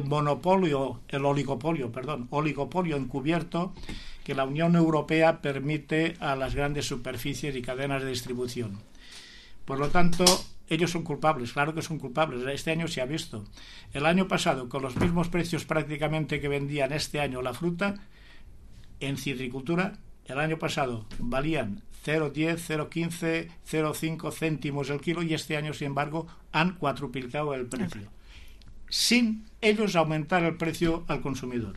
oligopolio encubierto que la Unión Europea permite a las grandes superficies y cadenas de distribución. Por lo tanto, ellos son culpables, claro que son culpables. Este año se ha visto. El año pasado, con los mismos precios prácticamente que vendían este año la fruta, en citricultura, el año pasado valían 0,10, 0,15, 0,5 céntimos el kilo y este año, sin embargo, han cuadruplicado el precio, sin ellos aumentar el precio al consumidor.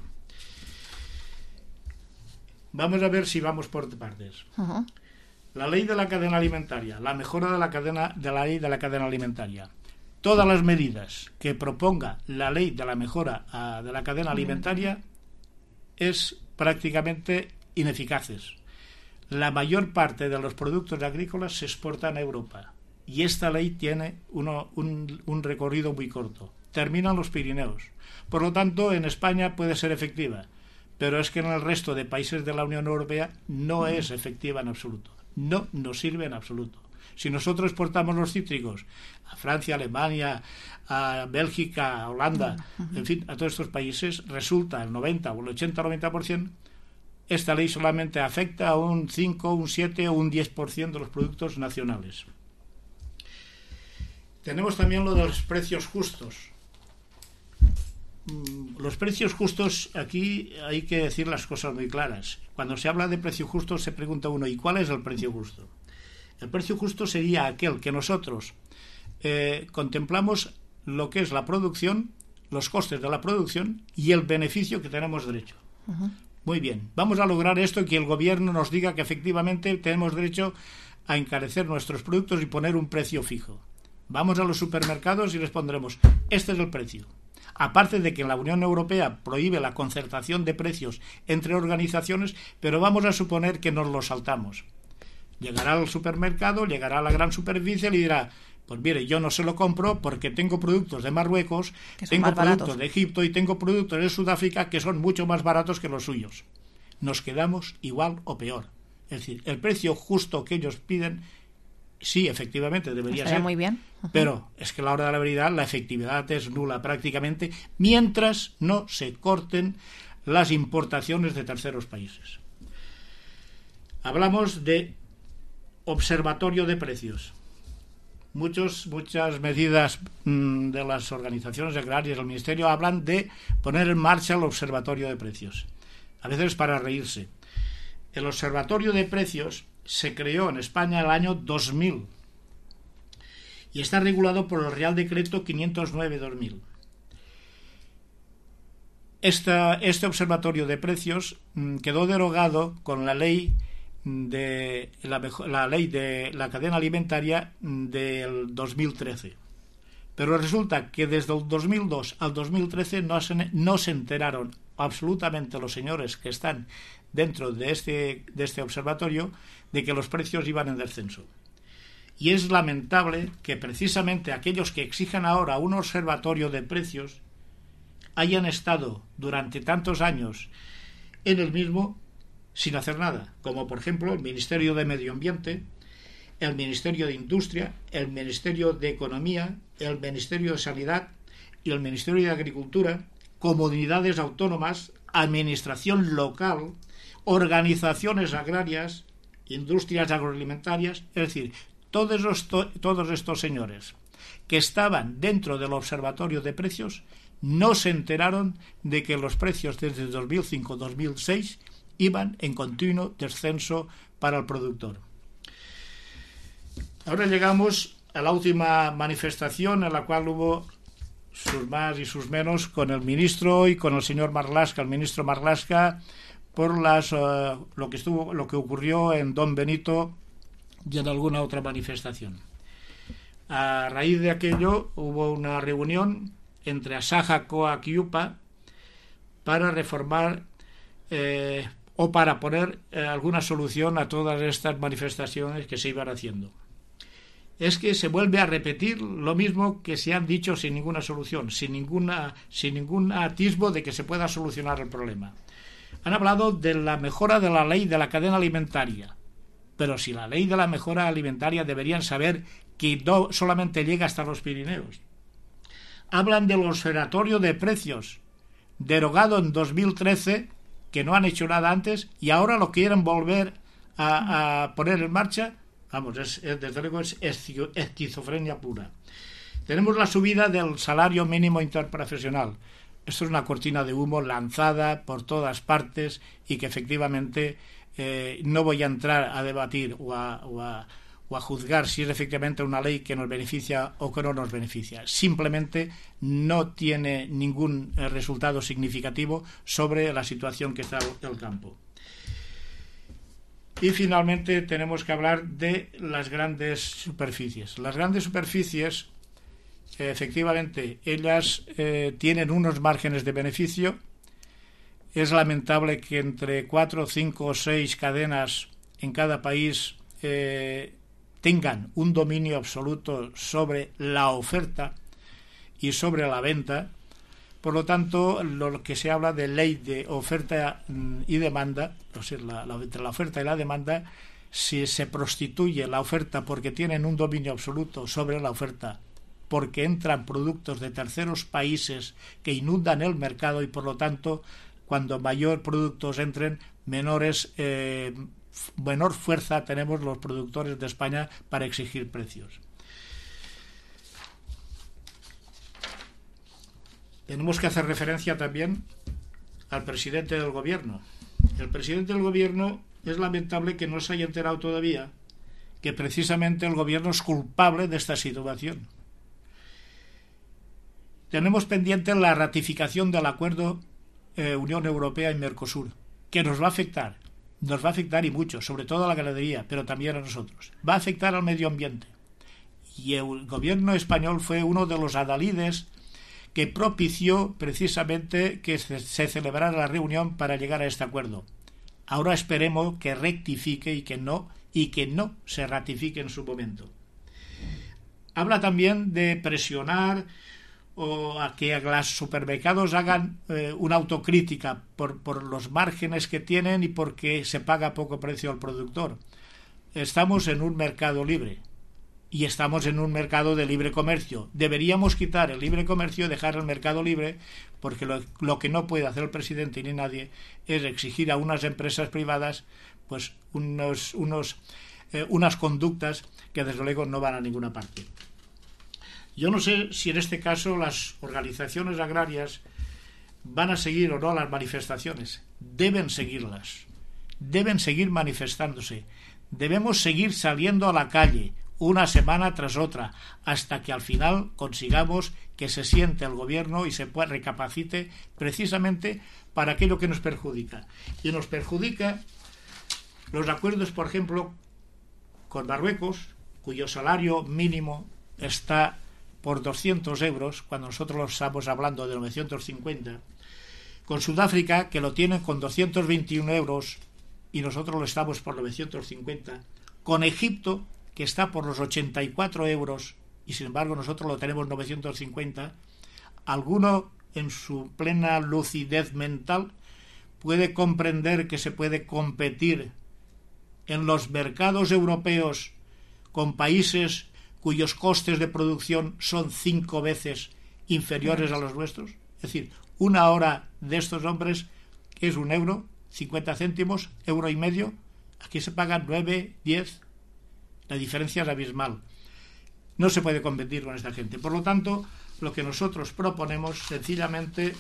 Vamos a ver si vamos por partes. La ley de la cadena alimentaria, la mejora de la ley de la cadena alimentaria. Todas las medidas que proponga la ley de la mejora de la cadena alimentaria es prácticamente ineficaces. La mayor parte de los productos agrícolas se exportan a Europa y esta ley tiene un recorrido muy corto. Terminan los Pirineos. Por lo tanto, en España puede ser efectiva, pero es que en el resto de países de la Unión Europea no es efectiva en absoluto. No nos sirve en absoluto. Si nosotros exportamos los cítricos a Francia, Alemania, a Bélgica, a Holanda, en fin, a todos estos países, resulta el 90 o el 80-90%, esta ley solamente afecta a un 5, un 7 o un 10% de los productos nacionales. Tenemos también lo de los precios justos. Los precios justos, aquí hay que decir las cosas muy claras. Cuando se habla de precio justo se pregunta uno, ¿y cuál es el precio justo? El precio justo sería aquel que nosotros contemplamos lo que es la producción, los costes de la producción y el beneficio que tenemos derecho. Muy bien, vamos a lograr esto, que el gobierno nos diga que efectivamente tenemos derecho a encarecer nuestros productos y poner un precio fijo. Vamos a los supermercados y les pondremos, este es el precio. Aparte de que la Unión Europea prohíbe la concertación de precios entre organizaciones, pero vamos a suponer que nos lo saltamos. Llegará al supermercado, llegará a la gran superficie y le dirá, pues mire, yo no se lo compro porque tengo productos de Marruecos, tengo productos de Egipto y tengo productos de Sudáfrica que son mucho más baratos que los suyos. Nos quedamos igual o peor. Es decir, el precio justo que ellos piden, sí, efectivamente, debería ser. Muy bien. Pero es que a la hora de la verdad la efectividad es nula prácticamente, mientras no se corten las importaciones de terceros países. Hablamos de observatorio de precios. Muchas medidas de las organizaciones agrarias del Ministerio hablan de poner en marcha el observatorio de precios. A veces para reírse. El observatorio de precios se creó en España el año 2000 y está regulado por el Real Decreto 509/2000. Este observatorio de precios quedó derogado con la ley de la ley de la cadena alimentaria del 2013. Pero resulta que desde el 2002 al 2013 no se enteraron absolutamente los señores que están dentro de este observatorio de que los precios iban en descenso. Y es lamentable que precisamente aquellos que exijan ahora un observatorio de precios hayan estado durante tantos años en el mismo sin hacer nada, como por ejemplo el Ministerio de Medio Ambiente, el Ministerio de Industria, el Ministerio de Economía, el Ministerio de Sanidad y el Ministerio de Agricultura, comunidades autónomas, administración local, organizaciones agrarias, industrias agroalimentarias, es decir, todos estos señores que estaban dentro del observatorio de precios no se enteraron de que los precios desde 2005-2006 iban en continuo descenso para el productor. Ahora llegamos a la última manifestación en la cual hubo sus más y sus menos con el ministro y con el señor Marlaska, el ministro Marlaska, por lo que ocurrió en Don Benito y en alguna otra manifestación. A raíz de aquello hubo una reunión entre Asaja, COAC y UPA para reformar o para poner alguna solución a todas estas manifestaciones que se iban haciendo. Es que se vuelve a repetir lo mismo que se han dicho sin ninguna solución, sin ningún atisbo de que se pueda solucionar el problema. Han hablado de la mejora de la ley de la cadena alimentaria, pero si la ley de la mejora alimentaria deberían saber que no solamente llega hasta los Pirineos. Hablan del observatorio de precios, derogado en 2013, que no han hecho nada antes y ahora lo quieren volver a poner en marcha. Vamos, desde luego es esquizofrenia pura. Tenemos la subida del salario mínimo interprofesional. Esto es una cortina de humo lanzada por todas partes y que efectivamente no voy a entrar a debatir o a juzgar si es efectivamente una ley que nos beneficia o que no nos beneficia. Simplemente no tiene ningún resultado significativo sobre la situación que está el campo. Y finalmente tenemos que hablar de las grandes superficies. Las grandes superficies, efectivamente, ellas tienen unos márgenes de beneficio. Es lamentable que entre 4, 5 o 6 cadenas en cada país tengan un dominio absoluto sobre la oferta y sobre la venta. Por lo tanto, lo que se habla de ley de oferta y demanda, o sea, entre la oferta y la demanda, si se prostituye la oferta porque tienen un dominio absoluto sobre la oferta, porque entran productos de terceros países que inundan el mercado y por lo tanto, cuando mayor productos entren, menor fuerza tenemos los productores de España para exigir precios. Tenemos que hacer referencia también al presidente del gobierno. El presidente del gobierno es lamentable que no se haya enterado todavía que precisamente el gobierno es culpable de esta situación. Tenemos pendiente la ratificación del acuerdo Unión Europea y Mercosur, que nos va a afectar y mucho, sobre todo a la ganadería, pero también a nosotros. Va a afectar al medio ambiente. Y el gobierno español fue uno de los adalides que propició precisamente que se celebrara la reunión para llegar a este acuerdo. Ahora esperemos que rectifique y que no se ratifique en su momento. Habla también de presionar o a que los supermercados hagan una autocrítica por los márgenes que tienen y porque se paga poco precio al productor. Estamos en un mercado libre y estamos en un mercado de libre comercio. Deberíamos quitar el libre comercio y dejar el mercado libre, porque lo que no puede hacer el presidente ni nadie es exigir a unas empresas privadas pues unas conductas que desde luego no van a ninguna parte. Yo no sé si en este caso las organizaciones agrarias van a seguir o no las manifestaciones. Deben seguirlas. Deben seguir manifestándose. Debemos seguir saliendo a la calle una semana tras otra hasta que al final consigamos que se siente el gobierno y se recapacite precisamente para aquello que nos perjudica. Y nos perjudica los acuerdos, por ejemplo, con Marruecos, cuyo salario mínimo está por 200 euros, cuando nosotros lo estamos hablando de 950, con Sudáfrica, que lo tienen con 221 euros y nosotros lo estamos por 950, con Egipto, que está por los 84 euros y sin embargo nosotros lo tenemos 950, alguno en su plena lucidez mental puede comprender que se puede competir en los mercados europeos con países cuyos costes de producción son 5 veces inferiores a los nuestros. Es decir, una hora de estos hombres es 1 euro, 50 céntimos, 1,5 €. Aquí se pagan 9, 10. La diferencia es abismal. No se puede competir con esta gente. Por lo tanto, lo que nosotros proponemos sencillamente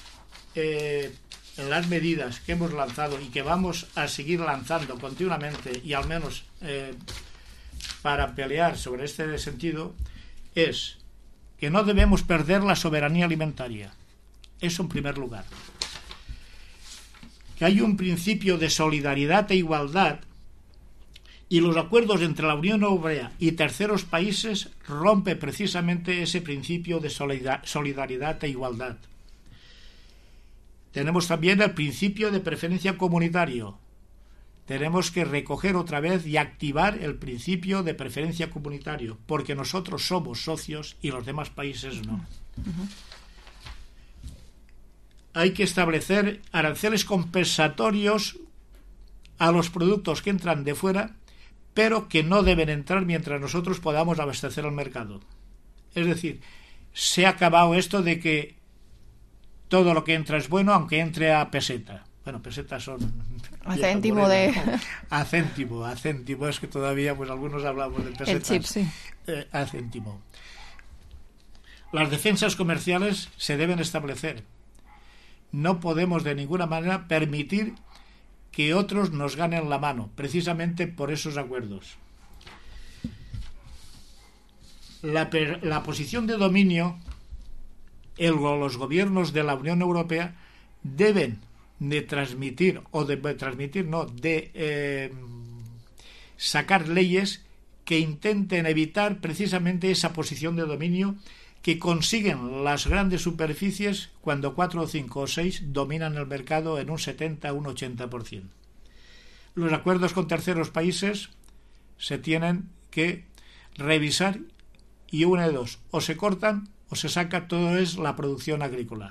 en las medidas que hemos lanzado y que vamos a seguir lanzando continuamente y al menos para pelear sobre este sentido, es que no debemos perder la soberanía alimentaria. Eso en primer lugar. Que hay un principio de solidaridad e igualdad y los acuerdos entre la Unión Europea y terceros países rompe precisamente ese principio de solidaridad e igualdad. Tenemos también el principio de preferencia comunitario. Tenemos que recoger otra vez y activar el principio de preferencia comunitario, porque nosotros somos socios y los demás países no. Hay que establecer aranceles compensatorios a los productos que entran de fuera, pero que no deben entrar mientras nosotros podamos abastecer el mercado. Es decir, se ha acabado esto de que todo lo que entra es bueno, aunque entre a peseta. Bueno, pesetas son... A céntimo de... A céntimo, es que todavía pues algunos hablamos de pesetas. El chip, sí. A céntimo. Las defensas comerciales se deben establecer. No podemos de ninguna manera permitir que otros nos ganen la mano, precisamente por esos acuerdos. La posición de dominio, los gobiernos de la Unión Europea deben de transmitir, sacar leyes que intenten evitar precisamente esa posición de dominio que consiguen las grandes superficies cuando 4 o 5 o 6 dominan el mercado en un 70 o un 80%. Los acuerdos con terceros países se tienen que revisar y una de dos, o se cortan o se saca todo es la producción agrícola.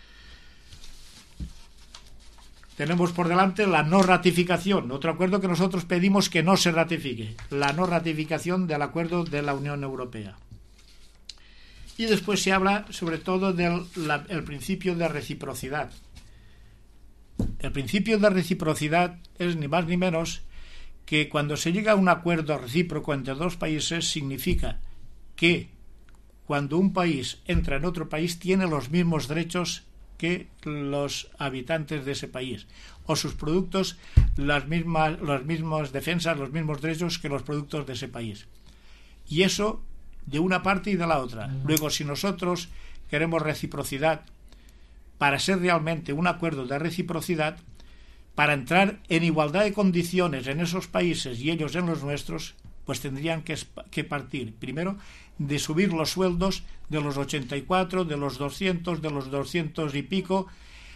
Tenemos por delante la no ratificación, otro acuerdo que nosotros pedimos que no se ratifique, la no ratificación del acuerdo de la Unión Europea. Y después se habla sobre todo del principio de reciprocidad. El principio de reciprocidad es ni más ni menos que cuando se llega a un acuerdo recíproco entre dos países significa que cuando un país entra en otro país tiene los mismos derechos que los habitantes de ese país, o sus productos las mismas defensas, los mismos derechos que los productos de ese país. Y eso de una parte y de la otra. Luego, si nosotros queremos reciprocidad, para ser realmente un acuerdo de reciprocidad, para entrar en igualdad de condiciones en esos países y ellos en los nuestros, pues tendrían que partir primero de subir los sueldos de los 84, de los 200, de los 200 y pico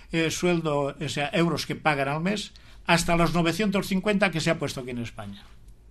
euros que pagan al mes, hasta los 950 que se ha puesto aquí en España.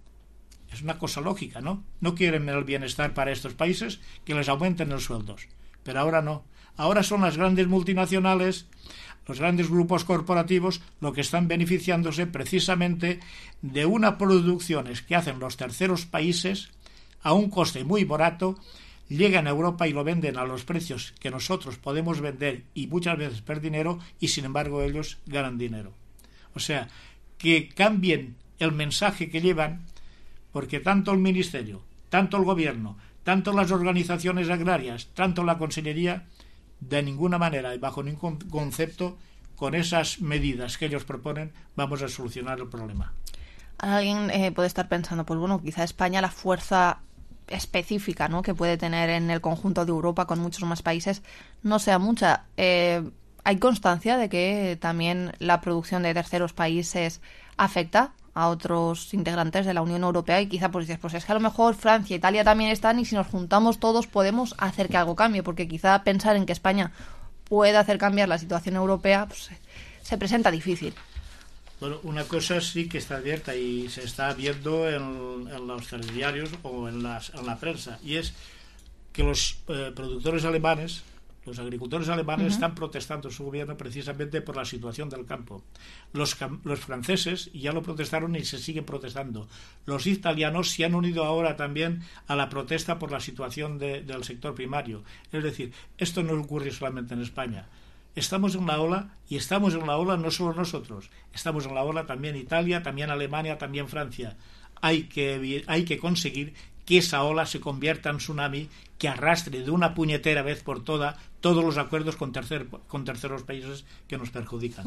Es una cosa lógica, ¿no? No quieren el bienestar para estos países, que les aumenten los sueldos. Pero ahora no. Ahora son las grandes multinacionales, los grandes grupos corporativos, lo que están beneficiándose precisamente de unas producciones que hacen los terceros países a un coste muy barato, llegan a Europa y lo venden a los precios que nosotros podemos vender y muchas veces per dinero, y sin embargo ellos ganan dinero. O sea, que cambien el mensaje que llevan, porque tanto el Ministerio, tanto el Gobierno, tanto las organizaciones agrarias, tanto la Consellería, de ninguna manera y bajo ningún concepto, con esas medidas que ellos proponen, vamos a solucionar el problema. Alguien puede estar pensando, pues bueno, quizá España, la fuerza específica, ¿no?, que puede tener en el conjunto de Europa con muchos más países, no sea mucha. ¿Hay constancia de que también la producción de terceros países afecta a otros integrantes de la Unión Europea? Y quizá pues dices, pues es que a lo mejor Francia, Italia también están, y si nos juntamos todos podemos hacer que algo cambie, porque quizá pensar en que España pueda hacer cambiar la situación europea pues, se presenta difícil. Bueno, una cosa sí que está abierta y se está viendo en los telediarios o en la prensa, y es que los productores alemanes, los agricultores alemanes, están protestando su gobierno precisamente por la situación del campo. Los franceses ya lo protestaron y se siguen protestando. Los italianos se han unido ahora también a la protesta por la situación del sector primario. Es decir, esto no ocurre solamente en España. Estamos en la ola, y estamos en la ola no solo nosotros, estamos en la ola también Italia, también Alemania, también Francia. Hay que conseguir que esa ola se convierta en tsunami, que arrastre de una puñetera vez por todas todos los acuerdos con terceros países que nos perjudican.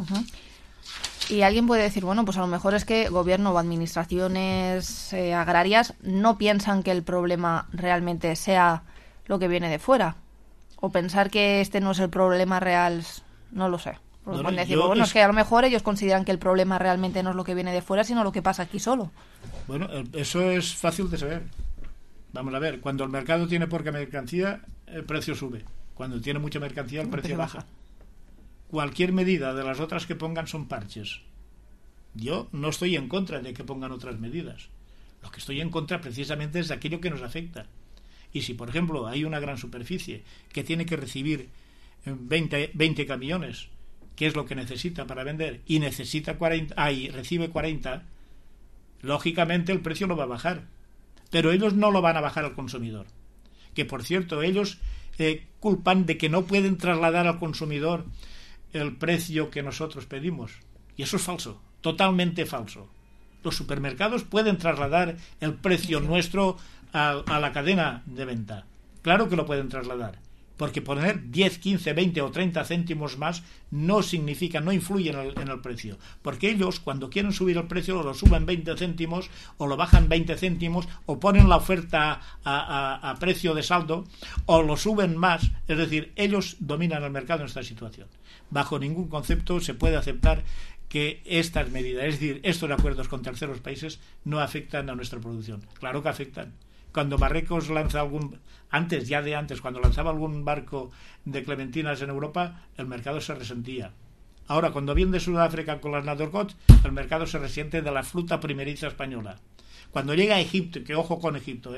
Y alguien puede decir, bueno, pues a lo mejor es que gobierno o administraciones agrarias no piensan que el problema realmente sea lo que viene de fuera, o pensar que este no es el problema real, no lo sé. Pueden decir, bueno, es que a lo mejor ellos consideran que el problema realmente no es lo que viene de fuera, sino lo que pasa aquí solo. Bueno, eso es fácil de saber. Vamos a ver, cuando el mercado tiene poca mercancía, el precio sube. Cuando tiene mucha mercancía, el precio baja. Cualquier medida de las otras que pongan son parches. Yo no estoy en contra de que pongan otras medidas. Lo que estoy en contra precisamente es de aquello que nos afecta. Y si, por ejemplo, hay una gran superficie que tiene que recibir 20 camiones, que es lo que necesita para vender, y necesita 40, y recibe 40, lógicamente el precio no va a bajar. Pero ellos no lo van a bajar al consumidor. Que, por cierto, ellos culpan de que no pueden trasladar al consumidor el precio que nosotros pedimos. Y eso es falso, totalmente falso. Los supermercados pueden trasladar el precio nuestro a la cadena de venta. Claro que lo pueden trasladar, porque poner 10, 15, 20 o 30 céntimos más no significa, no influye en el precio, porque ellos cuando quieren subir el precio lo suben 20 céntimos o lo bajan 20 céntimos o ponen la oferta a precio de saldo o lo suben más. Es decir, ellos dominan el mercado en esta situación. Bajo ningún concepto se puede aceptar que estas medidas, es decir, estos acuerdos con terceros países, no afectan a nuestra producción. Claro que afectan. Cuando Marruecos lanza cuando lanzaba algún barco de clementinas en Europa, el mercado se resentía. Ahora, cuando viene de Sudáfrica con las Nadorcot, el mercado se resiente de la fruta primeriza española. Cuando llega a Egipto, que ojo con Egipto,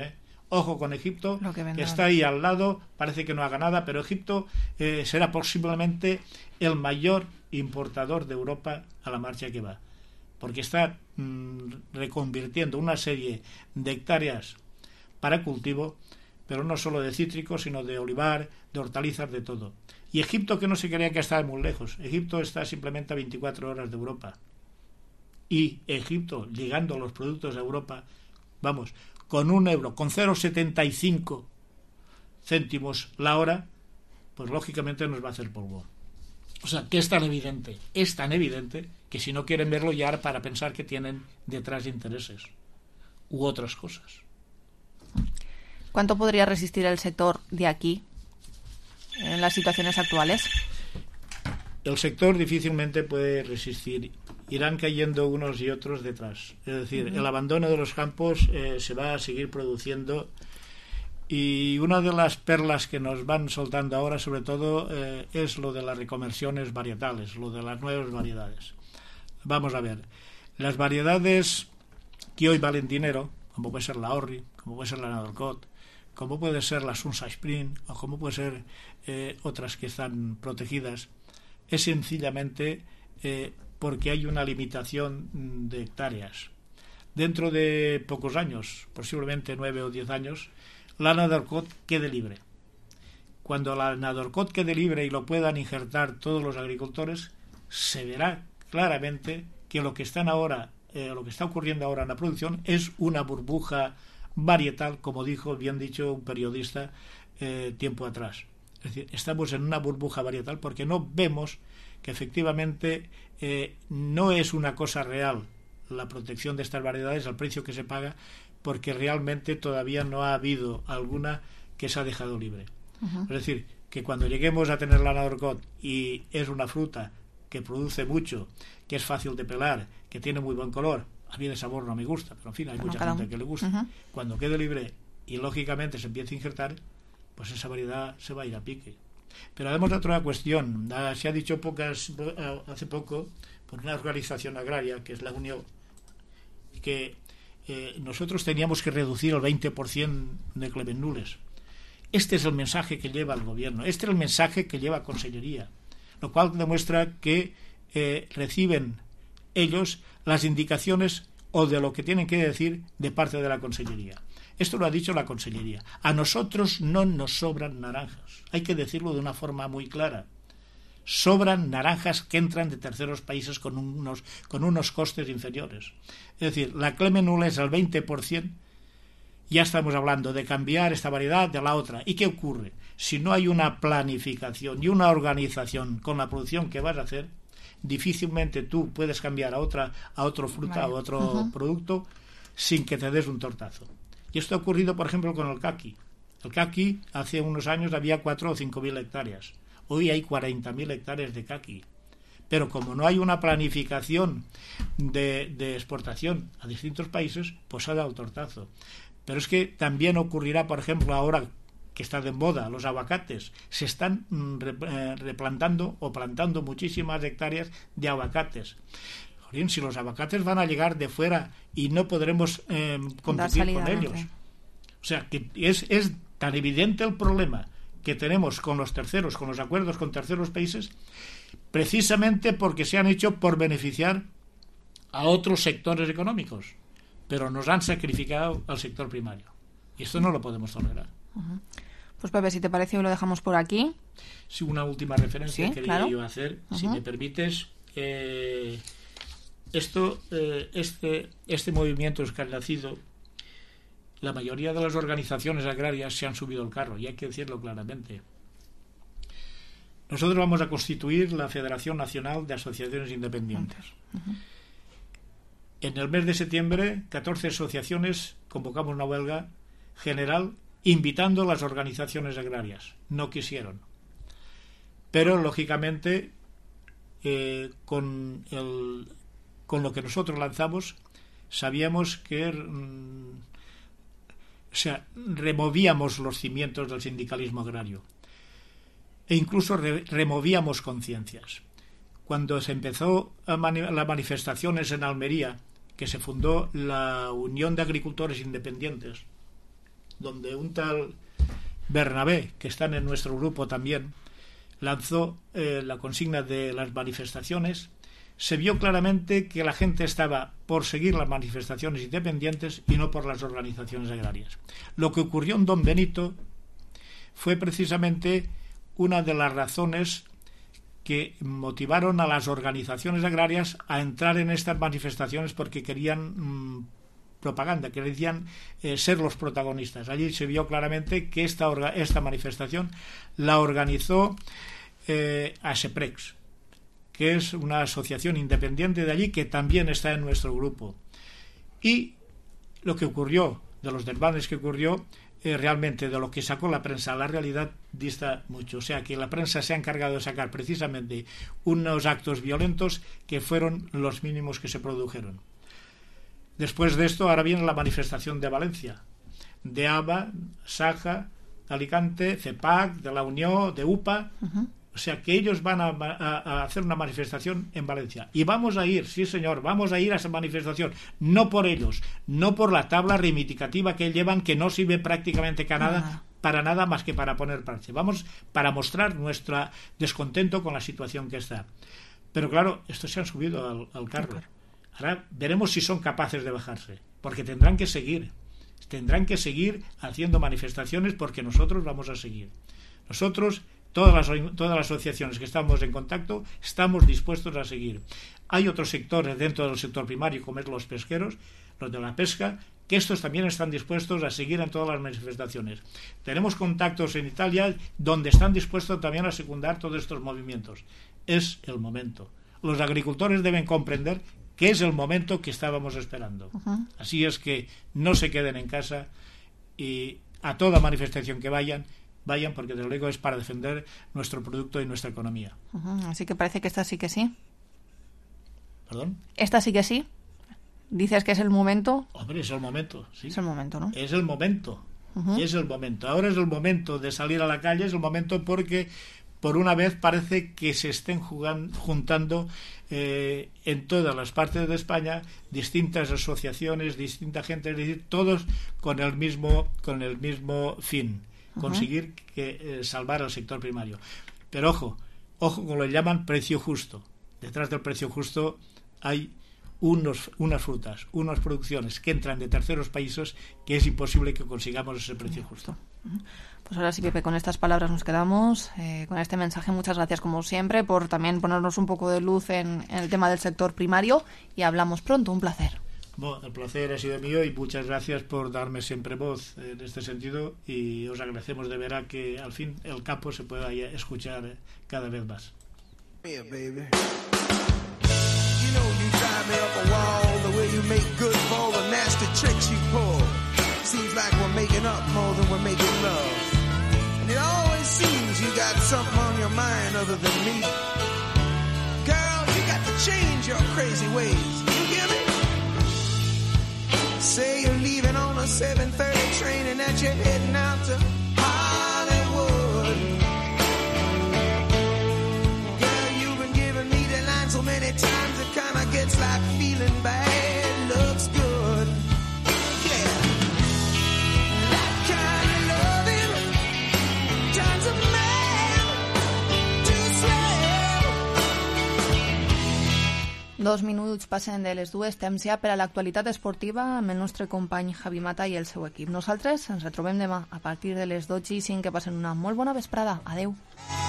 que está ahí al lado, parece que no haga nada, pero Egipto será posiblemente el mayor importador de Europa a la marcha que va, porque está reconvirtiendo una serie de hectáreas para cultivo, pero no solo de cítricos, sino de olivar, de hortalizas, de todo. Y Egipto, que no se creía que estaba muy lejos, Egipto está simplemente a 24 horas de Europa. Y Egipto, llegando los productos de Europa, vamos, con €1, con 0,75 céntimos la hora, pues lógicamente nos va a hacer polvo. O sea, que es tan evidente que si no quieren verlo ya para pensar que tienen detrás intereses u otras cosas. ¿Cuánto podría resistir el sector de aquí en las situaciones actuales? El sector difícilmente puede resistir. Irán cayendo unos y otros detrás. Es decir, el abandono de los campos se va a seguir produciendo. Y una de las perlas que nos van soltando ahora, sobre todo, es lo de las reconversiones varietales, lo de las nuevas variedades. Vamos a ver. Las variedades que hoy valen dinero, como puede ser la Orri, como puede ser la Nadorcot, como puede ser la Sunshine Spring, o como puede ser otras que están protegidas, es sencillamente porque hay una limitación de hectáreas. Dentro de pocos años, posiblemente 9 o 10 años, la Nadorcot quede libre. Cuando la Nadorcot quede libre y lo puedan injertar todos los agricultores, se verá claramente que lo que está ocurriendo ahora en la producción es una burbuja varietal, como dijo, bien dicho, un periodista tiempo atrás. Es decir, estamos en una burbuja varietal porque no vemos que efectivamente no es una cosa real la protección de estas variedades al precio que se paga, porque realmente todavía no ha habido alguna que se ha dejado libre. Es decir, que cuando lleguemos a tener la Nadorcot y es una fruta que produce mucho, que es fácil de pelar, que tiene muy buen color, a mí de sabor no me gusta, pero en fin, hay mucha gente que le gusta. Cuando quede libre y lógicamente se empiece a injertar, pues esa variedad se va a ir a pique. Pero además otra cuestión, se ha dicho hace poco por una organización agraria que es la Unión, que nosotros teníamos que reducir el 20% de clemen nules. Este es el mensaje que lleva el gobierno, este es el mensaje que lleva Consellería, lo cual demuestra que reciben ellos las indicaciones o de lo que tienen que decir de parte de la Consellería. Esto lo ha dicho la Consellería. A nosotros no nos sobran naranjas, hay que decirlo de una forma muy clara. Sobran naranjas que entran de terceros países con unos costes inferiores. Es decir, la clemen nula es el 20%, ya estamos hablando de cambiar esta variedad de la otra. ¿Y qué ocurre? Si no hay una planificación y una organización con la producción que vas a hacer, difícilmente tú puedes cambiar a otro fruta o otro producto sin que te des un tortazo. Y esto ha ocurrido, por ejemplo, con el caqui. El caqui hace unos años había 4 o 5.000 hectáreas. Hoy hay 40.000 hectáreas de caqui. Pero como no hay una planificación de exportación a distintos países, pues ha dado el tortazo. Pero es que también ocurrirá, por ejemplo, ahora que está de moda los aguacates, se están replantando o plantando muchísimas hectáreas de aguacates. Bien, si los aguacates van a llegar de fuera y no podremos competir con ellos. O sea, que es tan evidente el problema que tenemos con los terceros, con los acuerdos con terceros países, precisamente porque se han hecho por beneficiar a otros sectores económicos, pero nos han sacrificado al sector primario. Y esto no lo podemos tolerar. Pues Pepe, si te parece, hoy lo dejamos por aquí. Sí, una última referencia que quería yo hacer, si me permites. Este movimiento que ha nacido, la mayoría de las organizaciones agrarias se han subido al carro, y hay que decirlo claramente. Nosotros vamos a constituir la Federación Nacional de Asociaciones Independientes. En el mes de septiembre, 14 asociaciones convocamos una huelga general invitando a las organizaciones agrarias. No quisieron. Pero, lógicamente, con lo que nosotros lanzamos, sabíamos que removíamos los cimientos del sindicalismo agrario e incluso removíamos conciencias. Cuando se empezó las manifestaciones en Almería, que se fundó la Unión de Agricultores Independientes, donde un tal Bernabé, que está en nuestro grupo también, lanzó la consigna de las manifestaciones, se vio claramente que la gente estaba por seguir las manifestaciones independientes y no por las organizaciones agrarias. Lo que ocurrió en Don Benito fue precisamente una de las razones que motivaron a las organizaciones agrarias a entrar en estas manifestaciones, porque querían propaganda, querían ser los protagonistas. Allí se vio claramente que esta manifestación la organizó ASEPREX, que es una asociación independiente de allí que también está en nuestro grupo. Y lo que ocurrió, de los desmanes que ocurrió, realmente de lo que sacó la prensa, la realidad dista mucho. O sea que la prensa se ha encargado de sacar precisamente unos actos violentos que fueron los mínimos que se produjeron. Después de esto, ahora viene la manifestación de Valencia, de ABA, Saja, Alicante, CEPAC, de la Unión, de UPA. O sea que ellos van a hacer una manifestación en Valencia. Y vamos a ir, sí señor, vamos a ir a esa manifestación. No por ellos, no por la tabla reivindicativa que llevan, que no sirve prácticamente para nada más que para poner parche. Vamos para mostrar nuestro descontento con la situación que está. Pero claro, estos se han subido al carro. Ahora veremos si son capaces de bajarse, porque tendrán que seguir haciendo manifestaciones, porque nosotros vamos a seguir. Nosotros, todas las asociaciones que estamos en contacto, estamos dispuestos a seguir. Hay otros sectores dentro del sector primario, como es los pesqueros, los de la pesca, que estos también están dispuestos a seguir en todas las manifestaciones. Tenemos contactos en Italia donde están dispuestos también a secundar todos estos movimientos. Es el momento. Los agricultores deben comprender que es el momento que estábamos esperando. Así es que no se queden en casa y a toda manifestación que vayan, porque desde luego es para defender nuestro producto y nuestra economía. Así que parece que esta sí que sí. ¿Perdón? Esta sí que sí. Dices que es el momento. Hombre, es el momento, sí. Es el momento, ¿no? Es el momento. Es el momento. Ahora es el momento de salir a la calle, es el momento porque por una vez parece que se estén juntando en todas las partes de España distintas asociaciones, distinta gente, es decir, todos con el mismo fin, conseguir salvar al sector primario. Pero ojo con lo que llaman precio justo. Detrás del precio justo hay unas frutas, unas producciones que entran de terceros países que es imposible que consigamos ese precio justo. Pues ahora sí, Pepe, con estas palabras nos quedamos, con este mensaje. Muchas gracias, como siempre, por también ponernos un poco de luz en el tema del sector primario, y hablamos pronto. Un placer. Bueno, el placer ha sido mío y muchas gracias por darme siempre voz en este sentido, y os agradecemos de veras que al fin el campo se pueda escuchar cada vez más. Yeah, baby. You know you drive me up a wall, the way you make good for all the nasty tricks you pull. Seems like we're making up more than we're making love. And it always seems you got something on your mind other than me. Girl, you got to change your crazy ways. You hear me? Say you're leaving on a 7:30 train and that you're heading out to Hollywood. Girl, you've been giving me the line so many times it kinda gets like feeling bad looks good. Yeah. That kind of loving turns a man to slave. 2 minuts passen de les dues, temps ja per a l'actualitat esportiva amb el nostre company Javi Mata i el seu equip. Nosaltres ens retrobem demà a partir de les 12:05. Que passen una molt bona vesprada. Adeu.